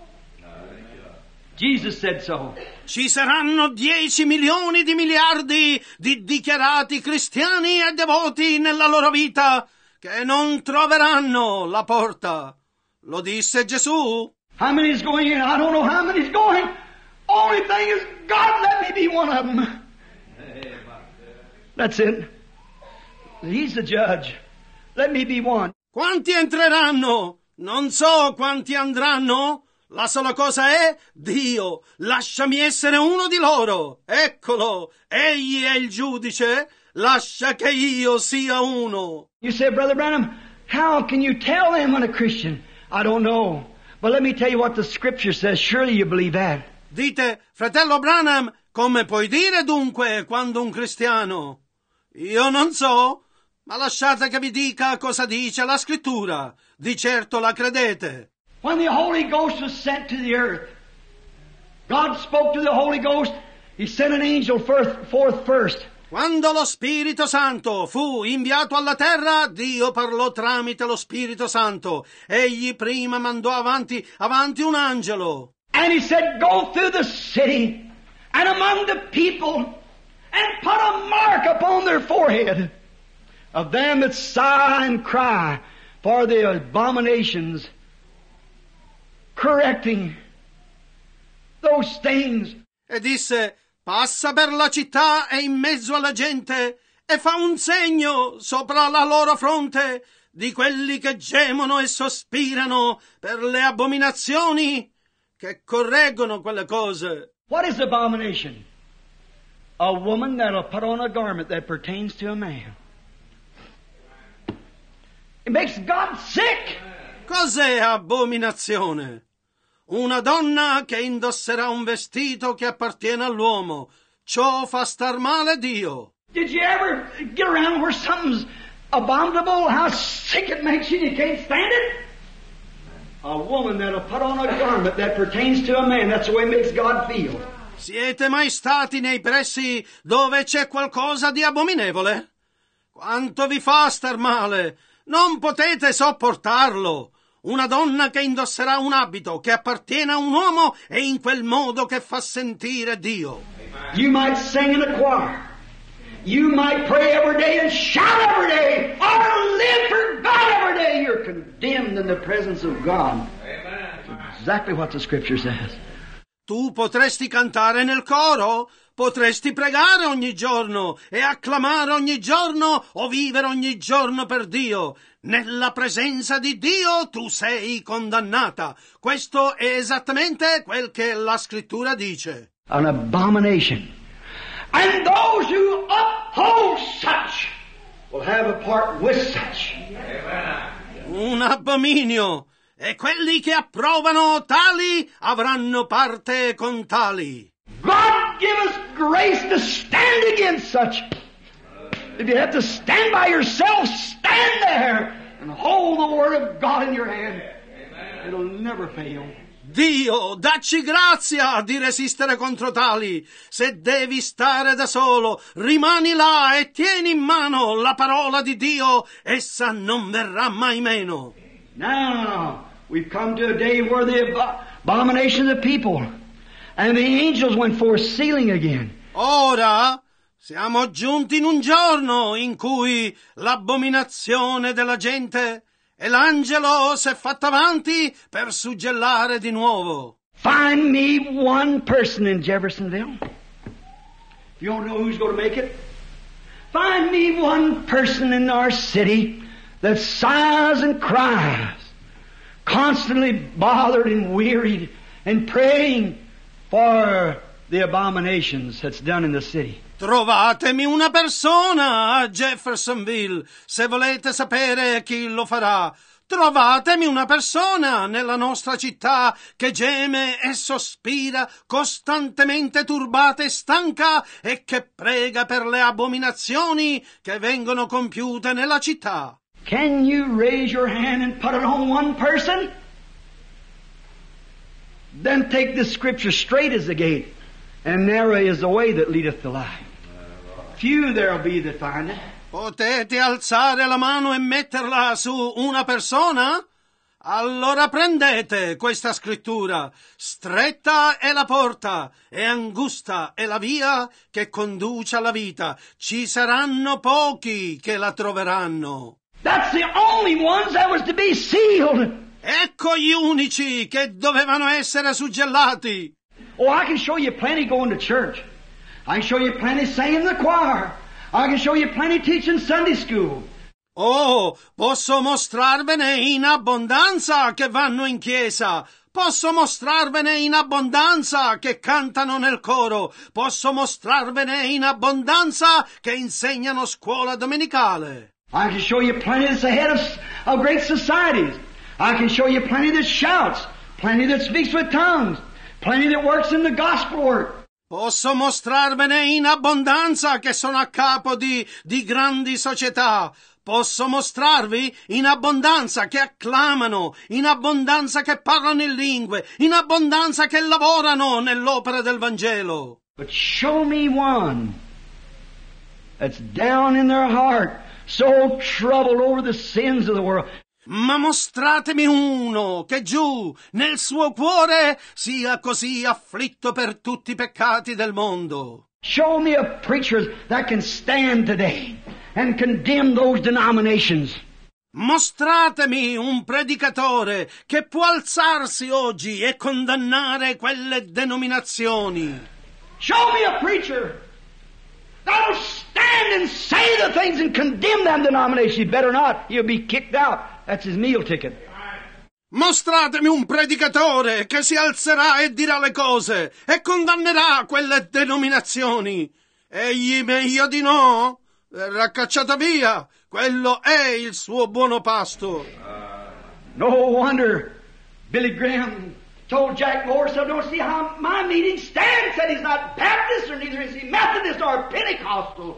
Jesus said so. Ci saranno 10 milioni di miliardi di dichiarati cristiani e devoti nella loro vita che non troveranno la porta. Lo disse Gesù. How many is going in? I don't know how many is going. Only thing is, God, let me be one of them. That's it. He's the judge. Let me be one. Quanti entreranno? Non so quanti andranno. La sola cosa è, Dio, lasciami essere uno di loro. Eccolo, egli è il giudice. Lascia che io sia uno. You say, Brother Branham, how can you tell them when a Christian? I don't know. But let me tell you what the Scripture says. Surely you believe that. Dite, fratello Branham, come puoi dire dunque quando un cristiano? Io non so, ma lasciate che vi dica cosa dice la Scrittura. Di certo la credete. When the Holy Ghost was sent to the earth, God spoke to the Holy Ghost. He sent an angel forth first. Quando lo Spirito Santo fu inviato alla terra, Dio parlò tramite lo Spirito Santo. Egli prima mandò avanti un angelo. And he said, go through the city and among the people and put a mark upon their forehead of them that sigh and cry for the abominations, correcting those things. E disse, passa per la città e in mezzo alla gente e fa un segno sopra la loro fronte di quelli che gemono e sospirano per le abominazioni, che correggono quelle cose. What is abomination? A woman that'll put on a garment that pertains to a man. It makes God sick. Cos'è abominazione? Una donna che indosserà un vestito che appartiene all'uomo. Ciò fa star male Dio. Did you ever get around where something's abominable, how sick it makes you and you can't stand it? A woman that'll put on a garment that pertains to a man. That's the way it makes God feel. Siete mai stati nei pressi dove c'è qualcosa di abominevole? Quanto vi fa star male? Non potete sopportarlo. Una donna che indosserà un abito che appartiene a un uomo e in quel modo che fa sentire Dio. You might sing in a choir. You might pray every day and shout every day, or live for God every day. You're condemned in the presence of God. That's exactly what the Scripture says. Tu potresti cantare nel coro, potresti pregare ogni giorno e acclamare ogni giorno o vivere ogni giorno per Dio. Nella presenza di Dio tu sei condannata. Questo è esattamente quel che la Scrittura dice. An abomination. And those who uphold such will have a part with such. Un abominio. E quelli che approvano tali avranno parte con tali. God give us grace to stand against such. If you have to stand by yourself, stand there and hold the Word of God in your hand. It'll never fail. Dio, dacci grazia di resistere contro tali. Se devi stare da solo, rimani là e tieni in mano la parola di Dio. Essa non verrà mai meno. Now, we've come to a day where the abomination of the people and the angels went forth sealing again. Ora siamo giunti in un giorno in cui l'abominazione della gente e l'angelo si è fatto avanti per suggellare di nuovo. Find me one person in Jeffersonville. You don't know who's going to make it? Find me one person in our city that sighs and cries, constantly bothered and wearied and praying for the abominations that's done in the city. Trovatemi una persona a Jeffersonville, se volete sapere chi lo farà. Trovatemi una persona nella nostra città che geme e sospira, costantemente turbata e stanca, e che prega per le abominazioni che vengono compiute nella città. Can you raise your hand and put it on one person? Then take the Scripture straight as the gate, and narrow is the way that leadeth to life. Few there'll be that find it. Potete alzare la mano e metterla su una persona? Allora prendete questa scrittura. Stretta è la porta e angusta è la via che conduce alla vita. Ci saranno pochi che la troveranno. That's the only ones that was to be sealed. Ecco gli unici che dovevano essere suggellati. Oh, I can show you plenty going to church. I can show you plenty singing in the choir. I can show you plenty teaching Sunday school. Oh, posso mostrarvene in abbondanza che vanno in chiesa. Posso mostrarvene in abbondanza che cantano nel coro. Posso mostrarvene in abbondanza che insegnano scuola domenicale. I can show you plenty that's the head of great societies. I can show you plenty that shouts, plenty that speaks with tongues, plenty that works in the gospel work. Posso mostrarvene in abbondanza che sono a capo di grandi società. Posso mostrarvi in abbondanza che acclamano, in abbondanza che parlano in lingue, in abbondanza che lavorano nell'opera del Vangelo. But show me one that's down in their heart, so troubled over the sins of the world. Ma mostratemi uno che giù nel suo cuore sia così afflitto per tutti i peccati del mondo. Show me a preacher that can stand today and condemn those denominations. Mostratemi un predicatore che può alzarsi oggi e condannare quelle denominazioni. Show me a preacher that'll stand and say the things and condemn them denominations. He better not. He'll be kicked out. That's his meal ticket. Mostratemi un predicatore che si alzerà e dirà le cose e condannerà quelle denominazioni. Egli meglio di no, verrà cacciato via. Quello è il suo buono pasto. No wonder Billy Graham told Jack Morris, I don't see how my meeting stands. Said he's not Baptist or neither is he Methodist or Pentecostal.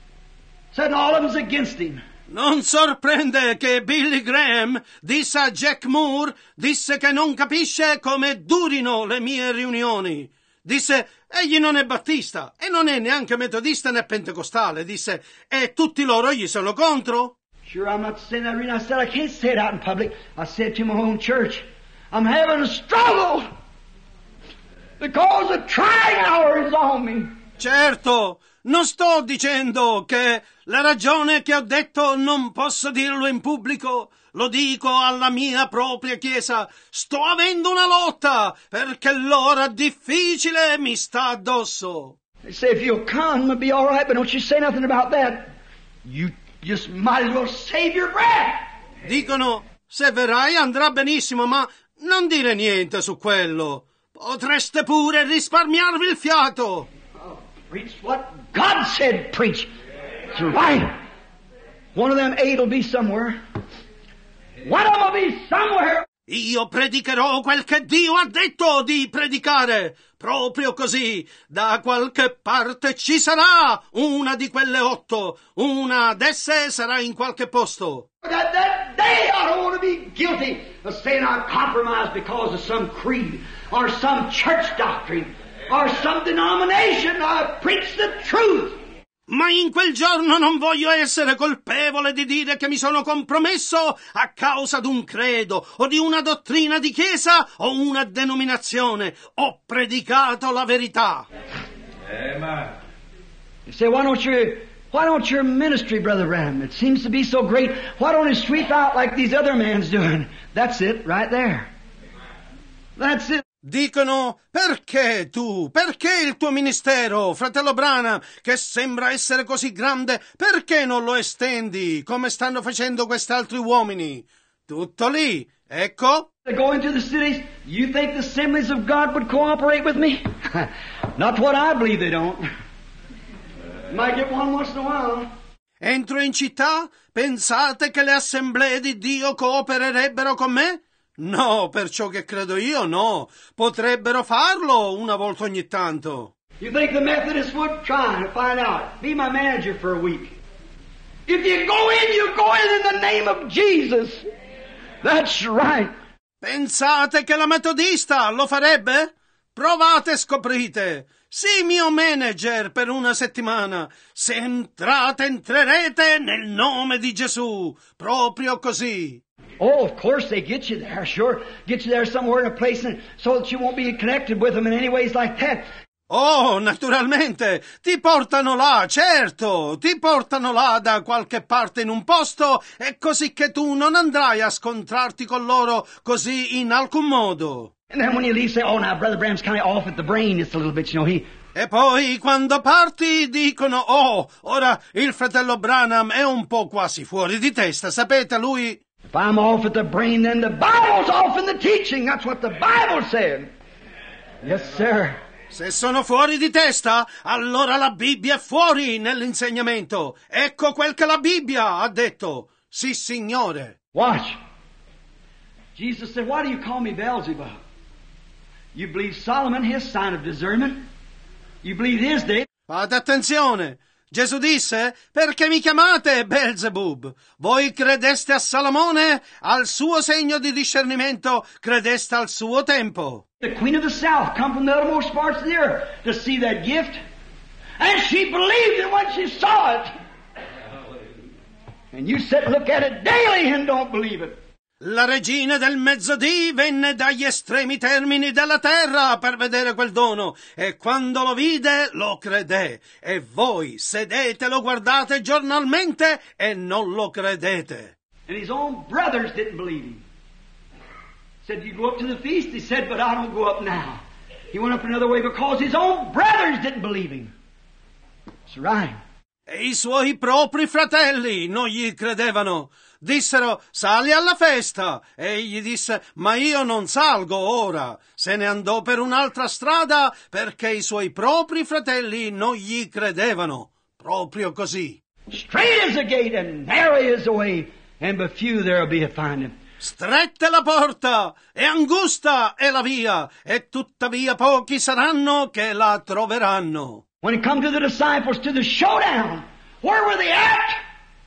Said all of them's against him. Non sorprende che Billy Graham disse a Jack Moore, disse che non capisce come durino le mie riunioni. Disse, egli non è battista e non è neanche metodista né pentecostale. Disse, e tutti loro gli sono contro? Sure, I'm not saying that reason. I said I can't say it out in public. I said to my own church, I'm having a struggle because the trying hour is on me. Certo, Non sto dicendo che la ragione che ho detto non posso dirlo in pubblico. Lo dico alla mia propria chiesa. Sto avendo una lotta perché l'ora difficile mi sta addosso. They say if you'll come, it'll be all right, but don't you say nothing about that. You just might as well save your breath. Dicono, se verrai andrà benissimo, ma non dire niente su quello. Potreste pure risparmiarvi il fiato. Oh, preach what God said preach. It's right. One of them eight will be somewhere. One of them will be somewhere. Io predicherò quel che Dio ha detto di predicare. Proprio così. Da qualche parte ci sarà una di quelle 8. Una d'esse sarà in qualche posto. That they ought to want to be guilty of saying I compromise because of some creed or some church doctrine or some denomination. I preach the truth. Ma in quel giorno non voglio essere colpevole di dire che mi sono compromesso a causa d'un credo o di una dottrina di chiesa o una denominazione. Ho predicato la verità. Amen. You say, why don't your ministry, Brother Branham? It seems to be so great. Why don't it sweep out like these other men's doing? That's it, right there. That's it. Dicono, perché tu? Perché il tuo ministero, fratello Branham, che sembra essere così grande, perché non lo estendi, come stanno facendo quest'altri uomini? Tutto lì, ecco. They go into the cities. You think the Assemblies of God would cooperate with me? Not what I believe they don't. Might get one once in a while. Entro in città? Pensate che le assemblee di Dio coopererebbero con me? No, per ciò che credo io, no. Potrebbero farlo una volta ogni tanto. You think the Methodists would try to find out? Be my manager for a week. If you go in the name of Jesus. That's right. Pensate che la metodista lo farebbe? Provate e scoprite. Sì, mio manager per una settimana. Se entrate, entrerete nel nome di Gesù. Proprio così. Oh, of course they get you there, sure. Get you there somewhere in a place so that you won't be connected with them in any ways like that. Oh, naturalmente, ti portano là, certo, ti portano là da qualche parte in un posto e così che tu non andrai a scontrarti con loro così in alcun modo. And then when you leave, say, oh, now Brother Branham's kind of off at the brain just a little bit, you know, E poi quando parti dicono, oh, ora il fratello Branham è un po' quasi fuori di testa, sapete, lui... If I'm off at the brain, then the Bible's off in the teaching. That's what the Bible said. Yes, sir. Se sono fuori di testa, allora la Bibbia è fuori nell'insegnamento. Ecco quel che la Bibbia ha detto. Sì, signore. Watch. Jesus said, why do you call me Beelzebub? You believe Solomon, his sign of discernment. You believe his day. Fate attenzione. Gesù disse, perché mi chiamate Beelzebub? Voi credeste a Salomone, al suo segno di discernimento, credeste al suo tempo. The queen of the south come from the uttermost parts of the earth to see that gift. And she believed it when she saw it. And you sit and look at it daily and don't believe it. La regina del mezzodì venne dagli estremi termini della terra per vedere quel dono e quando lo vide lo credé e voi sedete e lo guardate giornalmente e non lo credete. And his own brothers didn't believe him. Said, you go up to the feast? He said, but I don't go up now. He went up another way because his own brothers didn't believe him. That's right. E i suoi propri fratelli non gli credevano. Dissero, sali alla festa. E egli disse, ma io non salgo ora. Se ne andò per un'altra strada perché i suoi propri fratelli non gli credevano. Proprio così. Straight is the gate and narrow is the way, and but few there will be to find him. Stretta è la porta e angusta è la via, e tuttavia pochi saranno che la troveranno. When it come to the disciples, to the showdown, where were they at?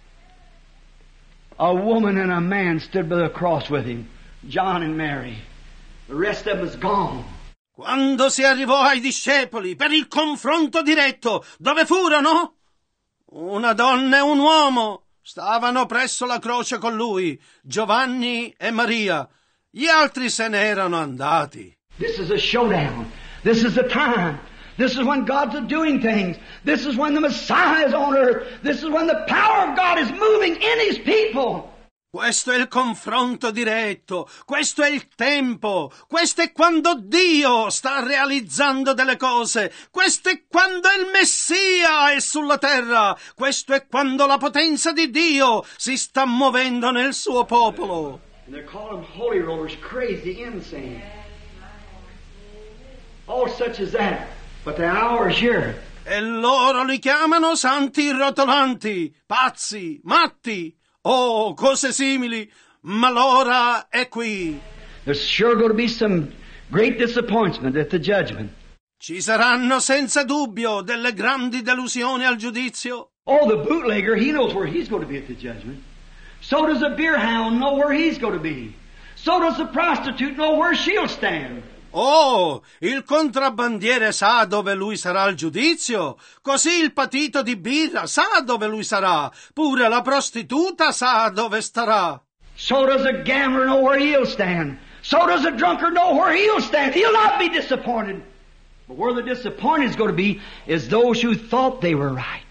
A woman and a man stood by the cross with him, John and Mary. The rest of them was gone. Quando si arrivò ai discepoli per il confronto diretto, dove furono? Una donna e un uomo stavano presso la croce con lui, Giovanni e Maria. Gli altri se ne erano andati. This is a showdown. This is the time. This is when God's doing things. This is when the Messiah is on earth. This is when the power of God is moving in His people. Questo è il confronto diretto, questo è il tempo, questo è quando Dio sta realizzando delle cose, questo è quando il Messia è sulla terra, questo è quando la potenza di Dio si sta muovendo nel suo popolo. And they call them holy rollers, crazy, insane. All such as that. But the hour is here. E loro li chiamano santi rotolanti, pazzi, matti. Oh, cose simili, ma l'ora è qui. There's sure going to be some great disappointment at the judgment. Ci saranno senza dubbio delle grandi delusioni al giudizio. Oh, the bootlegger, he knows where he's going to be at the judgment. So does the beer hound know where he's going to be. So does the prostitute know where she'll stand. Oh, il contrabbandiere sa dove lui sarà al giudizio, così il patito di birra sa dove lui sarà, pure la prostituta sa dove starà. So does a gambler know where he'll stand. So does a drunkard know where he'll stand. He'll not be disappointed. But where the disappointed is going to be is those who thought they were right.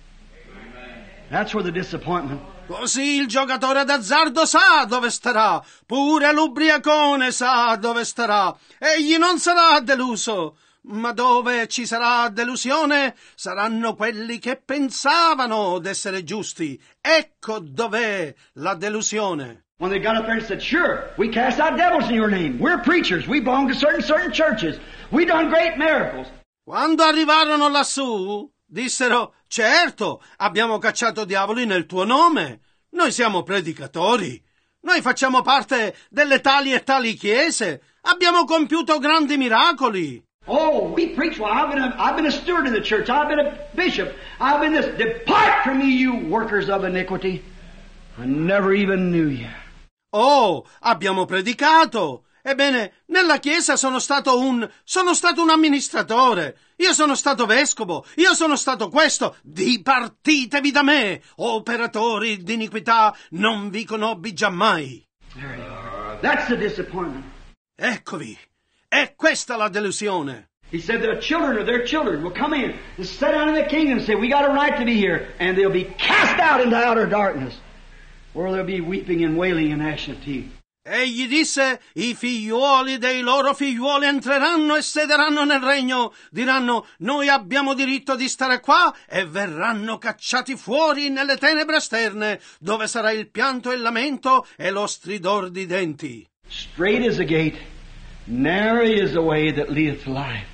That's where the disappointment. Così il giocatore d'azzardo sa dove starà, pure l'ubriacone sa dove starà. Egli non sarà deluso, ma dove ci sarà delusione saranno quelli che pensavano d'essere giusti. Ecco dov'è la delusione. When they got up there and said, sure, we cast out devils in your name. We're preachers. We belong to certain churches. We done great miracles. Quando arrivarono lassù, dissero, certo, abbiamo cacciato diavoli nel tuo nome. Noi siamo predicatori. Noi facciamo parte delle tali e tali chiese. Abbiamo compiuto grandi miracoli. Oh, we preach. Well, I've been a steward in the church. I've been a bishop. I've been this. Depart from me, you workers of iniquity. I never even knew you. Oh, abbiamo predicato. Ebbene, nella chiesa sono stato un amministratore. Io sono stato vescovo. Io sono stato questo. Dipartitevi da me, operatori di iniquità, non vi conobbi giammai. There you are. That's the disappointment. Eccovi. È questa la delusione. He said the children of their children will come in and sit down in the kingdom and say, we got a right to be here. And they'll be cast out into outer darkness, where there'll be weeping and wailing and gnashing of teeth. Egli disse, i figliuoli dei loro figliuoli entreranno e sederanno nel regno, diranno, noi abbiamo diritto di stare qua, e verranno cacciati fuori nelle tenebre esterne, dove sarà il pianto e il lamento e lo stridor di denti. Straight is the gate, narrow is the way that leadeth to life.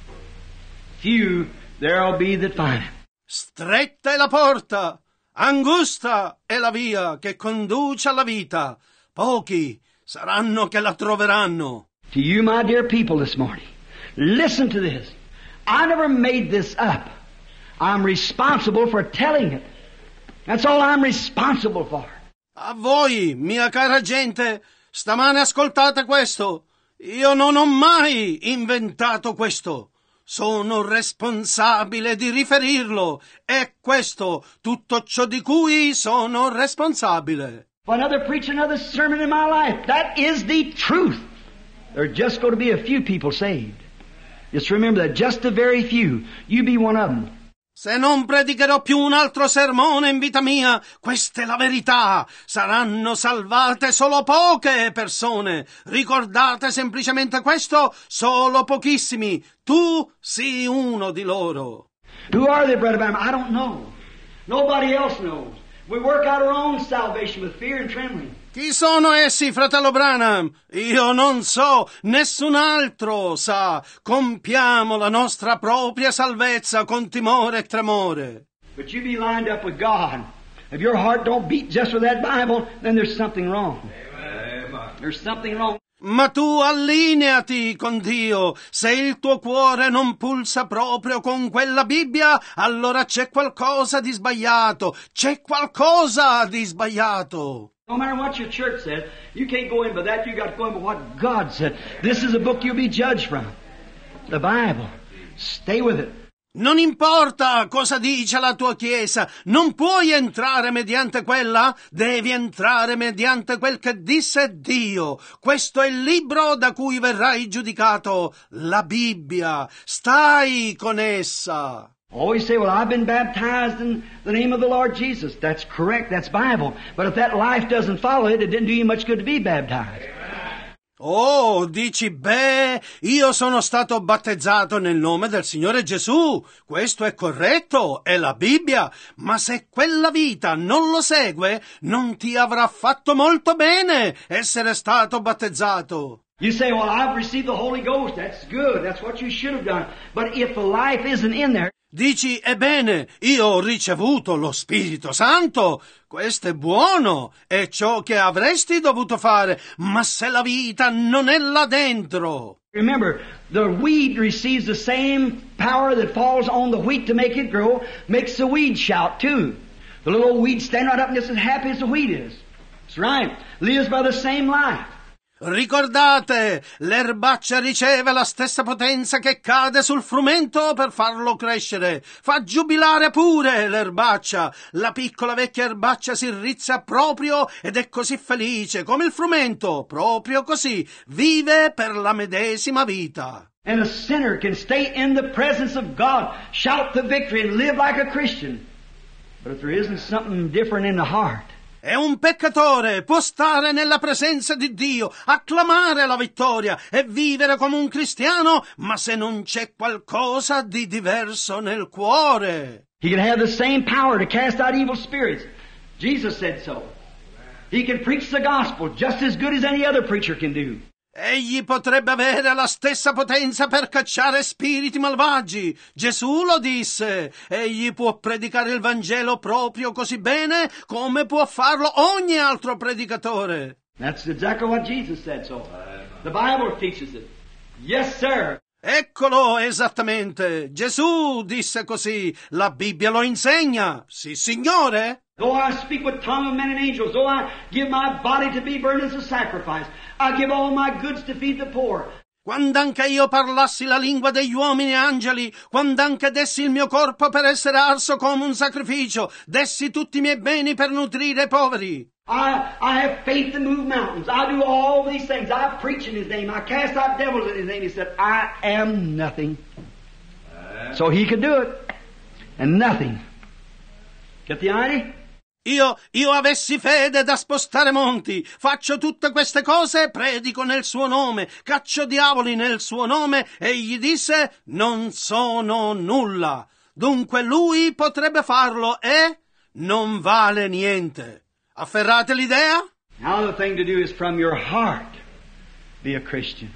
Few there'll be that find it. Stretta è la porta, angusta è la via che conduce alla vita. Pochi saranno che la troveranno. To you, my dear people, this morning, listen to this. I never made this up. I'm responsible for telling it. That's all I'm responsible for. A voi, mia cara gente, stamane ascoltate questo. Io non ho mai inventato questo. Sono responsabile di riferirlo. È questo tutto ciò di cui sono responsabile. If another preach another sermon in my life, that is the truth. There are just going to be a few people saved. Just remember that, just a very few. You be one of them. Se non predicherò più un altro sermone in vita mia, questa è la verità. Saranno salvate solo poche persone. Ricordate semplicemente questo, solo pochissimi. Tu sii uno di loro. Who are they, Brother Branham? I don't know. Nobody else knows. We work out our own salvation with fear and trembling. Chi sono essi, fratello Branham? Io non so, nessun altro sa. Compiamo la nostra propria salvezza con timore e tremore. But you be lined up with God. If your heart don't beat just with that Bible, then there's something wrong. Amen. There's something wrong. Ma tu allineati con Dio. Se il tuo cuore non pulsa proprio con quella Bibbia, allora c'è qualcosa di sbagliato. C'è qualcosa di sbagliato. No matter what your church said, you can't go in by that. You got to go in by what God said. This is a book you'll be judged from. The Bible. Stay with it. Non importa cosa dice la tua Chiesa, non puoi entrare mediante quella, devi entrare mediante quel che disse Dio. Questo è il libro da cui verrai giudicato, la Bibbia. Stai con essa. Always say, well, I've been baptized in the name of the Lord Jesus. That's correct, that's Bible. But if that life doesn't follow it, it didn't do you much good to be baptized. Oh, dici, beh, io sono stato battezzato nel nome del Signore Gesù. Questo è corretto, è la Bibbia. Ma se quella vita non lo segue, non ti avrà fatto molto bene essere stato battezzato. You say, well, I've received the Holy Ghost. That's good. That's what you should have done. But if the life isn't in there... Dici, ebbene, io ho ricevuto lo Spirito Santo, questo è buono, è ciò che avresti dovuto fare, ma se la vita non è là dentro. Remember, the weed receives the same power that falls on the wheat to make it grow, makes the weed shout too. The little old weed stand right up and just as happy as the wheat is. That's right, lives by the same life. Ricordate, l'erbaccia riceve la stessa potenza che cade sul frumento per farlo crescere. Fa giubilare pure l'erbaccia. La piccola vecchia erbaccia si rizza proprio ed è così felice come il frumento, proprio così, vive per la medesima vita. And a sinner can stay in the presence of God, shout the victory and live like a Christian. But if there isn't something different in the heart, e un peccatore può stare nella presenza di Dio, acclamare la vittoria e vivere come un cristiano, ma se non c'è qualcosa di diverso nel cuore. He can have the same power to cast out evil spirits. Jesus said so. He can preach the gospel just as good as any other preacher can do. Egli potrebbe avere la stessa potenza per cacciare spiriti malvagi. Gesù lo disse. Egli può predicare il Vangelo proprio così bene come può farlo ogni altro predicatore. That's exactly what Jesus said so. The Bible teaches it. Yes, sir. Eccolo esattamente. Gesù disse così. La Bibbia lo insegna. Sì, Signore. Though I speak with tongue of men and angels, though I give my body to be burned as a sacrifice, I give all my goods to feed the poor. Quand'anche io parlassi la lingua degli uomini e angeli, quand'anche dessi il mio corpo per essere arso come un sacrificio, dessi tutti i miei beni per nutrire i poveri. I have faith to move mountains. I do all these things. I preach in His name. I cast out devils in His name. He said, I am nothing. So He could do it. And nothing. Get the idea? Io avessi fede da spostare monti, faccio tutte queste cose, predico nel suo nome, caccio diavoli nel suo nome, e gli disse, non sono nulla. Dunque lui potrebbe farlo e non vale niente. Afferrate l'idea? Now the thing to do is from your heart, be a Christian.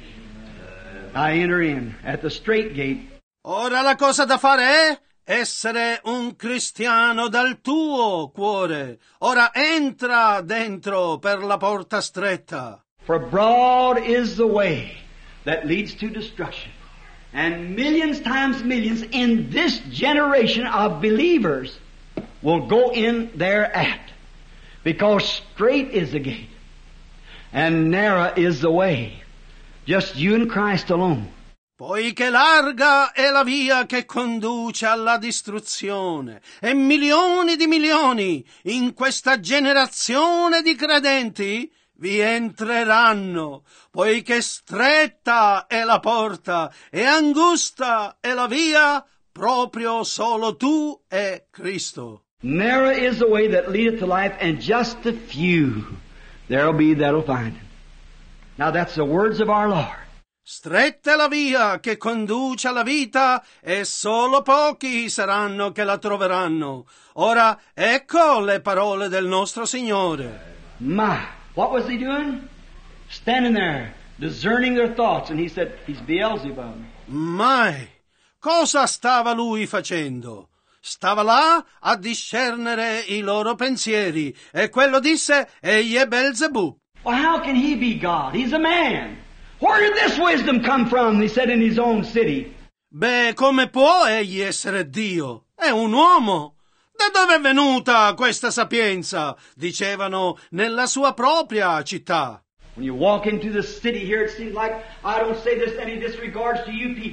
I enter in at the straight gate. Ora la cosa da fare è essere un cristiano dal tuo cuore. Ora entra dentro per la porta stretta. For broad is the way that leads to destruction. And millions times millions in this generation of believers will go in thereat. Because straight is the gate. And narrow is the way. Just you and Christ alone. Poiché larga è la via che conduce alla distruzione, e milioni di milioni in questa generazione di credenti vi entreranno, poiché stretta è la porta e angusta è la via, proprio solo tu e Cristo. Narrow is the way that leadeth to life, and just a few there'll be that'll find it. Now that's the words of our Lord. Stretta è la via che conduce alla vita e solo pochi saranno che la troveranno. Ora ecco le parole del nostro Signore. My, what was he doing? Standing there, discerning their thoughts, and he said, he's Beelzebub. Mai, cosa stava lui facendo? Stava là a discernere i loro pensieri e quello disse, egli è Beelzebub. Well, how can he be God? He's a man. Where did this wisdom come from? He said in his own city. Beh, come può egli essere Dio? È un uomo. Da dove è venuta questa sapienza? Dicevano nella sua propria città. When you walk into the city here, it seems like I don't say this any disregards to you people.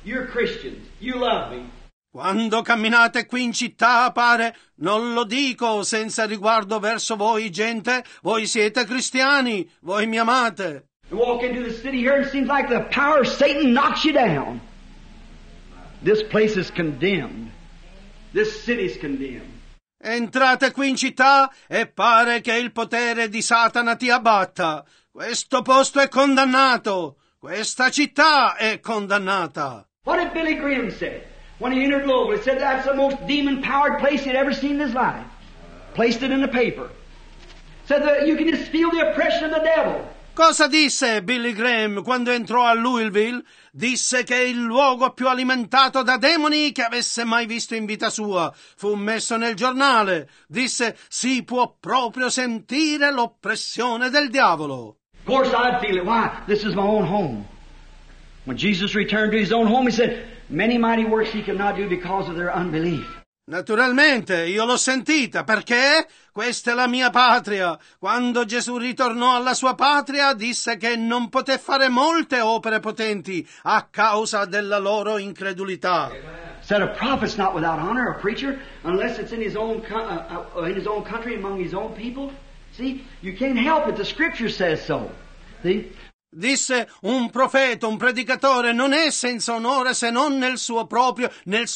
You're Christians. You love me. Quando camminate qui in città, pare, non lo dico senza riguardo verso voi, gente, voi siete cristiani, voi mi amate. You walk into the city here, it seems like the power of Satan knocks you down. This place is condemned. This city is condemned. Entrate qui in città e pare che il potere di Satana ti abbatta. Questo posto è condannato. Questa città è condannata. What did Billy Graham say? When he entered Louisville, he said that's the most demon-powered place he'd ever seen in his life. Placed it in the paper. Said that you can just feel the oppression of the devil. Cosa disse Billy Graham quando entrò a Louisville? Disse che il luogo più alimentato da demoni che avesse mai visto in vita sua. Fu messo nel giornale. Disse, si può proprio sentire l'oppressione del diavolo. Of course I'd feel it. Why? This is my own home. When Jesus returned to his own home, he said, many mighty works he could not do because of their unbelief. Naturalmente, io l'ho sentita, perché questa è la mia patria. Quando Gesù ritornò alla sua patria, disse che non poté fare molte opere potenti a causa della loro incredulità. Said a prophet's not without honor, a preacher, unless it's in his own country, among his own people. See, you can't help it. The Scripture says so. See? Disse, un profeta, un predicatore non è senza onore se non nel suo proprio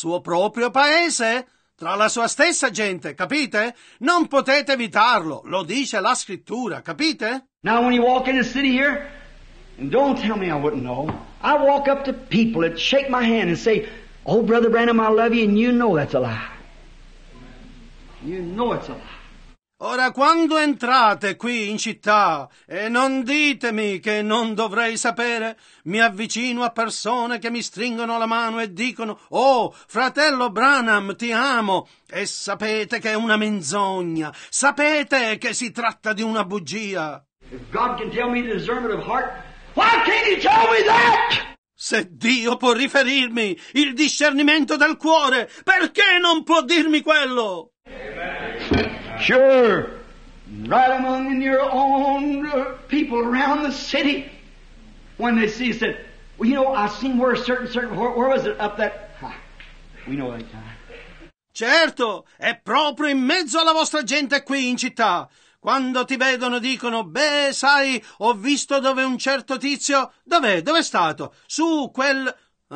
paese, tra la sua stessa gente, capite? Non potete evitarlo, lo dice la scrittura, capite? Now when you walk in the city here, and don't tell me I wouldn't know, I walk up to people that shake my hand and say, oh, Brother Branham, I love you, and you know that's a lie. You know it's a lie. Ora, quando entrate qui in città, e non ditemi che non dovrei sapere, mi avvicino a persone che mi stringono la mano e dicono, oh, fratello Branham, ti amo, e sapete che è una menzogna, sapete che si tratta di una bugia. If God can tell me the discernment of heart, why can't He tell me that? Se Dio può riferirmi il discernimento del cuore, perché non può dirmi quello? Sure, right among your own people around the city, when they see, said, well, you know, I've seen where where was it, up that, we know that time. Certo, è proprio in mezzo alla vostra gente qui in città. Quando ti vedono dicono, beh, sai, ho visto dove un certo tizio, dov'è stato? Su quel,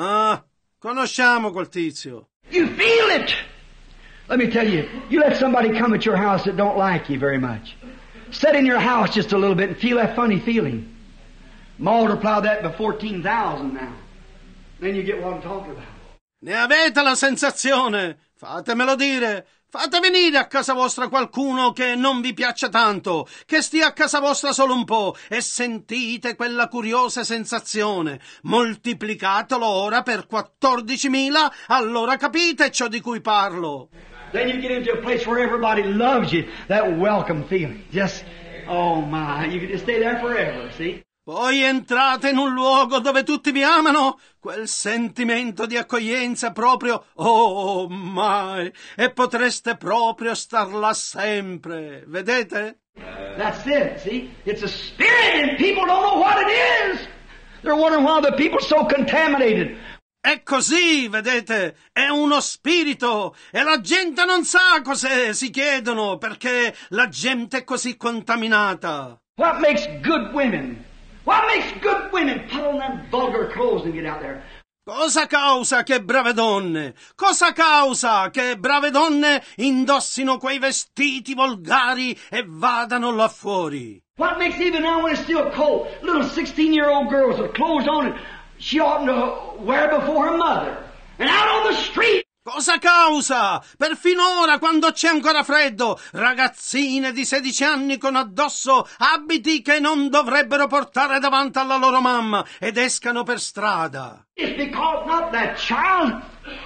conosciamo quel tizio. You feel it! Let me tell you, you let somebody come at your house that don't like you very much. Sit in your house just a little bit and feel that funny feeling. Multiply that by 14,000 now. Then you get what I'm talking about. Ne avete la sensazione? Fatemelo dire. Fate venire a casa vostra qualcuno che non vi piaccia tanto, che stia a casa vostra solo un po', e sentite quella curiosa sensazione. Moltiplicatelo ora per 14.000, allora capite ciò di cui parlo. Then you get into a place where everybody loves you. That welcome feeling. Just, oh my, you can just stay there forever, see? Poi entrate in un luogo dove tutti vi amano, quel sentimento di accoglienza proprio, oh my, e potreste proprio star là sempre, vedete? That's it, see? It's a spirit and people don't know what it is. They're wondering why the people are so contaminated. È così, vedete, è uno spirito e la gente non sa cos'è, si chiedono, perché la gente è così contaminata. What makes good women? What makes good women put on them vulgar clothes and get out there? Cosa causa che brave donne? Cosa causa che brave donne indossino quei vestiti volgari e vadano là fuori? What makes even now when it's still cold, little 16-year-old girls with clothes on and she oughtn't to wear before her mother. And out on the street. Cosa causa? Perfino ora, quando c'è ancora freddo, ragazzine di 16 anni con addosso abiti che non dovrebbero portare davanti alla loro mamma ed escano per strada. It's because not that child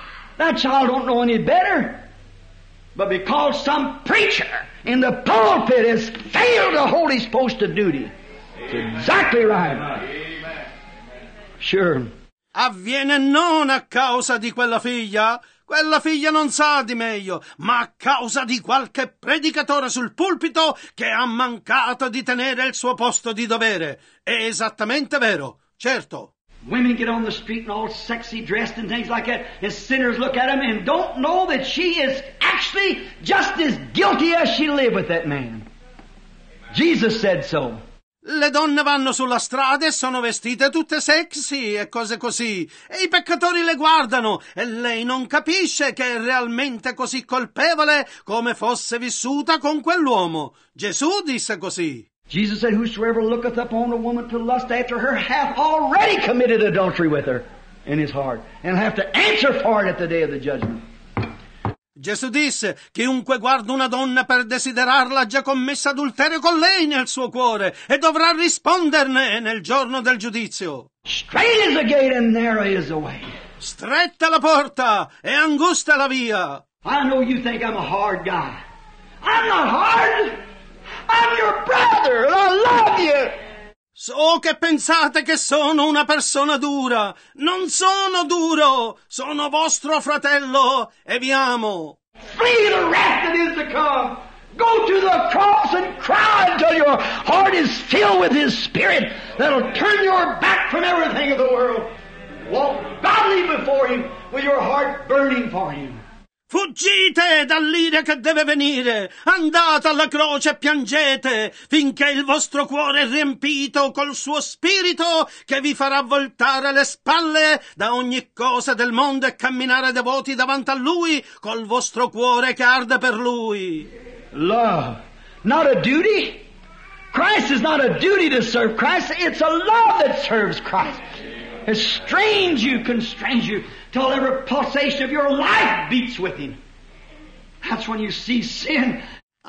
don't know any better, but because some preacher in the pulpit has failed to hold his post of duty. It's exactly right. Sure. Avviene non a causa di quella figlia non sa di meglio, ma a causa di qualche predicatore sul pulpito che ha mancato di tenere il suo posto di dovere. È esattamente vero, certo. Women get on the street and all sexy dressed and things like that, and sinners look at them and don't know that she is actually just as guilty as she lived with that man. Jesus said so. Le donne vanno sulla strada e sono vestite tutte sexy e cose così, e i peccatori le guardano e lei non capisce che è realmente così colpevole come fosse vissuta con quell'uomo. Gesù disse così. Jesus said, whosoever looketh upon a woman to lust after her hath already committed adultery with her in his heart, and have to answer for it at the day of the judgment. Gesù disse, chiunque guarda una donna per desiderarla ha già commesso adulterio con lei nel suo cuore e dovrà risponderne nel giorno del giudizio. Straight is the gate and narrow is the way. Stretta la porta e angusta la via. I know you think I'm a hard guy. I'm not hard. I'm your brother and I love you. So che pensate che sono una persona dura. Non sono duro, sono vostro fratello e vi amo. Flee the wrath that is to come. Go to the cross and cry until your heart is filled with His Spirit that'll turn your back from everything of the world. Walk godly before Him with your heart burning for Him. Fuggite dall'ira che deve venire, andate alla croce e piangete, finché il vostro cuore è riempito col suo spirito che vi farà voltare le spalle da ogni cosa del mondo e camminare devoti davanti a Lui col vostro cuore che arde per Lui. Love, not a duty. Christ is not a duty to serve Christ, it's a love that serves Christ. It strains you, constrains you, till every pulsation of your life beats with Him. That's when you see sin.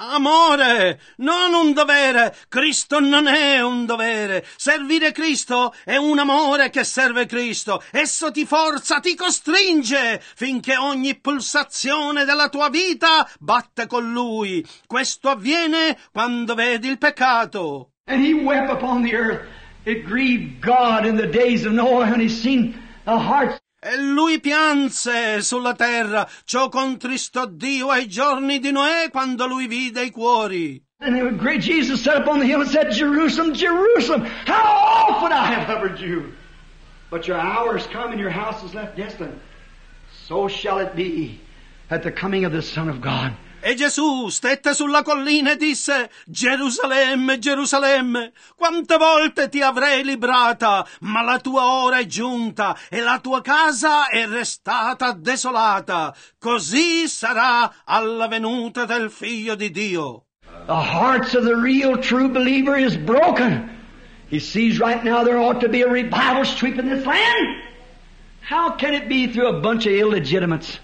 Amore, non un dovere. Cristo non è un dovere. Servire Cristo è un amore che serve Cristo. Esso ti forza, ti costringe, finché ogni pulsazione della tua vita batte con Lui. Questo avviene quando vedi il peccato. And He wept upon the earth. It grieved God in the days of Noah when He seen the hearts. E Lui pianse sulla terra, ciò contristò Dio ai giorni di Noè quando Lui vide i cuori. And Jesus sat up on the hill and said, Jerusalem, Jerusalem, how often I have covered you. But your hour is come and your house is left desolate. So shall it be at the coming of the Son of God. E Gesù stette sulla collina e disse, Gerusalemme, Gerusalemme, quante volte ti avrei librata, ma la tua ora è giunta e la tua casa è restata desolata. Così sarà alla venuta del Figlio di Dio. The hearts of the real true believer is broken. He sees right now there ought to be a revival sweeping this land. How can it be through a bunch of illegitimates?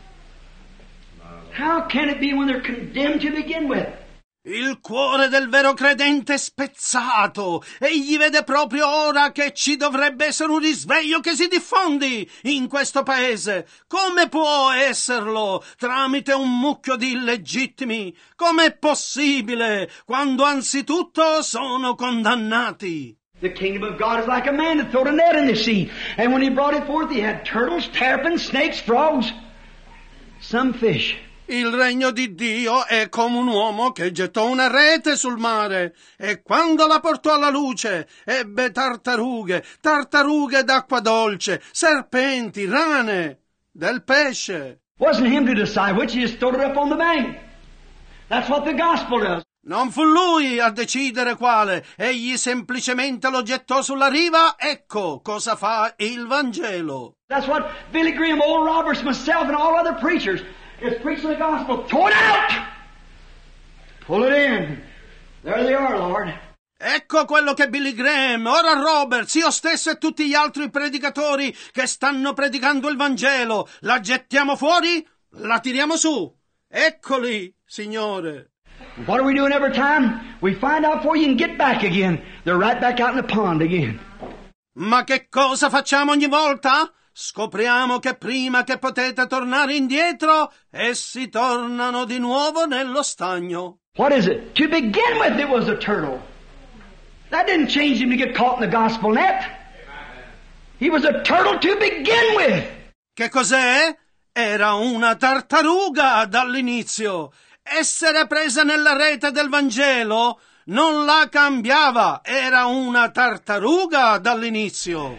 How can it be when they're condemned to begin with? Il cuore del vero credente è spezzato. Egli vede proprio ora che ci dovrebbe essere un risveglio che si diffondi in questo paese. Come può esserlo tramite un mucchio di illegittimi? Com'è possibile quando anzitutto sono condannati? The kingdom of God is like a man that threw a net in the sea. And when he brought it forth, he had turtles, terrapins, snakes, frogs, some fish. Il regno di Dio è come un uomo che gettò una rete sul mare e quando la portò alla luce ebbe tartarughe d'acqua dolce, serpenti, rane, del pesce. Wasn't him to decide which, he just threw it up on the bank. That's what the gospel does. Non fu lui a decidere quale, egli semplicemente lo gettò sulla riva. Ecco cosa fa il Vangelo. That's what Billy Graham, Oral Roberts, myself and all other preachers is preaching the gospel. Throw it out! Pull it in. There they are, Lord. Ecco quello che Billy Graham, Oral Roberts, io stesso e tutti gli altri predicatori che stanno predicando il Vangelo. La gettiamo fuori? La tiriamo su. Eccoli, Signore. What are we doing every time? We find out before you can get back again. They're right back out in the pond again. Ma che cosa facciamo ogni volta? Scopriamo che prima che potete tornare indietro, essi tornano di nuovo nello stagno. What is it? To begin with, it was a turtle. That didn't change him to get caught in the gospel net. He was a turtle to begin with. Che cos'è? Era una tartaruga dall'inizio. Essere presa nella rete del Vangelo non la cambiava. Era una tartaruga dall'inizio.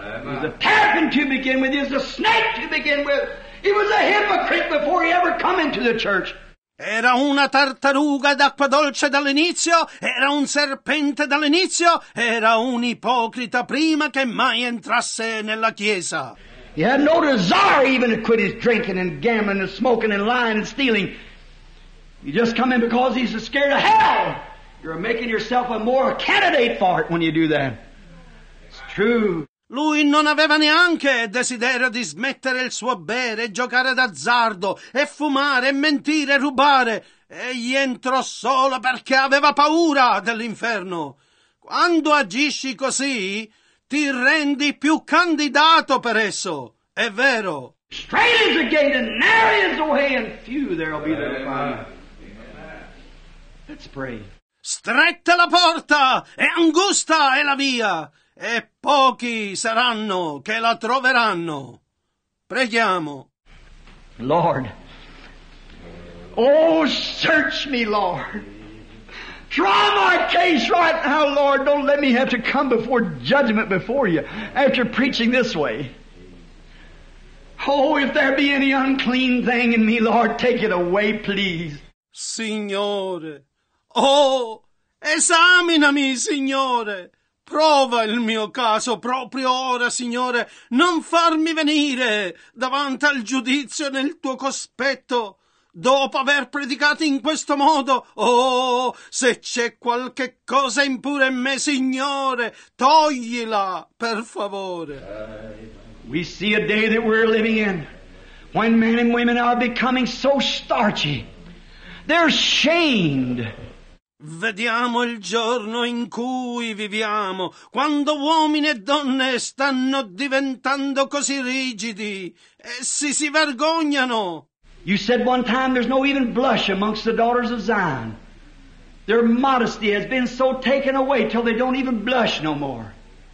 He was a terrapin to begin with. He was a snake to begin with. He was a hypocrite before he ever come into the church. Era una tartaruga d'acqua dolce dall'inizio, era un serpente dall'inizio, era un ipocrita prima che mai entrasse nella Chiesa. He had no desire even to quit his drinking and gambling and smoking and lying and stealing. You just come in because he's scared of hell. You're making yourself a more candidate for it when you do that. It's true. Lui non aveva neanche desiderio di smettere il suo bere, giocare d'azzardo, e fumare, e mentire, e rubare. Egli entrò solo perché aveva paura dell'inferno. Quando agisci così, ti rendi più candidato per esso. È vero. Straight is the gate and narrow is the way and few there'll be that find it. Let's pray. Stretta è la porta e angusta è la via, e pochi saranno che la troveranno. Preghiamo. Lord, oh, search me, Lord. Try my case right now, Lord. Don't let me have to come before judgment before you after preaching this way. Oh, if there be any unclean thing in me, Lord, take it away, please. Signore, oh, esaminami, Signore. Prova il mio caso proprio ora, Signore. Non farmi venire davanti al giudizio nel tuo cospetto, dopo aver predicato in questo modo. Oh, se c'è qualche cosa impura in me, Signore, toglila, per favore. We see a day that we're living in when men and women are becoming so starchy. They're shamed. Vediamo il giorno in cui viviamo, quando uomini e donne stanno diventando così rigidi. Essi si vergognano. You said one time there's no even blush amongst the daughters of Zion. Their modesty has been so taken away till they don't even blush no more.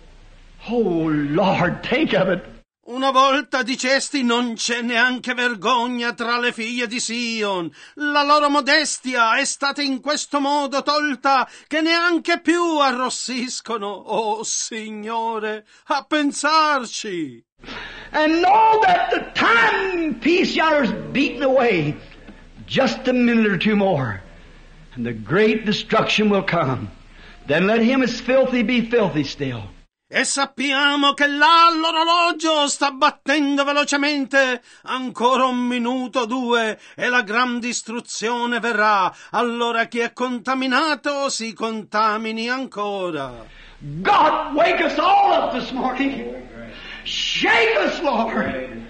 Oh, Lord, think of it. Una volta dicesti non c'è neanche vergogna tra le figlie di Sion. La loro modestia è stata in questo modo tolta che neanche più arrossiscono. Oh, Signore, a pensarci. And know that the time peace yonder's beaten away. Just a minute or two more, and the great destruction will come. Then let him as filthy be filthy still. E sappiamo che là l'orologio sta battendo velocemente. Ancora un minuto o due e la gran distruzione verrà. Allora chi è contaminato si contamini ancora. God, wake us all up this morning. Shake us, Lord.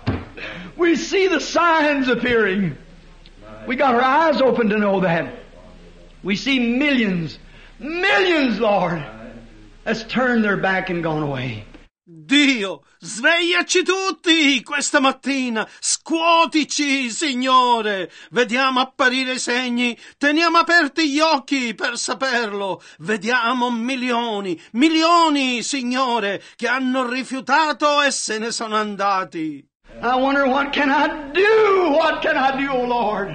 We see the signs appearing. We got our eyes open to know that. We see millions, Lord, has turned their back and gone away. Dio, svegliaci tutti questa mattina, scuotici, Signore. Vediamo apparire i segni, teniamo aperti gli occhi per saperlo. Vediamo milioni, Signore, che hanno rifiutato e se ne sono andati. I wonder what can I do? What can I do, oh Lord?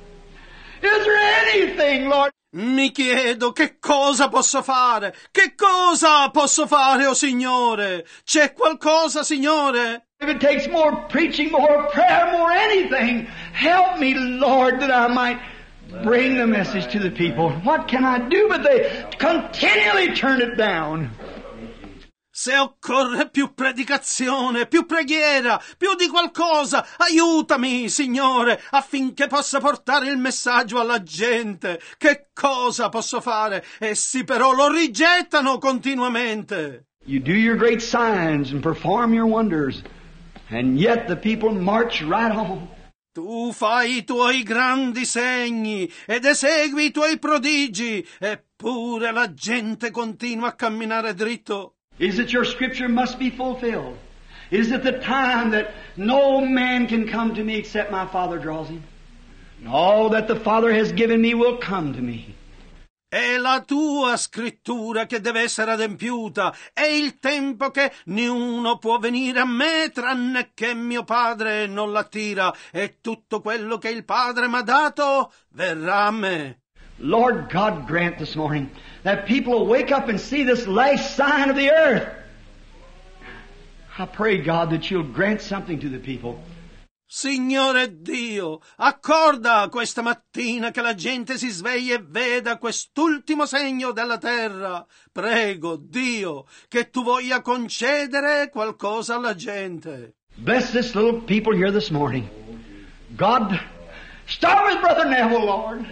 Is there anything, Lord? Mi chiedo che cosa posso fare? Che cosa posso fare, oh Signore? C'è qualcosa, Signore? If it takes more preaching, more prayer, more anything, help me, Lord, that I might bring the message to the people. What can I do? But they continually turn it down. Se occorre più predicazione, più preghiera, più di qualcosa, aiutami, Signore, affinché possa portare il messaggio alla gente. Che cosa posso fare? Essi però lo rigettano continuamente. You do your great signs and perform your wonders, and yet the people march right on. Tu fai i tuoi grandi segni ed esegui i tuoi prodigi, eppure la gente continua a camminare dritto. Is it your scripture must be fulfilled? Is it the time that no man can come to me except my Father draws him? And all that the Father has given me will come to me. È la tua scrittura che deve essere adempiuta. È il tempo che niuno può venire a me tranne che mio Padre non l'attira. E tutto quello che il Padre m'ha dato verrà a me. Lord God, grant this morning that people will wake up and see this last sign of the earth. I pray, God, that you'll grant something to the people. Signore Dio, accorda questa mattina che la gente si svegli e veda quest'ultimo segno della terra. Prego, Dio, che tu voglia concedere qualcosa alla gente. Bless this little people here this morning. God, start with Brother Neville, Lord.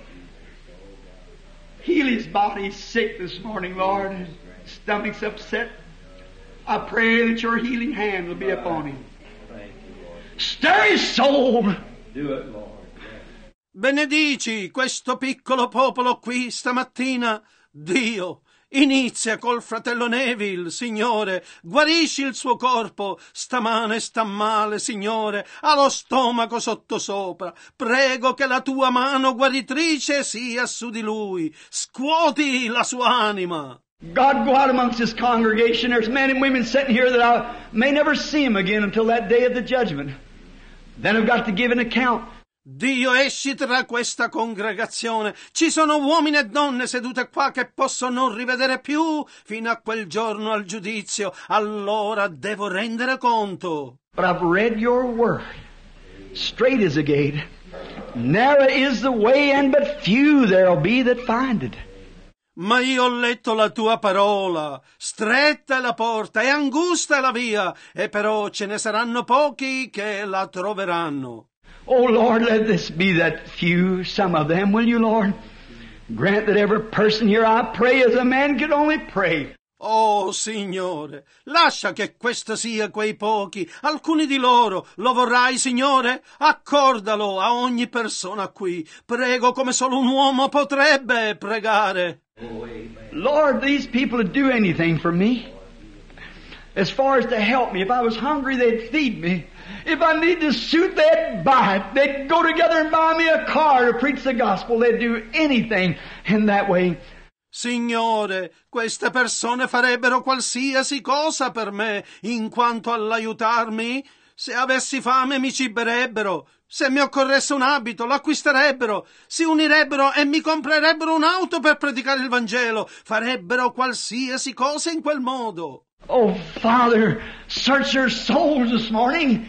Heal his body. He's sick this morning, Lord. His stomach's upset. I pray that your healing hand will be upon him. Stir his soul. Do it, Lord. Benedici questo piccolo popolo qui stamattina. Dio, inizia col fratello Neville, Signore. Guarisci il suo corpo. Stamane sta male, Signore. Ha lo stomaco sottosopra. Prego che la tua mano guaritrice sia su di lui. Scuoti la sua anima. God, go out amongst this congregation. There's men and women sitting here that I may never see them again until that day of the judgment. Then I've got to give an account. Dio, esci tra questa congregazione. Ci sono uomini e donne sedute qua che posso non rivedere più fino a quel giorno al giudizio. Allora devo rendere conto. But I've read your word. Straight is the gate. Narrow is the way, and but few there'll be that find it. Ma io ho letto la tua parola. Stretta è la porta e angusta è la via, e però ce ne saranno pochi che la troveranno. Oh Lord, let this be that few, some of them, will you, Lord? Grant that every person here, I pray as a man could only pray. Oh, Signore, lascia che questo sia quei pochi, alcuni di loro. Lo vorrai, Signore? Accordalo a ogni persona qui. Prego come solo un uomo potrebbe pregare. Lord, these people would do anything for me. As far as to help me. If I was hungry, they'd feed me. If I need a suit, they'd buy it. They'd go together and buy me a car to preach the gospel. They'd do anything in that way. Signore, queste persone farebbero qualsiasi cosa per me, in quanto all'aiutarmi. Se avessi fame mi ciberebbero. Se mi occorresse un abito, lo acquisterebbero. Si unirebbero e mi comprerebbero un'auto per predicare il Vangelo. Farebbero qualsiasi cosa in quel modo. Oh, Father, search their souls this morning.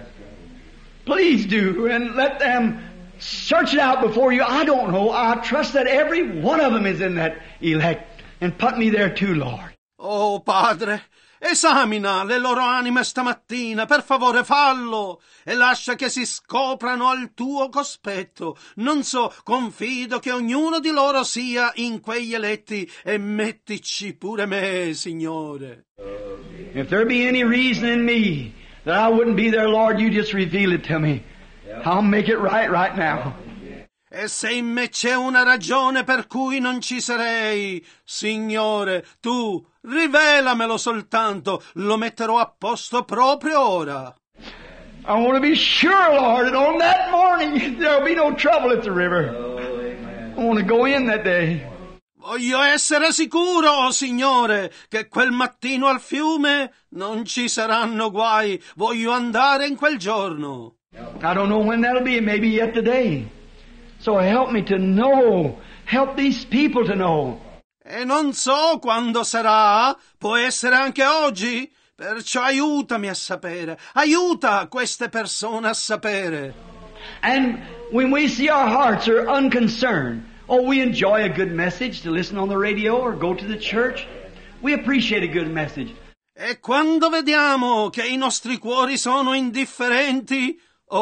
Please do, and let them search it out before you. I don't know. I trust that every one of them is in that elect. And put me there too, Lord. Oh, Padre, esamina le loro anime stamattina, per favore fallo, e lascia che si scoprano al tuo cospetto. Non so, confido che ognuno di loro sia in quegli eletti, e mettici pure me, Signore. If there be any reason in me that I wouldn't be there, Lord, you just reveal it to me. I'll make it right now. E se in me c'è una ragione per cui non ci sarei, Signore, tu rivelamelo soltanto, lo metterò a posto proprio ora. I want to be sure, Lord, that on that morning there'll be no trouble at the river. I want to go in that day. Voglio essere sicuro, Signore, che quel mattino al fiume non ci saranno guai. Voglio andare in quel giorno. I don't know when that'll be, maybe yet today. So help me to know. Help these people to know. E non so quando sarà, può essere anche oggi, perciò aiutami a sapere, aiuta queste persone a sapere. And when we see our hearts are unconcerned, we enjoy a good message to listen on the radio or go to the church. We appreciate a good message. E quando vediamo che i nostri cuori sono indifferenti,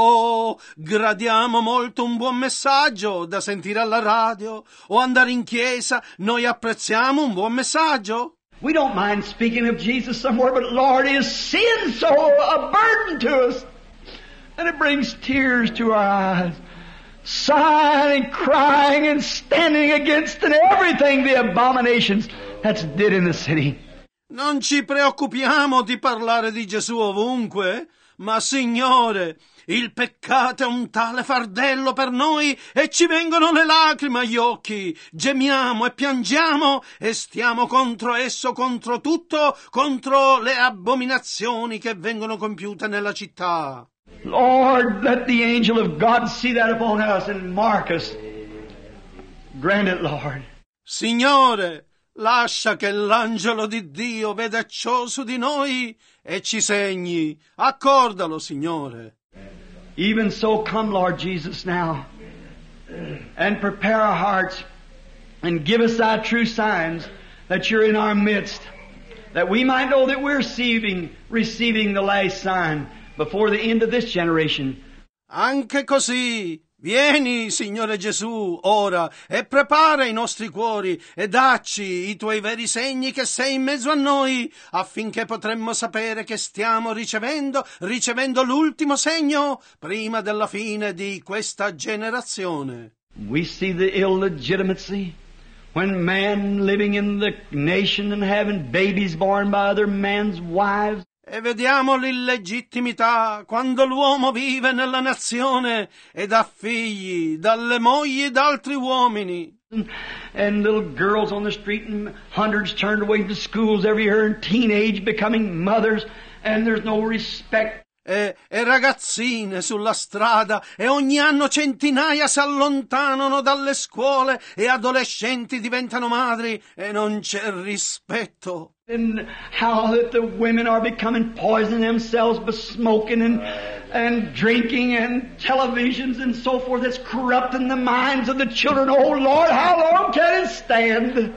gradiamo molto un buon messaggio da sentire alla radio o andare in chiesa. Noi apprezziamo un buon messaggio. We don't mind speaking of Jesus somewhere, but Lord, is sin so a burden to us? And it brings tears to our eyes. Sighing and crying and standing against and everything the abominations that's did in the city. Non ci preoccupiamo di parlare di Gesù ovunque, ma Signore, il peccato è un tale fardello per noi e ci vengono le lacrime agli occhi. Gemiamo e piangiamo e stiamo contro esso, contro tutto, contro le abominazioni che vengono compiute nella città. Lord, let the angel of God see that upon us and mark us. Grant it, Lord. Signore, lascia che l'angelo di Dio veda ciò su di noi e ci segni. Accordalo, Signore. Even so, come, Lord Jesus, now, and prepare our hearts, and give us thy true signs that you're in our midst, that we might know that we're receiving the last sign before the end of this generation. Anche così, vieni, Signore Gesù, ora, e prepara i nostri cuori e dacci i tuoi veri segni che sei in mezzo a noi, affinché potremmo sapere che stiamo ricevendo l'ultimo segno prima della fine di questa generazione. We see the illegitimacy when man living in the nation and having babies born by other men's wives. E vediamo l'illegittimità quando l'uomo vive nella nazione ed ha figli dalle mogli d'altri uomini. And little girls on the street and hundreds turned away from schools every year in teenage becoming mothers, and there's no respect. E ragazzine sulla strada e ogni anno centinaia si allontanano dalle scuole e adolescenti diventano madri e non c'è rispetto. And how that the women are becoming poisoning themselves by smoking and drinking and televisions and so forth. That's corrupting the minds of the children. Oh Lord, how long can it stand?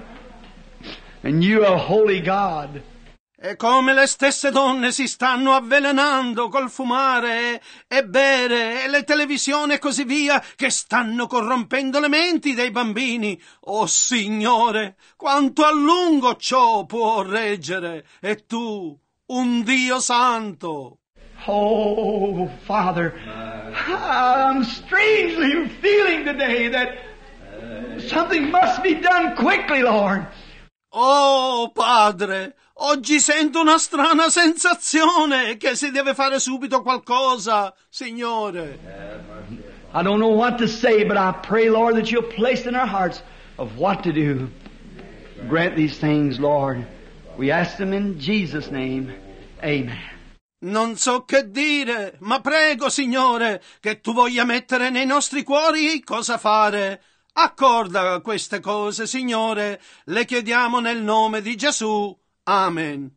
And you are holy God. E come le stesse donne si stanno avvelenando col fumare e bere e le televisioni e così via, che stanno corrompendo le menti dei bambini. Oh Signore, quanto a lungo ciò può reggere? E tu, un Dio santo. Oh, Father, I'm strangely feeling today that something must be done quickly, Lord. Oh, Padre, oggi sento una strana sensazione che si deve fare subito qualcosa, Signore. I don't know what to say, but I pray, Lord, that you'll place in our hearts of what to do. Grant these things, Lord. We ask them in Jesus' name. Amen. Non so che dire, ma prego, Signore, che tu voglia mettere nei nostri cuori cosa fare. Accorda queste cose, Signore, le chiediamo nel nome di Gesù. Amen.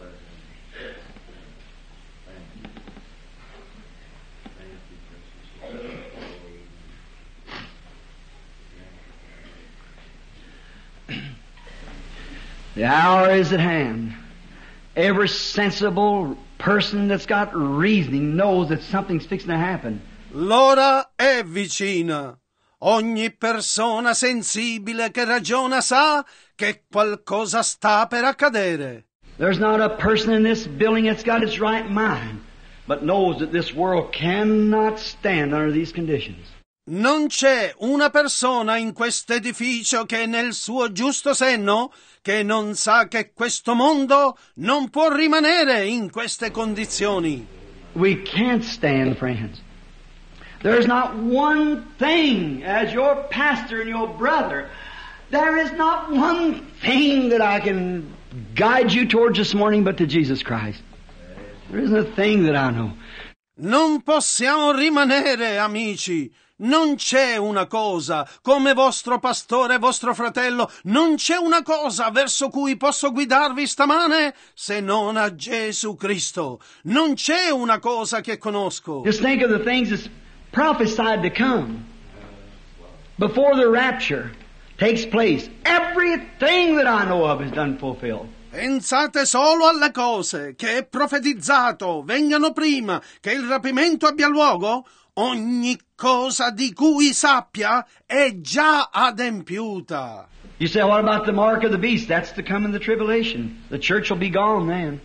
The hour is at hand. Every sensible person that's got reasoning knows that something's fixing to happen. L'ora è vicina. Ogni persona sensibile che ragiona sa che qualcosa sta per accadere. There's not a person in this building that's got its right mind, but knows that this world cannot stand under these conditions. Non c'è una persona in questo edificio che è nel suo giusto senno che non sa che questo mondo non può rimanere in queste condizioni. We can't stand, friends. There's not one thing, as your pastor and your brother, there is not one thing that I can guide you towards this morning but to Jesus Christ. There isn't a thing that I know. Non possiamo rimanere, amici. Non c'è una cosa, come vostro pastore e vostro fratello, non c'è una cosa verso cui posso guidarvi stamane se non a Gesù Cristo. Non c'è una cosa che conosco. Just think of the things that's prophesied to come before the rapture takes place. Everything that I know of is done fulfilled. Pensate solo alle cose che è profetizzato vengano prima che il rapimento abbia luogo. Ogni cosa di cui sappia è già adempiuta. You say, what about the mark of the beast? That's to come in the tribulation. The church will be gone then.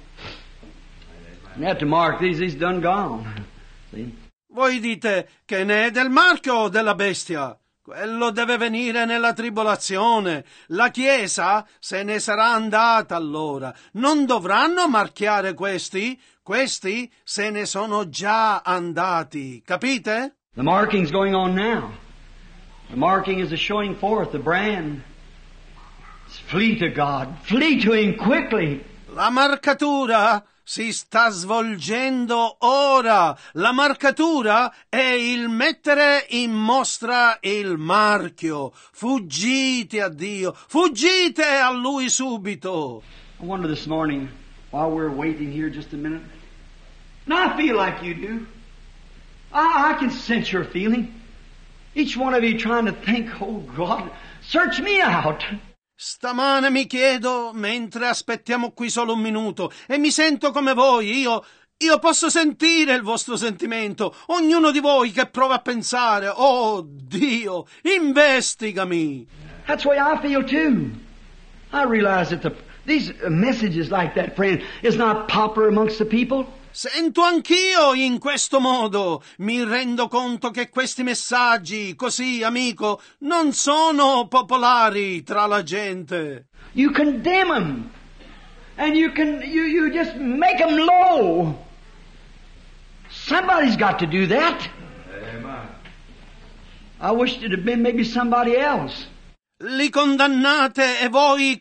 You have to mark these, he's done gone. See? Voi dite che ne è del marchio della bestia. Quello deve venire nella tribolazione. La Chiesa se ne sarà andata allora. Non dovranno marchiare questi? Questi se ne sono già andati. Capite? The marking's going on now. The marking is a showing forth the brand. Flee to God. Flee to Him quickly. La marcatura si sta svolgendo ora. La marcatura è il mettere in mostra il marchio. Fuggite a Dio, fuggite a Lui subito. I wonder this morning, while we're waiting here just a minute, and I feel like you do. I can sense your feeling. Each one of you trying to think, oh God, search me out. Stamane mi chiedo, mentre aspettiamo qui solo un minuto, e mi sento come voi, io posso sentire il vostro sentimento, ognuno di voi che prova a pensare, oh Dio, investigami. That's the way I feel too. I realize that these messages like that, friend, is not popular amongst the people. Sento anch'io in questo modo. Mi rendo conto che questi messaggi, così, amico, non sono popolari tra la gente. You condemn them. And you just make them low. Somebody's got to do that. Amen. I wish it had been maybe somebody else. Li condannate e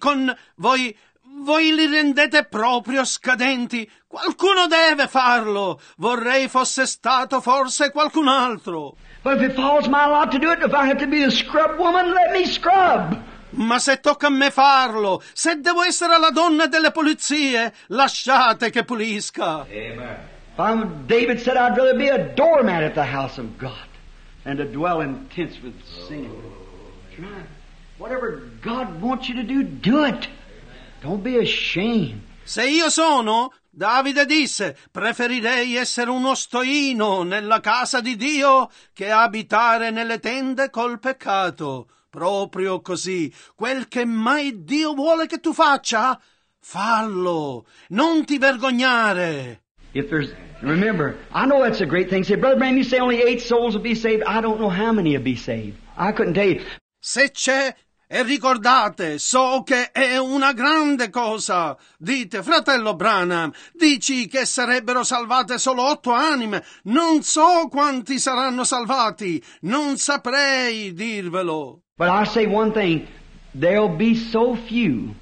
voi li rendete proprio scadenti. Qualcuno deve farlo. Vorrei fosse stato forse qualcun altro. But if it falls my lot to do it, if I have to be the scrub woman, let me scrub. Ma se tocca a me farlo, se devo essere la donna delle pulizie, lasciate che pulisca. Amen. David said, I'd rather be a doormat at the house of God than to dwell in tents with sin. Try. Whatever God wants you to do it. Don't be ashamed. Se io sono, Davide disse, preferirei essere uno stoino nella casa di Dio che abitare nelle tende col peccato. Proprio così. Quel che mai Dio vuole che tu faccia, fallo. Non ti vergognare. Remember, I know that's a great thing. Say, Brother Branham, you say only 8 souls will be saved. I don't know how many will be saved. I couldn't tell you. Se c'è, e ricordate, so che è una grande cosa. Dite, fratello Branham, dici che sarebbero salvate solo 8 anime. Non so quanti saranno salvati. Non saprei dirvelo. But I say one thing. There'll be so few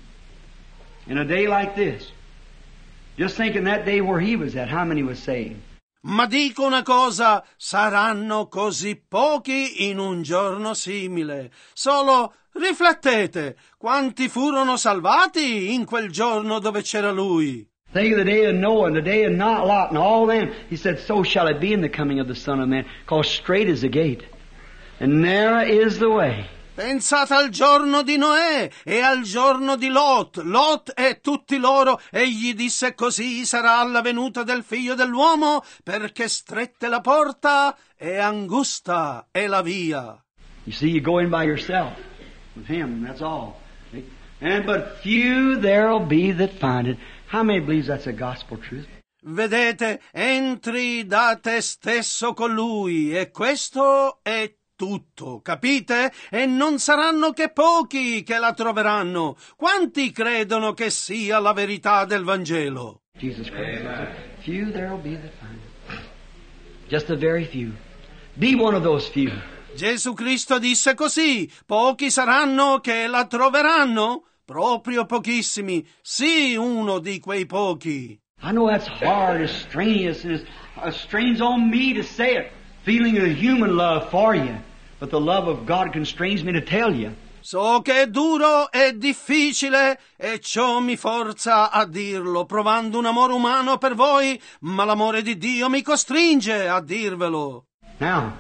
in a day like this. Just thinking that day where he was at, how many was saved? Ma dico una cosa, saranno così pochi in un giorno simile. Solo riflettete, quanti furono salvati in quel giorno dove c'era lui. Think of the day of Noah and the day of Lot and all them. He said, so shall it be in the coming of the Son of Man, because straight is the gate, and narrow is the way. Pensate al giorno di Noè e al giorno di Lot e tutti loro. Egli disse, così sarà la venuta del Figlio dell'uomo, perché stretta è la porta e angusta è la via. You see, you go in by yourself with him, that's all. And but few there'll be that find it. How many believes that's a gospel truth? Vedete, entri da te stesso con lui, e questo è tutto, capite? E non saranno che pochi che la troveranno. Quanti credono che sia la verità del Vangelo? Jesus Christ. Few there'll be that find it. Just a very few. Be one of those few. Gesù Cristo disse così, pochi saranno che la troveranno? Proprio pochissimi. Sii uno di quei pochi. I know that's hard, it's strenuous, and it strains on me to say it, feeling a human love for you. But the love of God constrains me to tell you. So che è duro e difficile, e ciò mi forza a dirlo, provando un amore umano per voi, ma l'amore di Dio mi costringe a dirvelo. Now,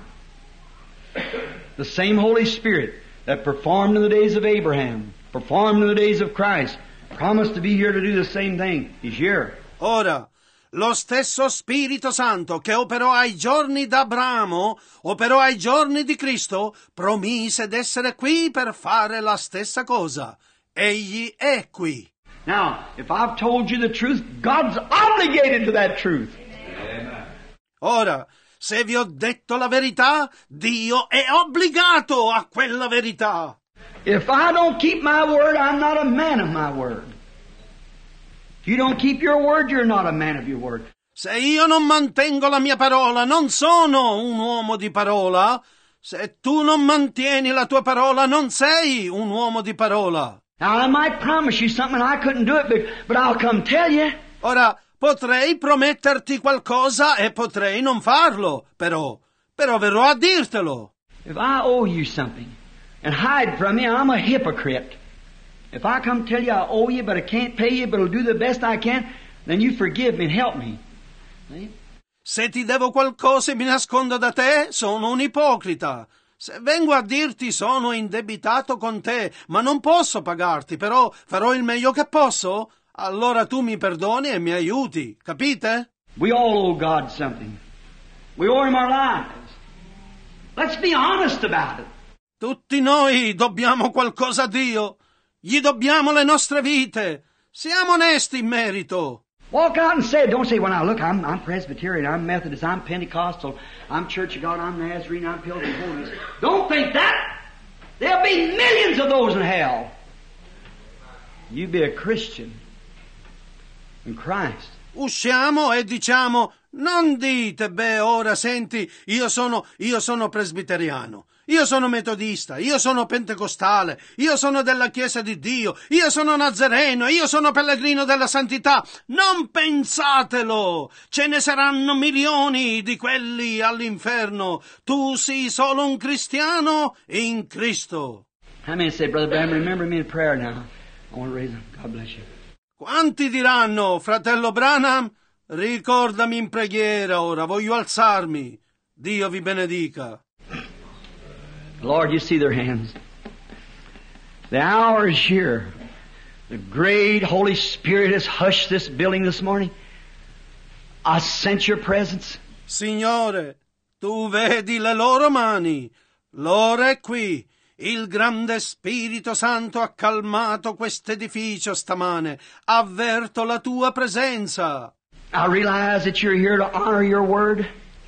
the same Holy Spirit that performed in the days of Abraham, performed in the days of Christ, promised to be here to do the same thing. He's here. Ora, lo stesso Spirito Santo che operò ai giorni d'Abramo, operò ai giorni di Cristo, promise d'essere qui per fare la stessa cosa. Egli è qui. Now, if I've told you the truth, God's obligated to that truth. Amen. Ora, se vi ho detto la verità, Dio è obbligato a quella verità. If I don't keep my word, I'm not a man of my word. If you don't keep your word, you're not a man of your word. Se io non mantengo la mia parola, non sono un uomo di parola. Se tu non mantieni la tua parola, non sei un uomo di parola. Now, I might promise you something and I couldn't do it, but I'll come tell you. Ora, Potrei prometterti qualcosa e potrei non farlo, però verrò a dirtelo. If I owe you something and hide from you, I'm a hypocrite. If I come tell you I owe you, but I can't pay you, but I'll do the best I can, then you forgive me and help me. See? Se ti devo qualcosa e mi nascondo da te, sono un ipocrita. Se vengo a dirti sono indebitato con te, ma non posso pagarti, però farò il meglio che posso, allora tu mi perdoni e mi aiuti, capite? We all owe God something. We owe Him our lives. Let's be honest about it. Tutti noi dobbiamo qualcosa a Dio. Gli dobbiamo le nostre vite. Siamo onesti in merito. Walk out and say it. Don't say, well, now, look, I'm Presbyterian, I'm Methodist, I'm Pentecostal, I'm Church of God, I'm Nazarene, I'm Pilgrim Holiness. Don't think that. There'll be millions of those in hell. You be a Christian in Christ. Usciamo e diciamo, non dite, ora senti, io sono presbiteriano, io sono metodista, io sono pentecostale, io sono della Chiesa di Dio, io sono nazareno, io sono pellegrino della santità. Non pensatelo, ce ne saranno milioni di quelli all'inferno. Tu sei solo un cristiano in Cristo. How many say, Brother Branham, remember me in prayer now? I want to raise them. God bless you. Quanti diranno, fratello Branham, ricordami in preghiera ora, voglio alzarmi. Dio vi benedica. Lord, you see their hands. The hour is here. The great Holy Spirit has hushed this building this morning. I sense your presence. Signore, tu vedi le loro mani. L'ora è qui. Il grande Spirito Santo ha calmato quest'edificio stamane. Avverto la tua presenza. I realize that you're here to honor your word.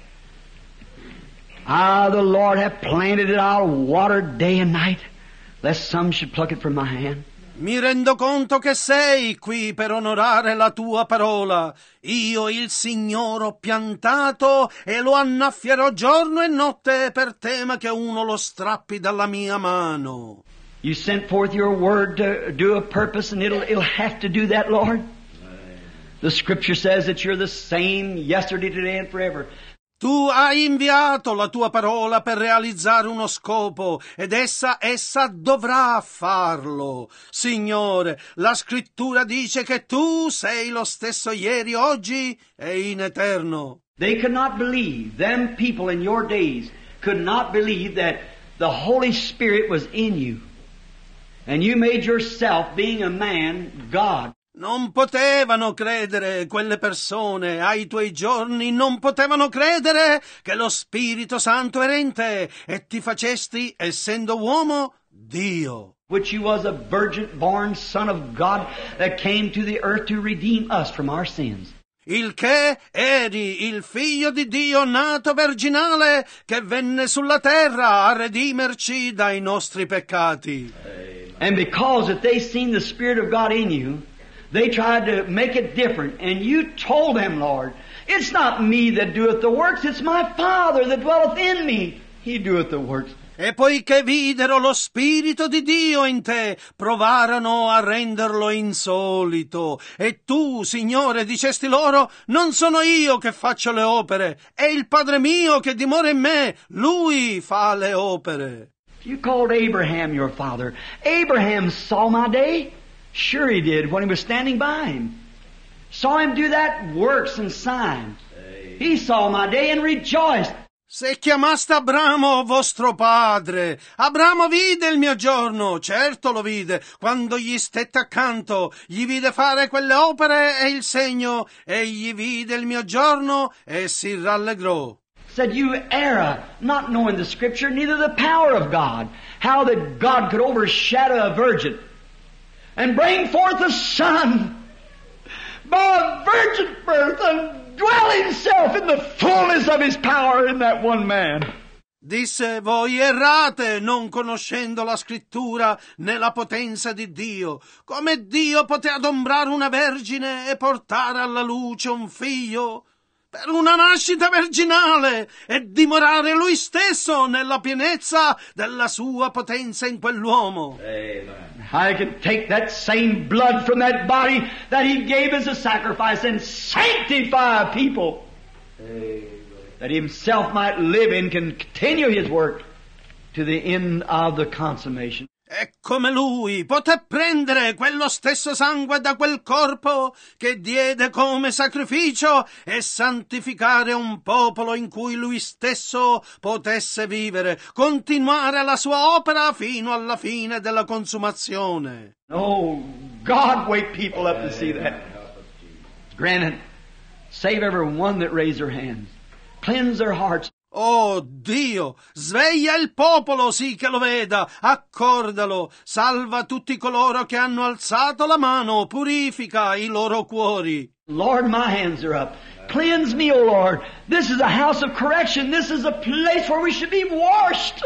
The Lord hath planted it. I'll water day and night, lest some should pluck it from my hand. Mi rendo conto che sei qui per onorare la tua parola. Io, il Signore, ho piantato e lo annaffierò giorno e notte per tema che uno lo strappi dalla mia mano. You sent forth your word to do a purpose, and it'll have to do that, Lord. The Scripture says that you're the same yesterday, today, and forever. Tu hai inviato la tua parola per realizzare uno scopo ed essa dovrà farlo. Signore, la scrittura dice che tu sei lo stesso ieri, oggi e in eterno. They could not believe, them people in your days could not believe that the Holy Spirit was in you. And you made yourself, being a man, God. Non potevano credere quelle persone ai tuoi giorni, non potevano credere che lo Spirito Santo era in te e ti facesti, essendo uomo, Dio. Which you was a virgin-born Son of God that came to the earth to redeem us from our sins. Il che eri il figlio di Dio nato virginale che venne sulla terra a redimerci dai nostri peccati. And because that they seen the Spirit of God in you, they tried to make it different, and you told them, Lord, it's not me that doeth the works, it's my Father that dwelleth in me. He doeth the works. E poiché videro lo Spirito di Dio in te, provarono a renderlo insolito. E tu, Signore, dicesti loro, non sono io che faccio le opere, è il Padre mio che dimora in me, Lui fa le opere. You called Abraham your father. Abraham saw my day. Sure he did, when he was standing by him. Saw him do that works and signs. He saw my day and rejoiced. Se chiamaste Abramo vostro padre, Abramo vide il mio giorno, certo lo vide, quando gli stette accanto, gli vide fare quelle opere e il segno, egli vide il mio giorno e si rallegrò. Said, you err, not knowing the Scripture, neither the power of God, how that God could overshadow a virgin and bring forth a son by a virgin birth and dwell himself in the fullness of his power in that one man. Disse, voi errate, non conoscendo la scrittura né la potenza di Dio. Come Dio poté adombrare una vergine e portare alla luce un figlio? per una nascita virginale e dimorare lui stesso nella pienezza della sua potenza in quell'uomo. I can take that same blood from that body that He gave as a sacrifice and sanctify a people. That Himself might live and continue His work to the end of the consummation. E come Lui poté prendere quello stesso sangue da quel corpo che diede come sacrificio e santificare un popolo in cui Lui stesso potesse vivere, continuare la sua opera fino alla fine della consumazione. Oh, God, wake people up to see that. Granted, save every one that raised their hands. Cleanse their hearts. Oh Dio, sveglia il popolo sì che lo veda, accordalo, salva tutti coloro che hanno alzato la mano, purifica i loro cuori. Lord, my hands are up. Cleanse me, O Lord. This is a house of correction. This is a place where we should be washed.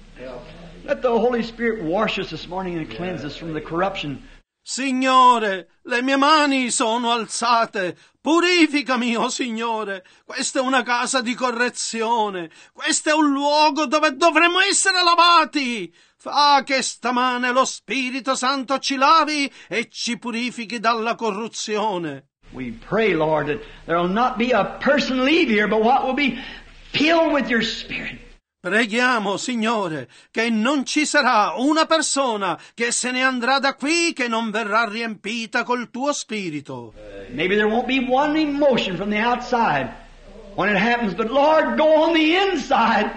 Let the Holy Spirit wash us this morning and cleanse us from the corruption. Signore, le mie mani sono alzate. Purificami, oh Signore. Questa è una casa di correzione. Questo è un luogo dove dovremo essere lavati. Fa che stamane lo Spirito Santo ci lavi e ci purifichi dalla corruzione. We pray, Lord, that there will not be a person leave here, but what will be filled with your Spirit. Preghiamo, Signore, che non ci sarà una persona che se ne andrà da qui che non verrà riempita col tuo spirito. Maybe there won't be one emotion from the outside when it happens, but Lord, go on the inside.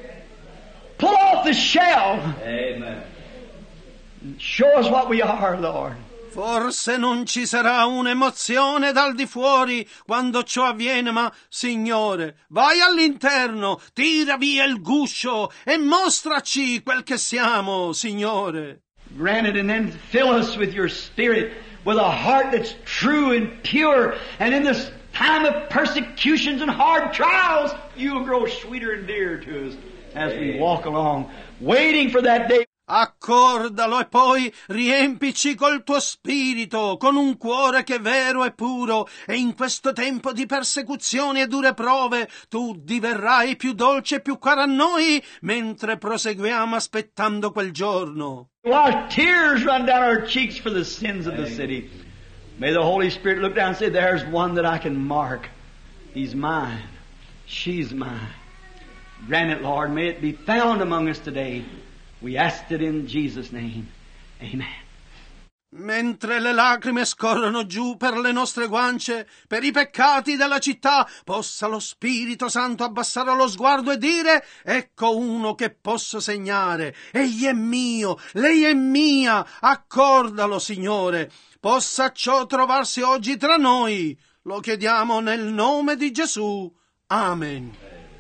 Pull off the shell. Amen. Show us what we are, Lord. Forse non ci sarà un'emozione dal di fuori quando ciò avviene, ma, Signore, vai all'interno, tira via il guscio e mostraci quel che siamo, Signore. Grant it and then fill us with your Spirit, with a heart that's true and pure, and in this time of persecutions and hard trials, you will grow sweeter and dearer to us as we walk along, waiting for that day. Accordalo e poi riempici col tuo spirito, con un cuore che è vero e puro, e in questo tempo di persecuzioni e dure prove tu diverrai più dolce e più caro a noi mentre proseguiamo aspettando quel giorno. While tears run down our cheeks for the sins of the city, may the Holy Spirit look down and say, there's one that I can mark. He's mine. She's mine. Grant it, Lord. May it be found among us today. We asked it in Jesus' name. Amen. Mentre le lacrime scorrono giù per le nostre guance, per i peccati della città, possa lo Spirito Santo abbassare lo sguardo e dire: ecco uno che posso segnare. Egli è mio, lei è mia. Accordalo, Signore. Possa ciò trovarsi oggi tra noi. Lo chiediamo nel nome di Gesù. Amen.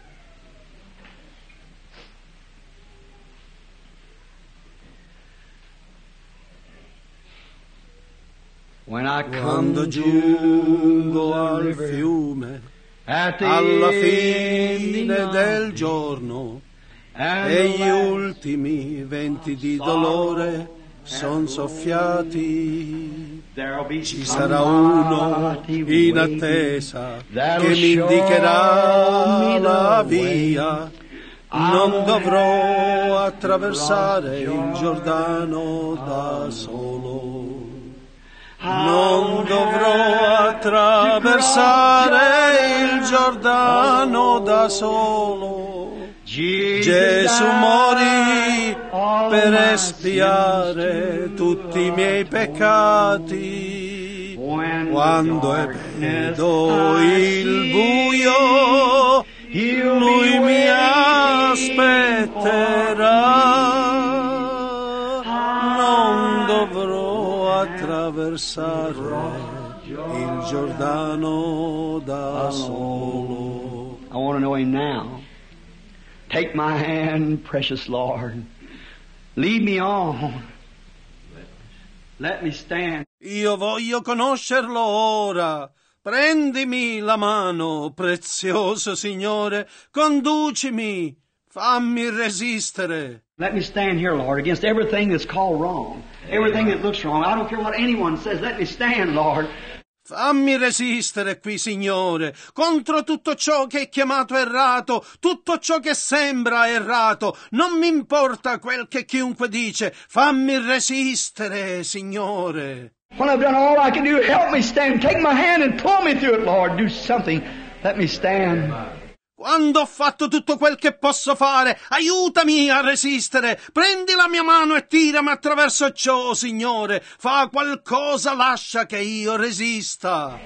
Quando giungo al fiume alla fine del giorno e gli ultimi venti di dolore son soffiati, ci sarà uno in attesa che mi indicherà la via. Non dovrò attraversare il Giordano da solo. Non dovrò attraversare il Giordano da solo. Gesù morì per espiare tutti i miei peccati. Quando vedo il buio, Lui mi aspetterà. Non dovrò attraversare il Giordano da solo. I want to know Him now. Take my hand, precious Lord. Lead me on. Let me stand. Io voglio conoscerlo ora. Prendimi la mano, prezioso Signore. Conducimi. Fammi resistere. Let me stand here, Lord, against everything that's called wrong. Everything that looks wrong. I don't care what anyone says. Let me stand, Lord. Fammi resistere qui, Signore, contro tutto ciò che è chiamato errato, tutto ciò che sembra errato. Non mi importa quel che chiunque dice, fammi resistere, Signore. When I've done all I can do, help me stand. Take my hand and pull me through it, Lord. Do something. Let me stand. Quando ho fatto tutto quel che posso fare, aiutami a resistere. Prendi la mia mano e tirami attraverso ciò, Signore. Fa qualcosa, lascia che io resista.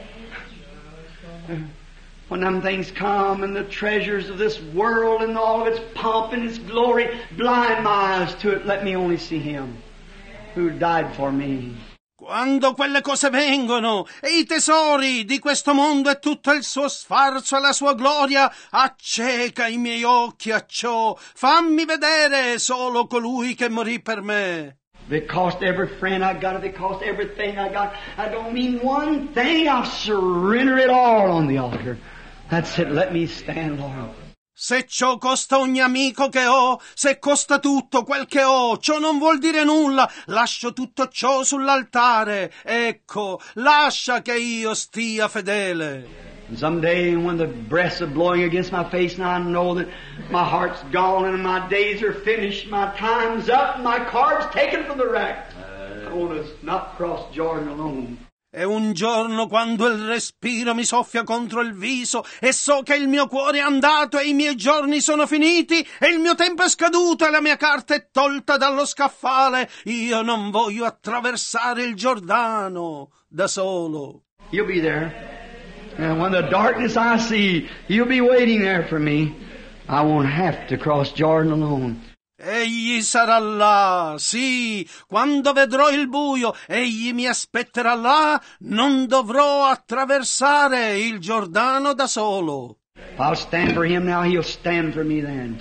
When them things come and the treasures of this world and all of its pomp and its glory blind my eyes to it, let me only see Him who died for me. Quando quelle cose vengono e i tesori di questo mondo e tutto il suo sfarzo e la sua gloria, acceca i miei occhi a ciò, fammi vedere solo colui che morì per me. If it cost every friend I got, if it cost everything I got, I don't mean one thing, I'll surrender it all on the altar. That's it, let me stand, Lord. Se ciò costa ogni amico che ho, se costa tutto quel che ho, ciò non vuol dire nulla, lascio tutto ciò sull'altare, ecco, lascia che io stia fedele. Someday when the breaths are blowing against my face and I know that my heart's gone and my days are finished, my time's up, my card's taken from the rack, I want to not cross Jordan alone. E un giorno, quando il respiro mi soffia contro il viso e so che il mio cuore è andato e i miei giorni sono finiti e il mio tempo è scaduto e la mia carta è tolta dallo scaffale, io non voglio attraversare il Giordano da solo. You'll be there. And when the darkness I see, you'll be waiting there for me. I won't have to cross Jordan alone. Egli sarà là, sì, quando vedrò il buio, egli mi aspetterà là, non dovrò attraversare il Giordano da solo. I'll stand for Him now, He'll stand for me then.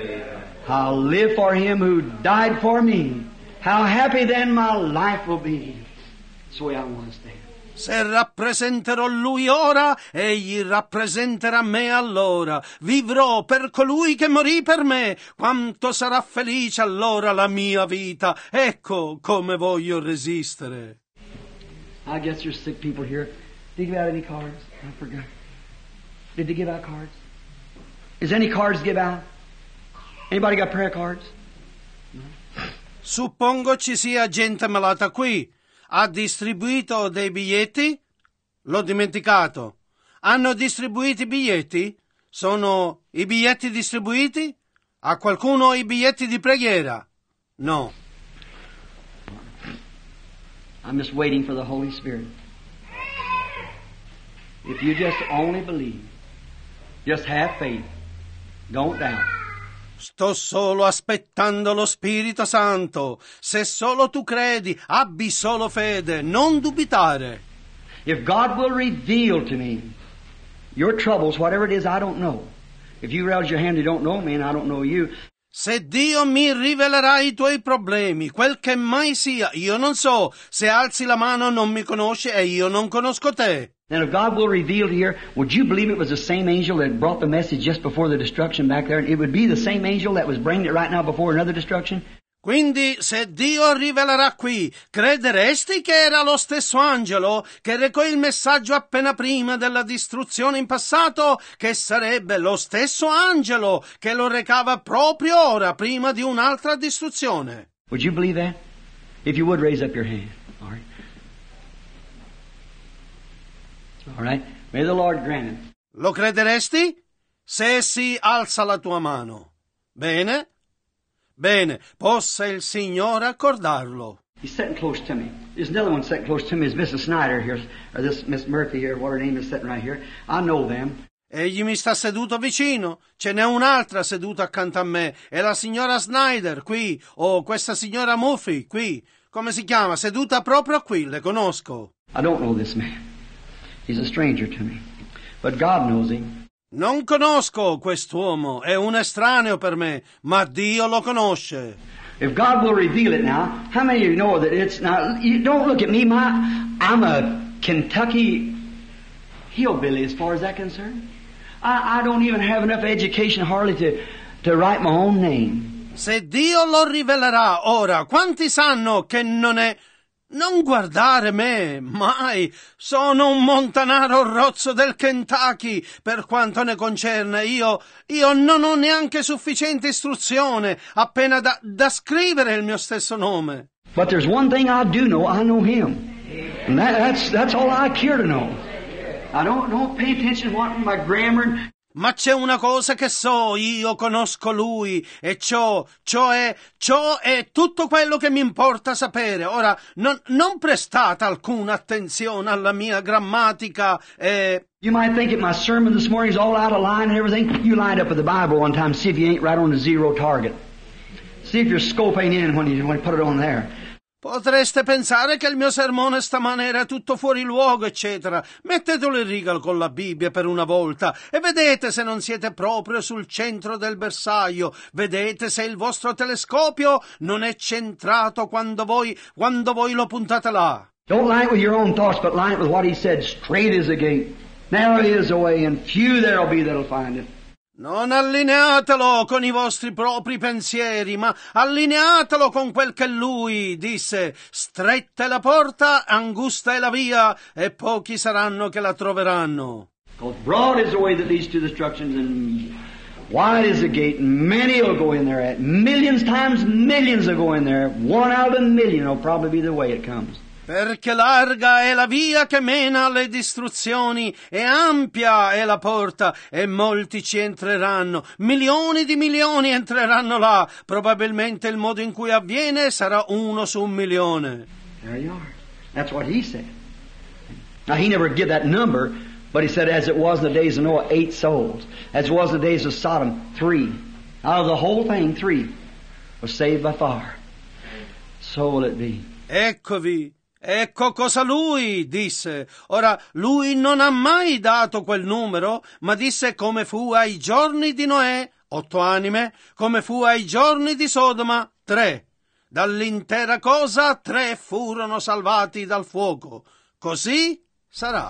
I'll live for Him who died for me. How happy then my life will be. That's the way I want to stand. Se rappresenterò Lui ora, egli rappresenterà me allora. Vivrò per colui che morì per me. Quanto sarà felice allora la mia vita. Ecco come voglio resistere. I guess there's sick people here. Did you give out any cards? I forgot. Did they give out cards? Is any cards give out? Anybody got prayer cards? No? Suppongo ci sia gente malata qui. Ha distribuito dei biglietti? L'ho dimenticato. Hanno distribuito i biglietti? Sono i biglietti distribuiti? Ha qualcuno i biglietti di preghiera? No. I'm just waiting for the Holy Spirit. If you just only believe, just have faith, don't doubt. Sto solo aspettando lo Spirito Santo. Se solo tu credi, abbi solo fede, non dubitare. If God will reveal to me your troubles, whatever it is, I don't know. If you raise your hand, you don't know me and I don't know you. Se Dio mi rivelerà i tuoi problemi, quel che mai sia, io non so. Se alzi la mano non mi conosci e io non conosco te. And if God will reveal here, would you believe it was the same angel that brought the message just before the destruction back there? And it would be the same angel that was bringing it right now before another destruction? Quindi, se Dio rivelerà qui, crederesti che era lo stesso angelo che recò il messaggio appena prima della distruzione in passato, che sarebbe lo stesso angelo che lo recava proprio ora, prima di un'altra distruzione? Would you believe that? If you would, raise up your hand. All right. All right. May the Lord grant it. Lo crederesti? Se sì, alza la tua mano. Bene? Bene, possa il Signore accordarlo. He's sitting close to me. There's another one sitting close to me. Is Mrs. Snyder here, or this Miss Murphy here, what her name is, sitting right here. I know them. Egli mi sta seduto vicino. Ce n'è un'altra seduta accanto a me. È la signora Snyder qui, o questa signora Murphy qui. Come si chiama? Seduta proprio qui, le conosco. I don't know this man. He's a stranger to me. But God knows him. Non conosco quest'uomo, è un estraneo per me, ma Dio lo conosce. If God will reveal it now, how many of you know that it's now, you don't look at me, I'm a Kentucky hillbilly as far as that concerned. I don't even have enough education hardly to write my own name. Se Dio lo rivelerà ora, quanti sanno che non è Non guardare me, mai. Sono un montanaro rozzo del Kentucky. Per quanto ne concerne, io non ho neanche sufficiente istruzione, appena da scrivere il mio stesso nome. But there's one thing I do know. I know Him. And that's all I care to know. I don't pay attention to what my grammar... Ma c'è una cosa che so, io conosco Lui, e ciò è tutto quello che mi importa sapere. Ora, non prestate alcuna attenzione alla mia grammatica e... You might think that my sermon this morning is all out of line and everything. You lined up with the Bible one time, see if you ain't right on the zero target. See if your scope ain't in when you put it on there. Potreste pensare che il mio sermone stamane era tutto fuori luogo, eccetera. Mettetelo in riga con la Bibbia per una volta e vedete se non siete proprio sul centro del bersaglio. Vedete se il vostro telescopio non è centrato quando voi lo puntate là. Don't line it with your own thoughts, but line it with what He said. Straight is the gate, narrow is the way, and few there'll be that'll find it. Non allineatelo con i vostri propri pensieri, ma allineatelo con quel che Lui disse. Stretta è la porta, angusta è la via, e pochi saranno che la troveranno. Because broad is the way that leads to destruction, and wide is the gate, and many will go in there. At millions times millions will go in there. One out of a million will probably be the way it comes. Perché larga è la via che mena alle distruzioni, e ampia è la porta, e molti ci entreranno. Milioni di milioni entreranno là. Probabilmente il modo in cui avviene sarà 1 su 1 milione. There you are. That's what He said. Now, He never gave that number, but He said, as it was in the days of Noah, 8 souls. As it was in the days of Sodom, 3. Out of the whole thing, 3 were saved by fire. So will it be. Eccovi. Ecco cosa Lui disse. Ora, Lui non ha mai dato quel numero, ma disse come fu ai giorni di Noè, 8 anime, come fu ai giorni di Sodoma, 3. Dall'intera cosa 3 furono salvati dal fuoco. Così sarà.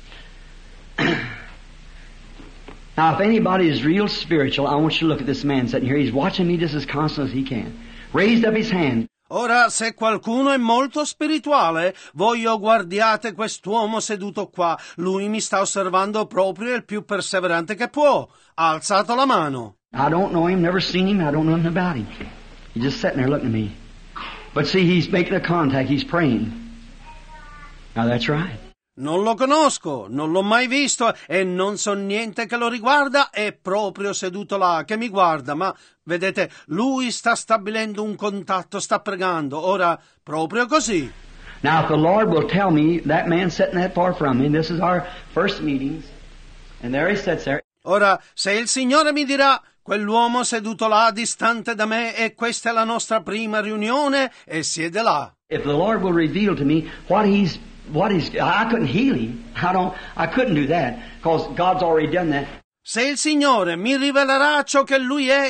Now, if anybody is real spiritual, I want you to look at this man sitting here. He's watching me just as constant as he can. Raised up his hand. Ora, se qualcuno è molto spirituale, voglio guardiate quest'uomo seduto qua. Lui mi sta osservando proprio il più perseverante che può. Ha alzato la mano. I don't know him, never seen him, I don't know nothing about him. He's just sitting there looking at me. But see, he's making a contact, he's praying. Now that's right. Non lo conosco, non l'ho mai visto e non so niente che lo riguarda, è proprio seduto là che mi guarda, ma vedete, lui sta stabilendo un contatto, sta pregando, ora proprio così. Now if the Lord will tell me, that man sitting that far from me, this is our first meetings, and there he sits there. Ora, se il Signore mi dirà, quell'uomo seduto là distante da me e questa è la nostra prima riunione e siede là. If the Lord will reveal to me what he's I couldn't heal him. I couldn't do that because God's already done that. Se il Signore mi rivelerà ciò che lui è,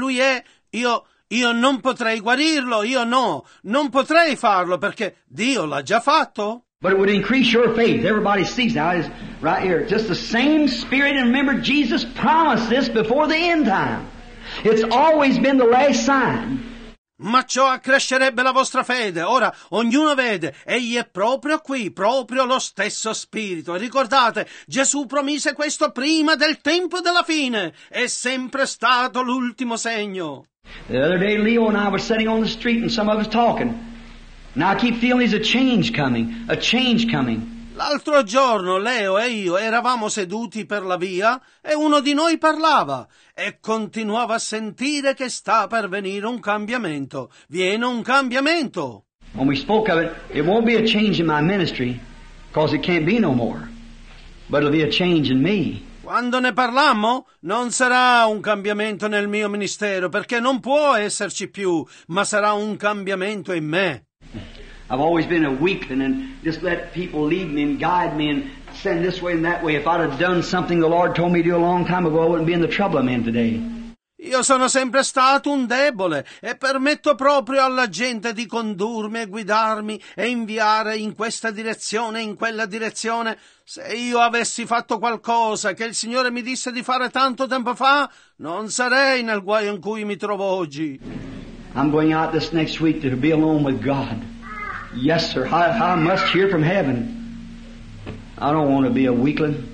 io non potrei guarirlo, non potrei farlo perché Dio l'ha già fatto. But it would increase your faith. Everybody sees now is right here. Just the same Spirit, and remember Jesus promised this before the end time. It's always been the last sign. Ma ciò accrescerebbe la vostra fede. Ora, ognuno vede, egli è proprio qui, proprio lo stesso Spirito. E ricordate, Gesù promise questo prima del tempo della fine. È sempre stato l'ultimo segno. The other day, Leo and I were sitting on the street and some of us talking. Now I keep feeling there's a change coming. L'altro giorno Leo e io eravamo seduti per la via e uno di noi parlava e continuava a sentire che sta per venire un cambiamento. Viene un cambiamento. When we spoke of it, it won't be a change in my ministry because it can't be no more. But it'll be a change in me. Quando ne parlammo, non sarà un cambiamento nel mio ministero perché non può esserci più, ma sarà un cambiamento in me. I've always been a weakling and just let people lead me and guide me and send this way and that way. If I'd have done something the Lord told me to do a long time ago, I wouldn't be in the trouble I'm in today. Io sono sempre stato un debole e permetto proprio alla gente di condurmi e guidarmi e inviare in questa direzione e in quella direzione. Se io avessi fatto qualcosa che il Signore mi disse di fare tanto tempo fa, non sarei nel guaio in cui mi trovo oggi. I'm going out this next week to be alone with God. Yes, sir. I must hear from heaven. I don't want to be a weakling.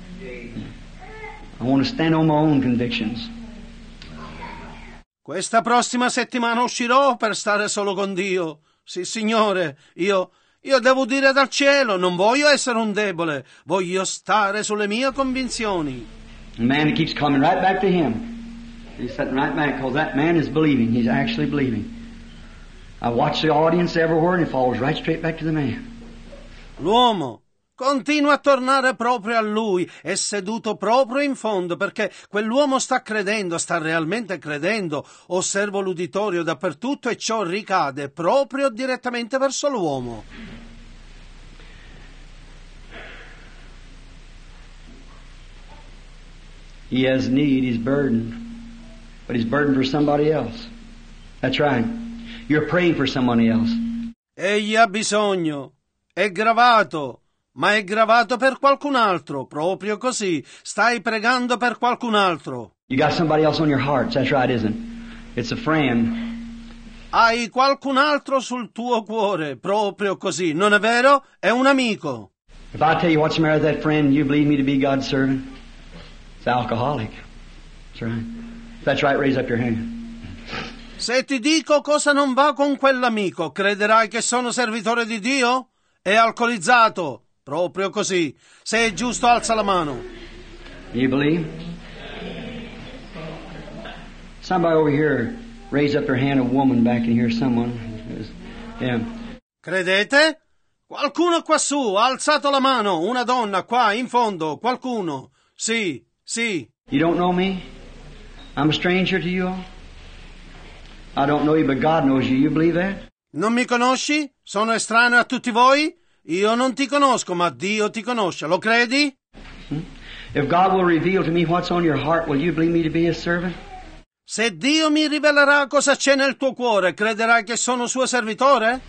I want to stand on my own convictions. Questa prossima settimana uscirò per stare solo con Dio. Sì, Signore, io devo dire dal cielo, non voglio essere un debole, voglio stare sulle mie convinzioni. The man keeps coming right back to him. He's sitting right back because that man is believing. He's actually believing. I watch the audience everywhere and it falls right straight back to the man. L'uomo continua a tornare proprio a lui, è seduto proprio in fondo, perché quell'uomo sta credendo, sta realmente credendo. Osservo l'uditorio dappertutto e ciò ricade proprio direttamente verso l'uomo. He has need, he's burdened. But he's burdened for somebody else. That's right. You're praying for somebody else. Egli ha bisogno, è gravato, ma è gravato per qualcun altro, proprio così. Stai pregando per qualcun altro. You got somebody else on your heart. That's right, isn't it? It's a friend. Hai qualcun altro sul tuo cuore, proprio così. Non è vero? È un amico. If I tell you what's the matter with that friend, you believe me to be God's servant? It's alcoholic. That's right. If that's right, raise up your hand. Se ti dico cosa non va con quell'amico, crederai che sono servitore di Dio? È alcolizzato. Proprio così. Se è giusto, alza la mano. You believe? Somebody over here, raise up their hand, a woman back in here, someone. Yeah. Credete? Qualcuno qua su ha alzato la mano, una donna qua in fondo, qualcuno. Sì, sì. You don't know me? I'm a stranger to you all? I don't know you, but God knows you. You believe that? Non mi conosci? Sono estraneo a tutti voi? Io non ti conosco, ma Dio ti conosce. Lo credi? If God will reveal to me what's on your heart, will you believe me to be His servant? Se Dio mi rivelerà cosa c'è nel tuo cuore, crederai che sono suo servitore?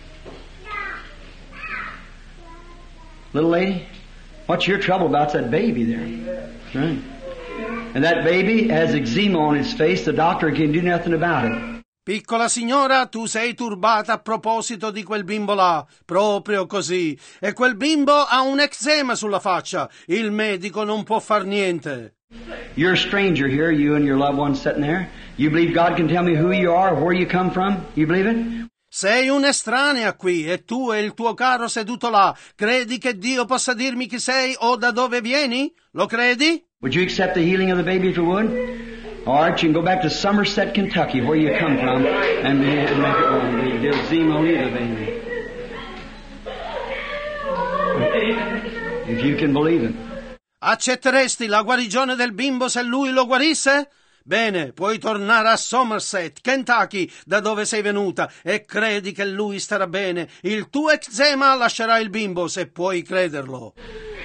Little lady, what's your trouble about that baby there? Right. And that baby has eczema on its face. The doctor can do nothing about it. Piccola signora, tu sei turbata a proposito di quel bimbo là, proprio così. E quel bimbo ha un eczema sulla faccia. Il medico non può far niente. You're a stranger here, you and your loved one sitting there. You believe God can tell me who you are, where you come from? You believe it? Sei un'estranea qui e tu e il tuo caro seduto là. Credi che Dio possa dirmi chi sei o da dove vieni? Lo credi? Would you accept the healing of the baby if you would? All right, you can go back to Somerset, Kentucky, where you come from, and make it wrong. The eczema will leave the baby. If you can believe it. Accetteresti la guarigione del bimbo se lui lo guarisse? Bene, puoi tornare a Somerset, Kentucky, da dove sei venuta, e credi che lui starà bene. Il tuo eczema lascerà il bimbo, se puoi crederlo.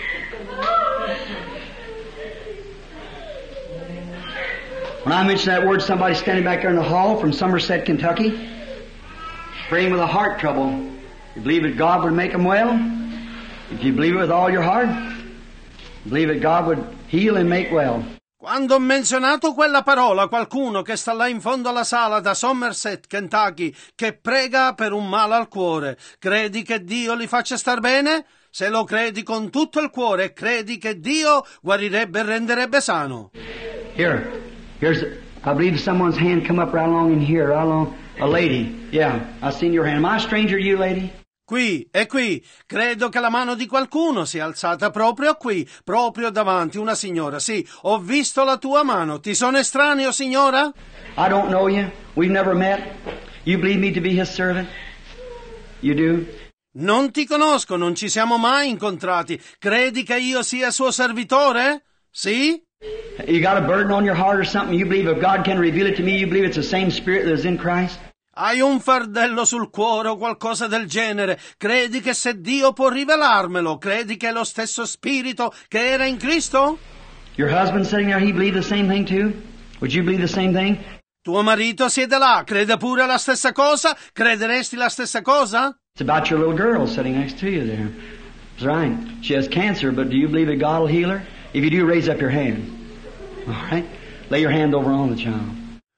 When I mention that word, somebody's standing back there in the hall from Somerset, Kentucky, praying with a heart trouble. You believe that God would make them well? If you believe it with all your heart, believe that God would heal and make well. Quando ho menzionato quella parola, qualcuno che sta là in fondo alla sala da Somerset, Kentucky, che prega per un male al cuore, credi che Dio li faccia star bene? Se lo credi con tutto il cuore, credi che Dio guarirebbe e renderebbe sano. Here's, I believe someone's hand come up right along in here, right along, a lady. Yeah, I seen your hand. Am I a stranger to you, lady? Qui, è qui. Credo che la mano di qualcuno sia alzata proprio qui, proprio davanti, una signora. Sì, ho visto la tua mano. Ti sono estraneo, signora? I don't know you. We've never met. You believe me to be His servant? You do? Non ti conosco, non ci siamo mai incontrati. Credi che io sia suo servitore? Sì? You got a burden on your heart or something? You believe if God can reveal it to me, you believe it's the same Spirit that is in Christ? Hai un fardello sul cuore o qualcosa del genere. Credi che se Dio può rivelarmelo, credi che è lo stesso spirito che era in Cristo? Your husband sitting there, he believe the same thing too? Would you believe the same thing? Tuo marito siede là, crede pure la stessa cosa? Crederesti la stessa cosa? It's about your little girl sitting next to you there. That's right. She has cancer, but do you believe that God will heal her? If you do, raise up your hand. All right? Lay your hand over on the child.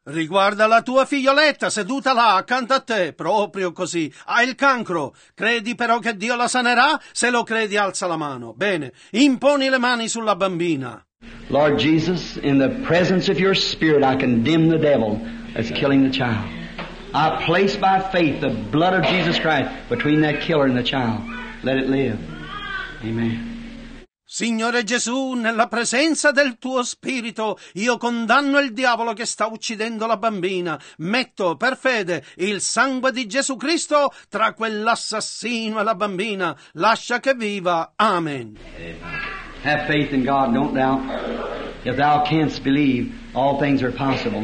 Riguarda la tua figlioletta seduta là accanto a te, proprio così. Ha il cancro. Credi però che Dio la sanerà? Se lo credi, alza la mano. Bene, imponi le mani sulla bambina. Lord Jesus, in the presence of your Spirit, I condemn the devil that's killing the child. I place by faith the blood of Jesus Christ between that killer and the child. Let it live. Amen. Signore Gesù, nella presenza del tuo spirito, io condanno il diavolo che sta uccidendo la bambina. Metto per fede il sangue di Gesù Cristo tra quell'assassino e la bambina. Lascia che viva. Amen. Have faith in God, don't doubt. If thou canst believe, all things are possible.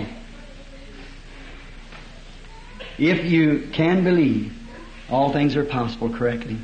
If you can believe, all things are possible correctly.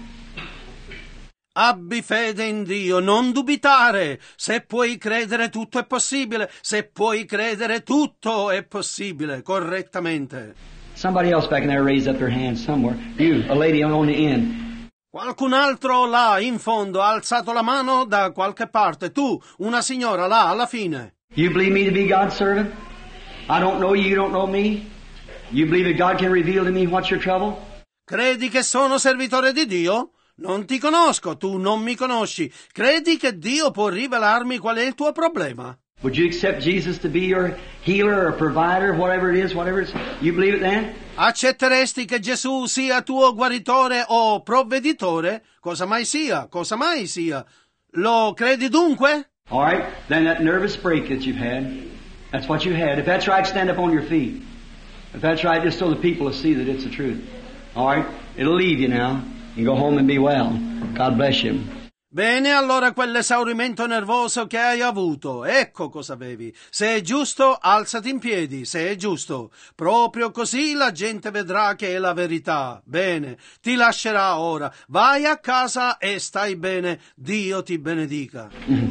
Abbi fede in Dio, non dubitare. Se puoi credere, tutto è possibile. Se puoi credere, tutto è possibile, correttamente. Somebody else back in there raised up their hand somewhere. You, a lady on the end. Qualcun altro là in fondo ha alzato la mano da qualche parte. Tu, una signora là alla fine. You believe me to be God's servant? I don't know you, you don't know me. You believe that God can reveal to me what's your trouble? Credi che sono servitore di Dio? Non ti conosco, tu non mi conosci. Credi che Dio può rivelarmi qual è il tuo problema? Would you accept Jesus to be your healer or provider, whatever it is, you believe it then? Accetteresti che Gesù sia tuo guaritore o provveditore? Cosa mai sia, cosa mai sia. Lo credi dunque? All right, then that nervous break that you've had, that's what you had. If that's right, stand up on your feet. If that's right, just so the people will see that it's the truth. All right, it'll leave you now. And go home and be well. God bless you. Bene, allora quell'esaurimento nervoso che hai avuto, ecco cosa avevi. Se è giusto, alzati in piedi, se è giusto. Proprio così la gente vedrà che è la verità. Bene, ti lascerà ora. Vai a casa e stai bene. Dio ti benedica.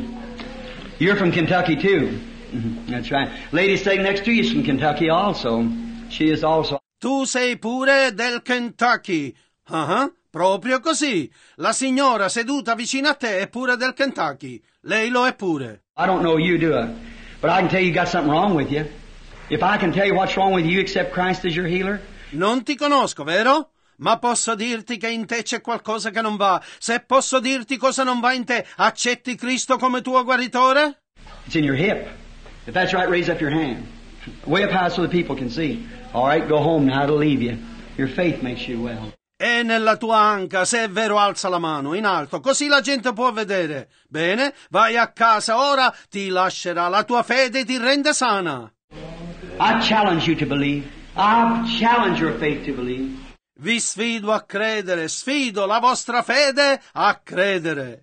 You're from Kentucky too. That's right. Lady sitting next to you is from Kentucky also. She is also. Tu sei pure del Kentucky. Proprio così. La signora seduta vicino a te è pure del Kentucky. Lei lo è pure. I don't know you, do I? But I can tell you got something wrong with you. If I can tell you what's wrong with you, accept Christ as your healer. Non ti conosco, vero? Ma posso dirti che in te c'è qualcosa che non va. Se posso dirti cosa non va in te, accetti Cristo come tuo guaritore? It's in your hip. If that's right, raise up your hand. Way up high so the people can see. All right, go home now, it'll leave you. Your faith makes you well. E nella tua anca, se è vero, alza la mano in alto, così la gente può vedere. Bene, vai a casa ora, ti lascerà, la tua fede ti rende sana. I challenge you to believe. I challenge your faith to believe. Vi sfido a credere, sfido la vostra fede a credere.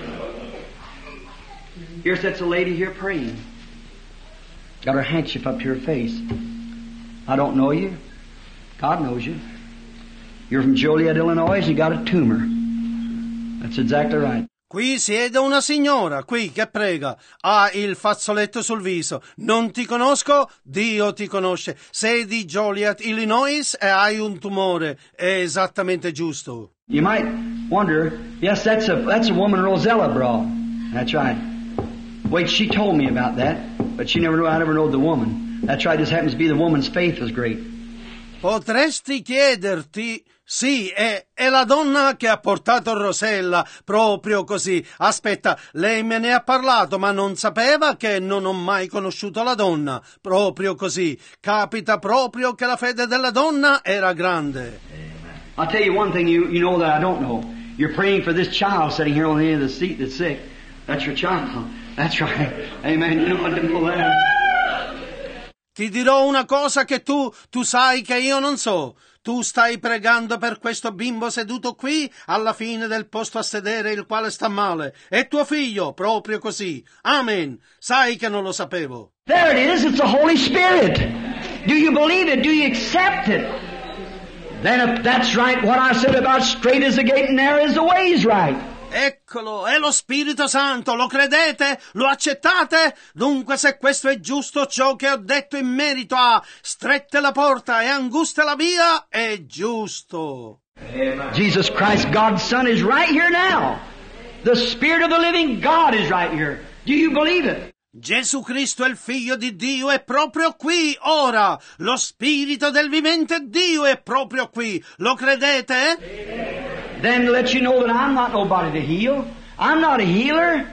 Here sits a lady here praying. Got her handkerchief up to her face. I don't know you. God knows you. You're from Joliet, Illinois, and you got a tumor. That's exactly right. Qui siede una signora, qui che prega. Ha il fazzoletto sul viso. Non ti conosco, Dio ti conosce. Sei di Joliet, Illinois e hai un tumore. È esattamente giusto. You might wonder, yes, that's a woman Rosella brought. That's right. Wait, she told me about that, but she never knew I never knowed the woman. That's right, this happens to be the woman's faith was great. Potresti chiederti, sì, è la donna che ha portato Rosella, proprio così. Aspetta, lei me ne ha parlato, ma non sapeva che non ho mai conosciuto la donna. Proprio così. Capita proprio che la fede della donna era grande. I'll tell you one thing you know that I don't know. You're praying for this child sitting here on the end of the seat that's sick. That's your child. That's right. Amen. You know I didn't know that. Ti dirò una cosa che tu sai che io non so. Tu stai pregando per questo bimbo seduto qui alla fine del posto a sedere, il quale sta male. È tuo figlio, proprio così. Amen. Sai che non lo sapevo. There it is. It's the Holy Spirit. Do you believe it? Do you accept it? Then if that's right, what I said about straight is the gate and narrow is the way is right. Eccolo, è lo Spirito Santo, lo credete? Lo accettate? Dunque, se questo è giusto, ciò che ho detto in merito a stretta la porta e angusta la via, è giusto. Amen. Jesus Christ, God's Son, is right here now. The Spirit of the living God is right here. Do you believe it? Gesù Cristo è il Figlio di Dio, è proprio qui, ora. Lo Spirito del vivente Dio è proprio qui. Lo credete? Then to let you know that I'm not nobody to heal. I'm not a healer.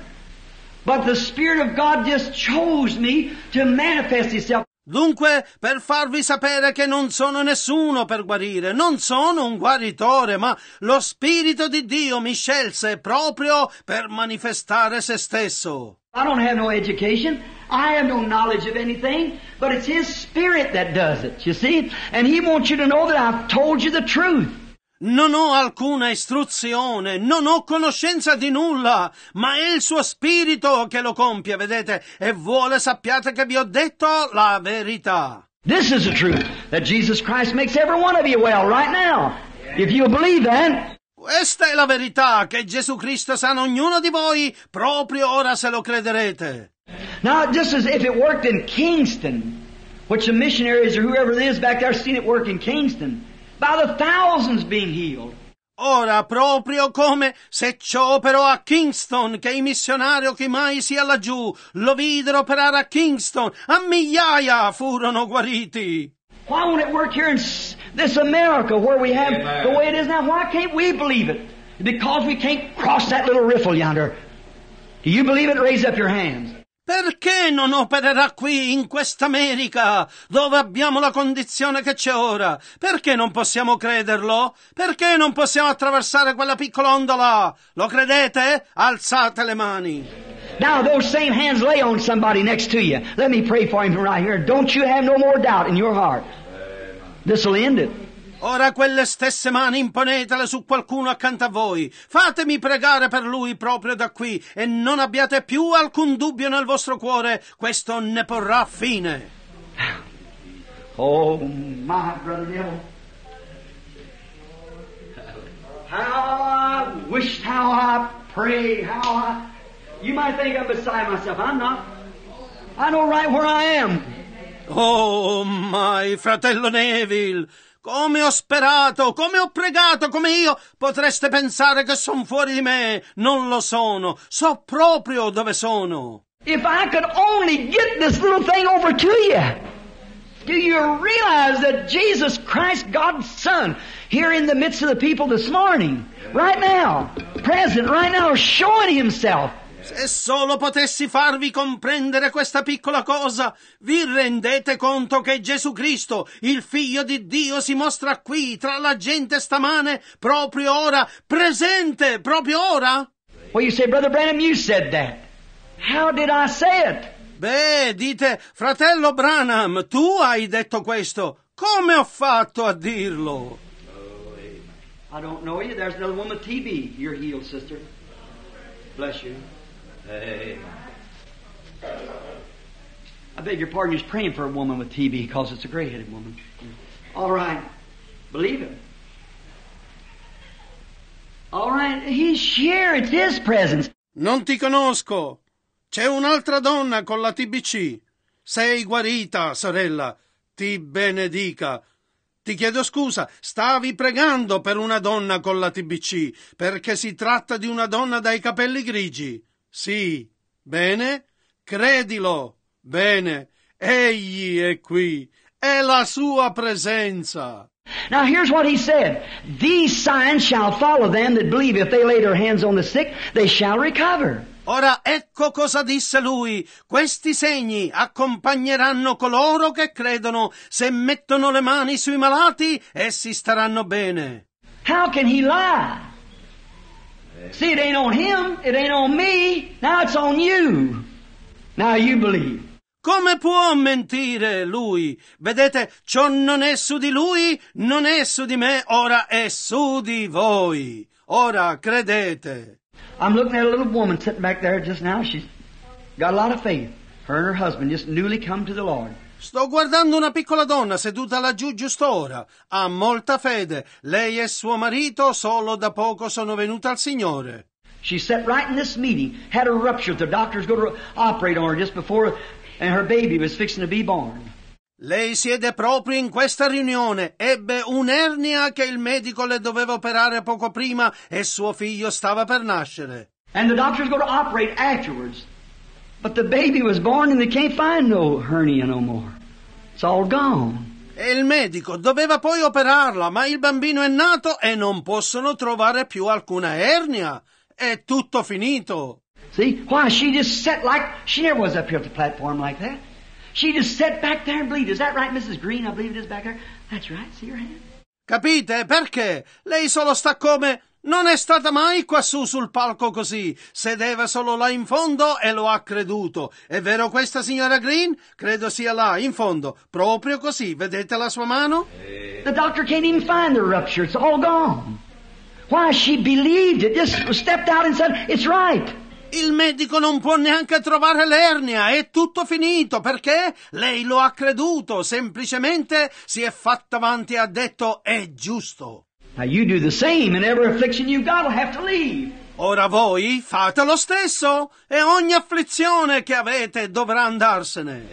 But the Spirit of God just chose me to manifest Himself. Dunque, per farvi sapere che non sono nessuno per guarire, non sono un guaritore, ma lo Spirito di Dio mi scelse proprio per manifestare se stesso. I don't have no education. I have no knowledge of anything, but it's His Spirit that does it, you see? And He wants you to know that I've told you the truth. Non ho alcuna istruzione, non ho conoscenza di nulla, ma è il suo spirito che lo compie, vedete, e vuole sappiate che vi ho detto la verità. This is the truth, that Jesus Christ makes every one of you well right now. If you believe that. Questa è la verità, che Gesù Cristo sana ognuno di voi, proprio ora se lo crederete. Now, just as if it worked in Kingston, which the missionaries or whoever it is back there seen it work in Kingston, by the thousands being healed. Ora, proprio come se ciò operò a Kingston, che i missionari o chi mai sia laggiù lo videro operare a Kingston, a migliaia furono guariti. Why won't it work here in this America where we have the way it is now? Why can't we believe it? Because we can't cross that little riffle yonder. Do you believe it? Raise up your hands. Perché non opererà qui, in quest'America, dove abbiamo la condizione che c'è ora? Perché non possiamo crederlo? Perché non possiamo attraversare quella piccola ondola? Lo credete? Alzate le mani. Now those same hands lay on somebody next to you. Let me pray for him right here. Don't you have no more doubt in your heart. This will end it. Ora quelle stesse mani imponetele su qualcuno accanto a voi. Fatemi pregare per lui proprio da qui e non abbiate più alcun dubbio nel vostro cuore. Questo ne porrà fine. Oh, my brother Neville. How I wish, how I pray, You might think I'm beside myself. I'm not. I know right where I am. Oh, my fratello Neville. Come ho sperato, come ho pregato, come io potreste pensare che son fuori di me. Non lo sono, so proprio dove sono. If I could only get this little thing over to you. Do you realize that Jesus Christ, God's Son, here in the midst of the people this morning, right now, present, right now, showing Himself. Se solo potessi farvi comprendere questa piccola cosa, vi rendete conto che Gesù Cristo, il Figlio di Dio, si mostra qui, tra la gente stamane, proprio ora, presente, proprio ora? Well, you say, Brother Branham, you said that. How did I say it? Beh, dite, fratello Branham, tu hai detto questo. Come ho fatto a dirlo? I don't know you. There's another woman with TB. You're healed, sister. Bless you. Amen. I beg your pardon, you're praying for a woman with TB because it's a gray-headed woman. All right. Believe it. All right. He's here. It's His presence. Non ti conosco. C'è un'altra donna con la TBC. Sei guarita, sorella. Ti benedica. Ti chiedo scusa, stavi pregando per una donna con la TBC, perché si tratta di una donna dai capelli grigi. Sì, bene, credilo, bene, egli è qui, è la sua presenza. Now here's what He said. These signs shall follow them that believe. If they lay their hands on the sick, they shall recover. Ora ecco cosa disse lui. Questi segni accompagneranno coloro che credono. Se mettono le mani sui malati, essi staranno bene. How can He lie? See, it ain't on Him, it ain't on me, now it's on you. Now you believe. Come può mentire lui? Vedete, ciò non è su di lui, non è su di me, ora è su di voi. Ora credete. I'm looking at a little woman sitting back there just now. She's got a lot of faith. Her and her husband just newly come to the Lord. Sto guardando una piccola donna seduta laggiù giusto ora. Ha molta fede. Lei e suo marito solo da poco sono venuti al Signore. She sat right in this meeting, had a rupture. The doctors go to operate on her just before, and her baby was fixing to be born. Lei siede proprio in questa riunione. Ebbe un'ernia che il medico le doveva operare poco prima e suo figlio stava per nascere. And the doctors go to operate afterwards. But the baby was born and they can't find no hernia no more. It's all gone. E il medico doveva poi operarla, ma il bambino è nato e non possono trovare più alcuna ernia. È tutto finito. See? Why? She just sat like, she never was up here at the platform like that. She just sat back there and believed. Is that right, Mrs. Green? I believe it is back there. That's right. See your hand? Capite? Perché? Lei solo sta come... Non è stata mai quassù sul palco così. Sedeva solo là in fondo e lo ha creduto. È vero questa signora Green? Credo sia là, in fondo. Proprio così. Vedete la sua mano? The doctor can't even find the rupture. It's all gone. Why? She believed it. Just stepped out and said, it's right. Il medico non può neanche trovare l'ernia, è tutto finito, perché lei lo ha creduto, semplicemente si è fatta avanti e ha detto è giusto. Now you do the same, and every affliction you've got will have to leave. Ora voi fate lo stesso, e ogni afflizione che avete dovrà andarsene.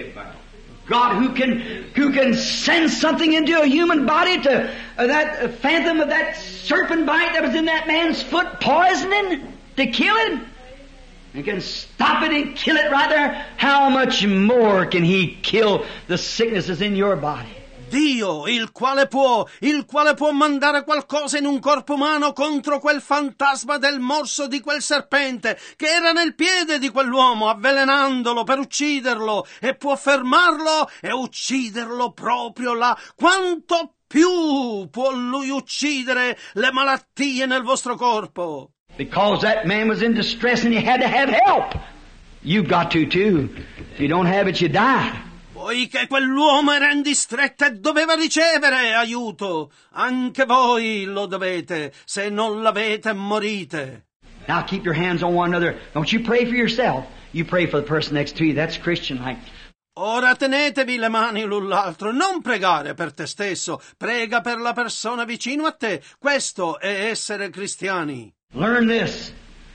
God, who can send something into a human body to that phantom of that serpent bite that was in that man's foot, poisoning to kill him? And can stop it and kill it right there. How much more can He kill the sicknesses in your body? Dio, il quale può mandare qualcosa in un corpo umano contro quel fantasma del morso di quel serpente che era nel piede di quell'uomo, avvelenandolo per ucciderlo, e può fermarlo e ucciderlo proprio là. Quanto più può Lui uccidere le malattie nel vostro corpo? Because that man was in distress and he had to have help. You've got to too. If you don't have it, you die. Poiché quell'uomo era in distretta e doveva ricevere aiuto, anche voi lo dovete. Se non l'avete, morite. Now keep your hands on one another. Don't you pray for yourself. You pray for the person next to you. That's Christian-like. Ora tenetevi le mani l'un l'altro, non pregare per te stesso, prega per la persona vicino a te. Questo è essere cristiani. Learn this,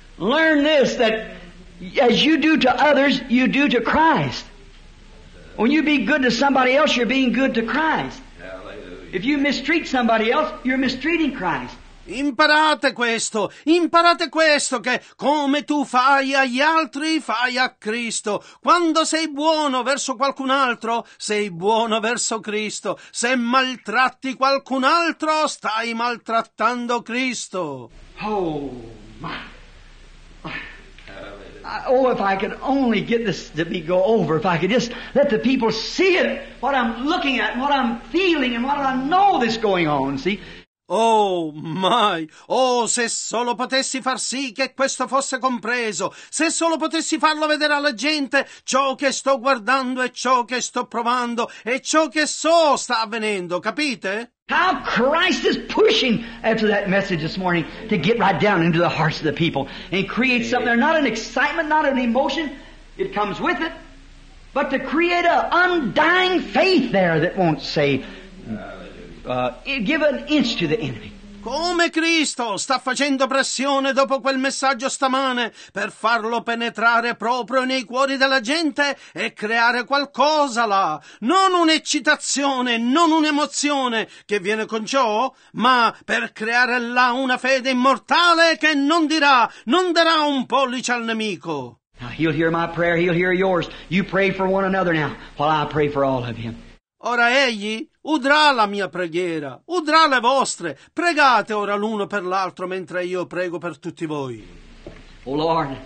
that as you do to others, you do to Christ. When you be good to somebody else, you're being good to Christ. Hallelujah. If you mistreat somebody else, you're mistreating Christ. Imparate questo, che come tu fai agli altri, fai a Cristo. Quando sei buono verso qualcun altro, sei buono verso Cristo. Se maltratti qualcun altro, stai maltrattando Cristo. Oh, my. Oh, if I could only get this to go over, if I could just let the people see it, what I'm looking at, and what I'm feeling, and what I know that's going on, see? Oh, mai! Oh, se solo potessi far sì che questo fosse compreso, se solo potessi farlo vedere alla gente, ciò che sto guardando e ciò che sto provando e ciò che so sta avvenendo, capite? How Christ is pushing after that message this morning to get right down into the hearts of the people and create something there, not an excitement, not an emotion, it comes with it, but to create an undying faith there that won't say, give an inch to the enemy. Come Cristo sta facendo pressione dopo quel messaggio stamane per farlo penetrare proprio nei cuori della gente e creare qualcosa là. Non un'eccitazione, non un'emozione che viene con ciò, ma per creare là una fede immortale che non darà un pollice al nemico. Now He'll hear my prayer, He'll hear yours. You pray for one another now, while I pray for all of you. Ora Egli udrà la mia preghiera, udrà le vostre. Pregate ora l'uno per l'altro mentre io prego per tutti voi. Oh Lord,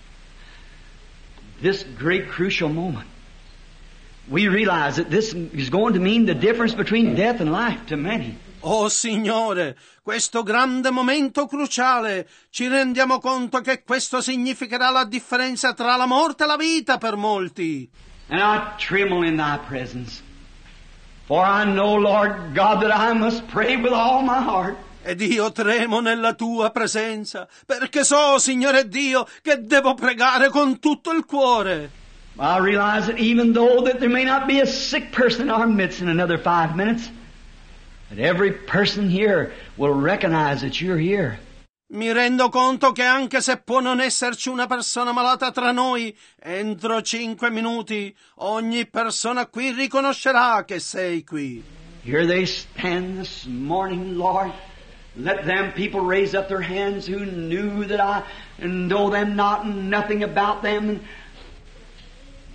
this great crucial moment, we realize that this is going to mean the difference between death and life to many. Oh Signore, questo grande momento cruciale, ci rendiamo conto che questo significherà la differenza tra la morte e la vita per molti. And I tremble in Thy presence. For I know, Lord God, that I must pray with all my heart. Ed io tremo nella Tua presenza, perché so, Signore Dio, che devo pregare con tutto il cuore. I realize that even though that there may not be a sick person in our midst in another 5 minutes, that every person here will recognize that you're here. Mi rendo conto che anche se può non esserci una persona malata tra noi, entro 5 minuti ogni persona qui riconoscerà che sei qui. Here they stand this morning, Lord. Let them people raise up their hands who knew that I know them not and nothing about them.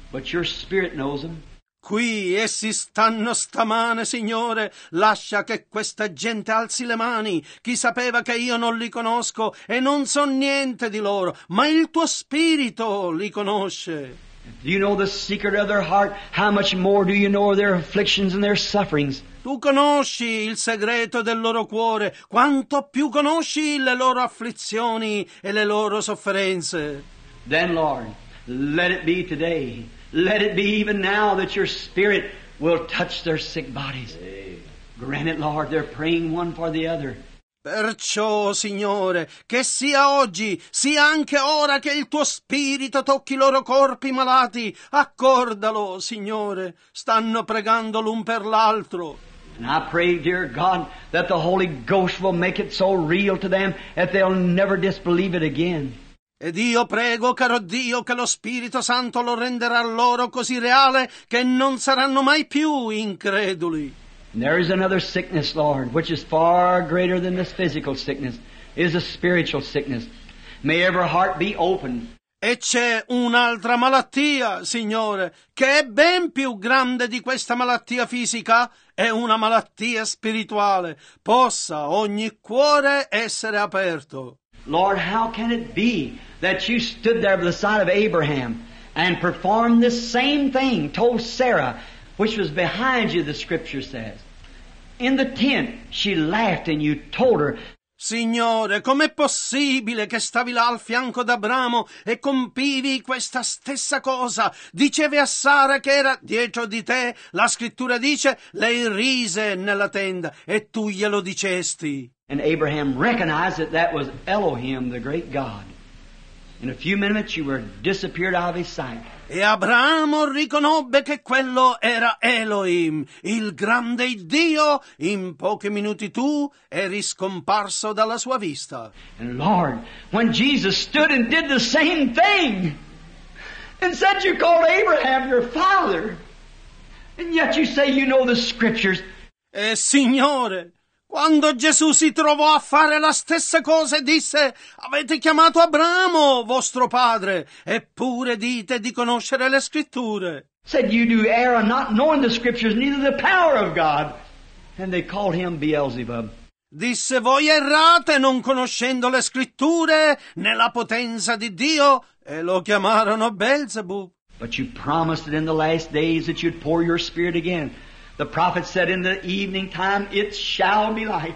but your Spirit knows them. Qui essi stanno stamane, Signore, lascia che questa gente alzi le mani. Chi sapeva che io non li conosco e non so niente di loro, ma il tuo Spirito li conosce. Do you know the secret of their heart? How much more do you know of their afflictions and their sufferings? Tu conosci il segreto del loro cuore, quanto più conosci le loro afflizioni e le loro sofferenze. Then, Lord, let it be today. Let it be even now that your Spirit will touch their sick bodies. Grant it, Lord, they're praying one for the other. Perciò, Signore, che sia oggi, sia anche ora che il tuo Spirito tocchi i loro corpi malati, accordalo, Signore, stanno pregando l'un per l'altro. And I pray, dear God, that the Holy Ghost will make it so real to them that they'll never disbelieve it again. Ed io prego, caro Dio, che lo Spirito Santo lo renderà loro così reale che non saranno mai più increduli. And there is another sickness, Lord, which is far greater than this physical sickness, is a spiritual sickness. May every heart be open. E c'è un'altra malattia, Signore, che è ben più grande di questa malattia fisica, è una malattia spirituale. Possa ogni cuore essere aperto. Lord, how can it be that you stood there by the side of Abraham and performed this same thing, told Sarah, which was behind you, the Scripture says. In the tent, she laughed and you told her. Signore, com'è possibile che stavi là al fianco d'Abramo e compivi questa stessa cosa? Dicevi a Sara che era dietro di te, la Scrittura dice, lei rise nella tenda e tu glielo dicesti. And Abraham recognized that that was Elohim, the great God. In a few minutes you were disappeared out of his sight. E Abramo riconobbe che quello era Elohim, il grande Dio. In pochi minuti tu eri scomparso dalla sua vista. And Lord, when Jesus stood and did the same thing and said you called Abraham your father, and yet you say you know the Scriptures. E Signore, quando Gesù si trovò a fare la stessa cosa e disse, avete chiamato Abramo, vostro padre, eppure dite di conoscere le Scritture. Said you do err not knowing the Scriptures, neither the power of God. And they called him Beelzebub. Disse, voi errate non conoscendo le Scritture, né la potenza di Dio, e lo chiamarono Beelzebub. But you promised that in the last days that you'd pour your Spirit again. The prophet said in the evening time, it shall be light.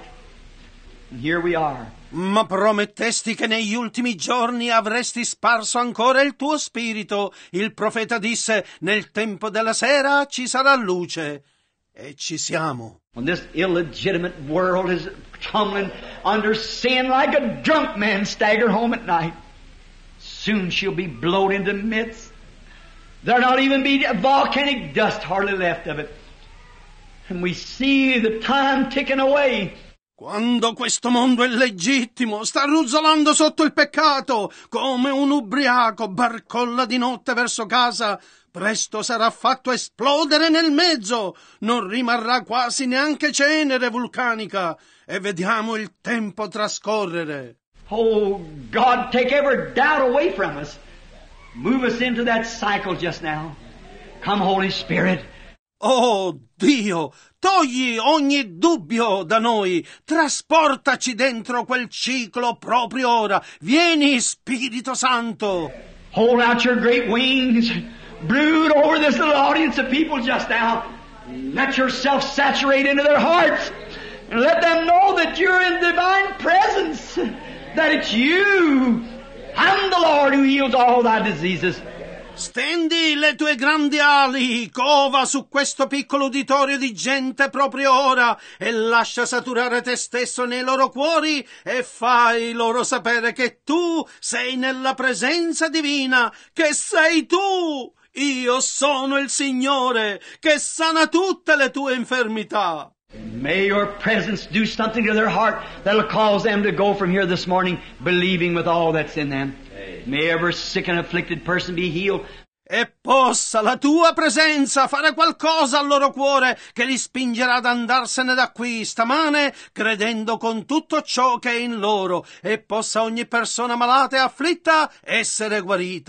And here we are. Ma promettesti che negli ultimi giorni avresti sparso ancora il tuo spirito. Il profeta disse, nel tempo della sera ci sarà luce. E ci siamo. When this illegitimate world is tumbling under sin like a drunk man staggered home at night, soon she'll be blown into midst. There'll not even be volcanic dust hardly left of it. And we see the time ticking away. Quando questo mondo illegittimo sta ruzzolando sotto il peccato, come un ubriaco barcolla di notte verso casa, presto sarà fatto esplodere nel mezzo, non rimarrà quasi neanche cenere vulcanica, e vediamo il tempo trascorrere. Oh, God, take every doubt away from us. Move us into that cycle just now. Come, Holy Spirit. Oh Dio, togli ogni dubbio da noi, trasportaci dentro quel ciclo proprio ora. Vieni, Spirito Santo. Hold out your great wings, brood over this little audience of people just now. Let yourself saturate into their hearts, and let them know that you're in divine presence, that it's you. I'm the Lord who heals all thy diseases. Stendi le tue grandi ali, cova su questo piccolo uditorio di gente proprio ora e lascia saturare te stesso nei loro cuori e fai loro sapere che tu sei nella presenza divina, che sei tu. Io sono il Signore che sana tutte le tue infermità. May your presence do something to their heart that'll cause them to go from here this morning believing with all that's in them. May every sick and afflicted person be healed. E possa la tua presenza fare qualcosa al loro cuore che li spingerà ad andarsene da qui stamane credendo con tutto ciò che è in loro, e possa ogni persona malata e afflitta essere guarita.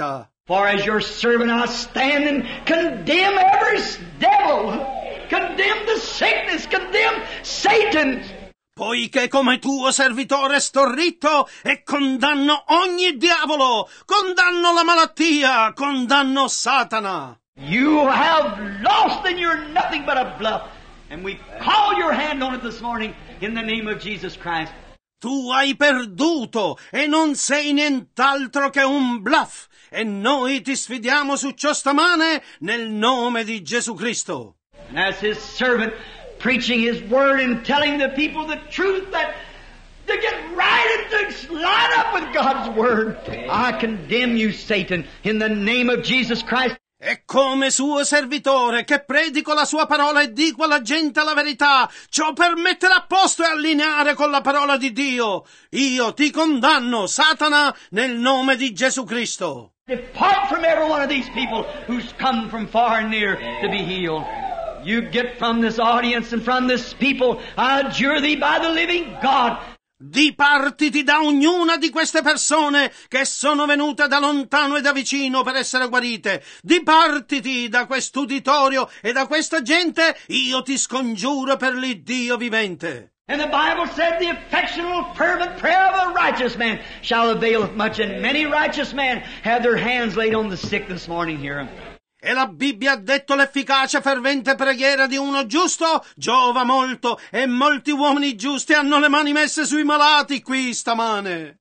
For as your servant I stand and condemn every devil, condemn the sickness, condemn Satan. Poiché come tuo servitore sto ritto e condanno ogni diavolo, condanno la malattia, condanno Satana. You have lost and you're nothing but a bluff. And we call your hand on it this morning in the name of Jesus Christ. Tu hai perduto e non sei nient'altro che un bluff. E noi ti sfidiamo su ciò stamane nel nome di Gesù Cristo. And as His servant, preaching His word and telling the people the truth that to get right and to line up with God's word, I condemn you, Satan, in the name of Jesus Christ. E come suo servitore che predico la sua parola e dico alla gente la verità, ciò per mettere a posto e allineare con la parola di Dio, io ti condanno, Satana, nel nome di Gesù Cristo. Depart from every one of these people who's come from far and near to be healed. You get from this audience and from this people, I adjure thee by the living God. Dipartiti da ognuna di queste persone che sono venute da lontano e da vicino per essere guarite. Dipartiti da quest'uditorio e da questa gente, io ti scongiuro per l'Iddio vivente. And the Bible said the affectionate fervent prayer of a righteous man shall avail much, and many righteous men have their hands laid on the sick this morning here. E la Bibbia ha detto l'efficace fervente preghiera di uno giusto giova molto, e molti uomini giusti hanno le mani messe sui malati qui stamane.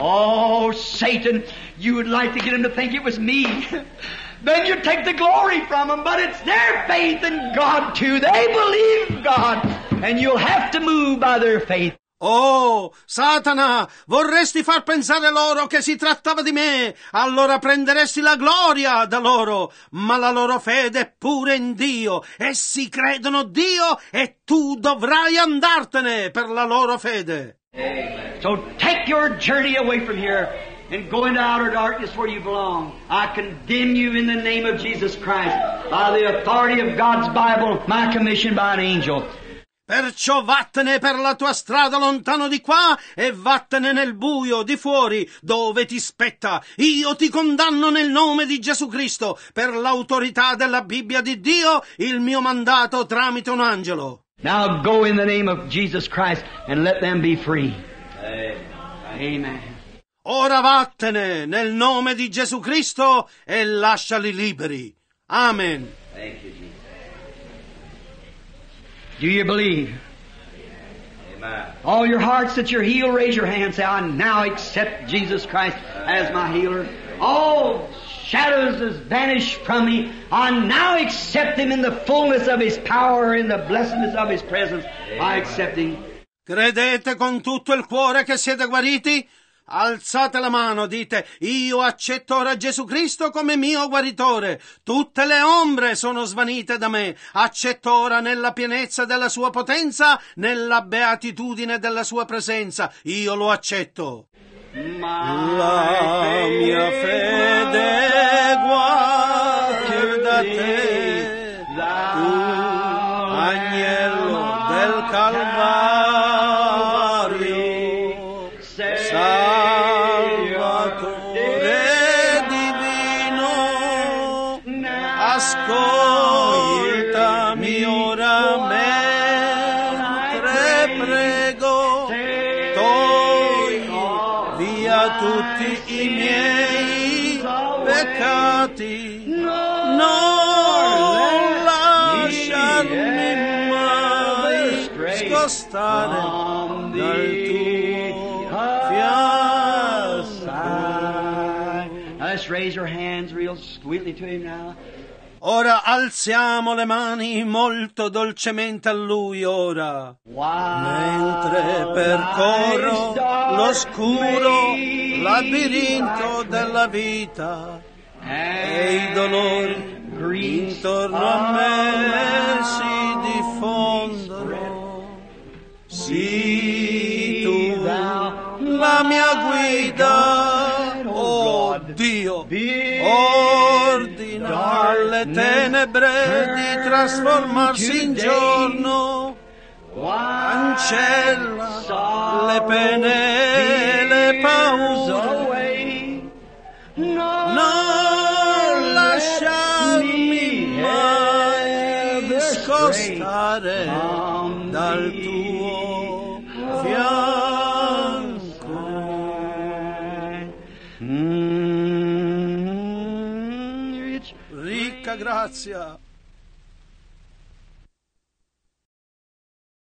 Oh, Satan, you would like to get him to think it was me. Then you take the glory from them, but it's their faith in God too. They believe God, and you'll have to move by their faith. Oh, Satana, vorresti far pensare loro che si trattava di me, allora prenderesti la gloria da loro, ma la loro fede è pure in Dio, essi credono Dio e tu dovrai andartene per la loro fede. So take your journey away from here and go into outer darkness where you belong. I condemn you in the name of Jesus Christ, by the authority of God's Bible, my commission by an angel. Perciò vattene per la tua strada lontano di qua e vattene nel buio di fuori dove ti spetta. Io ti condanno nel nome di Gesù Cristo per l'autorità della Bibbia di Dio, il mio mandato tramite un angelo. Now go in the name of Jesus Christ and let them be free. Amen. Ora vattene nel nome di Gesù Cristo e lasciali liberi. Amen. Thank you, Jesus. Do you believe? Amen. All your hearts that you're healed, raise your hand and say, I now accept Jesus Christ as my healer. All shadows has vanished from me. I now accept Him in the fullness of His power, in the blessedness of His presence. I accept Him. Credete con tutto il cuore che siete guariti? Alzate la mano, dite, io accetto ora Gesù Cristo come mio guaritore. Tutte le ombre sono svanite da me. Accetto ora nella pienezza della sua potenza, nella beatitudine della sua presenza. Io lo accetto. La mia fede guarda te, tu, agnello del Calvario. Ascoltami ora mentre prego, togli via tutti i miei peccati, non lasciarmi mai scostare dal tuo fianco. Let's raise our hands real sweetly to Him now. Ora alziamo le mani molto dolcemente a Lui ora. Mentre percorro l'oscuro labirinto della vita e i dolori intorno a me si diffondono. Sii tu la mia guida, oh Dio, ordina alle tenebre di trasformarsi in giorno, cancella le pene e le paure. No. grazia.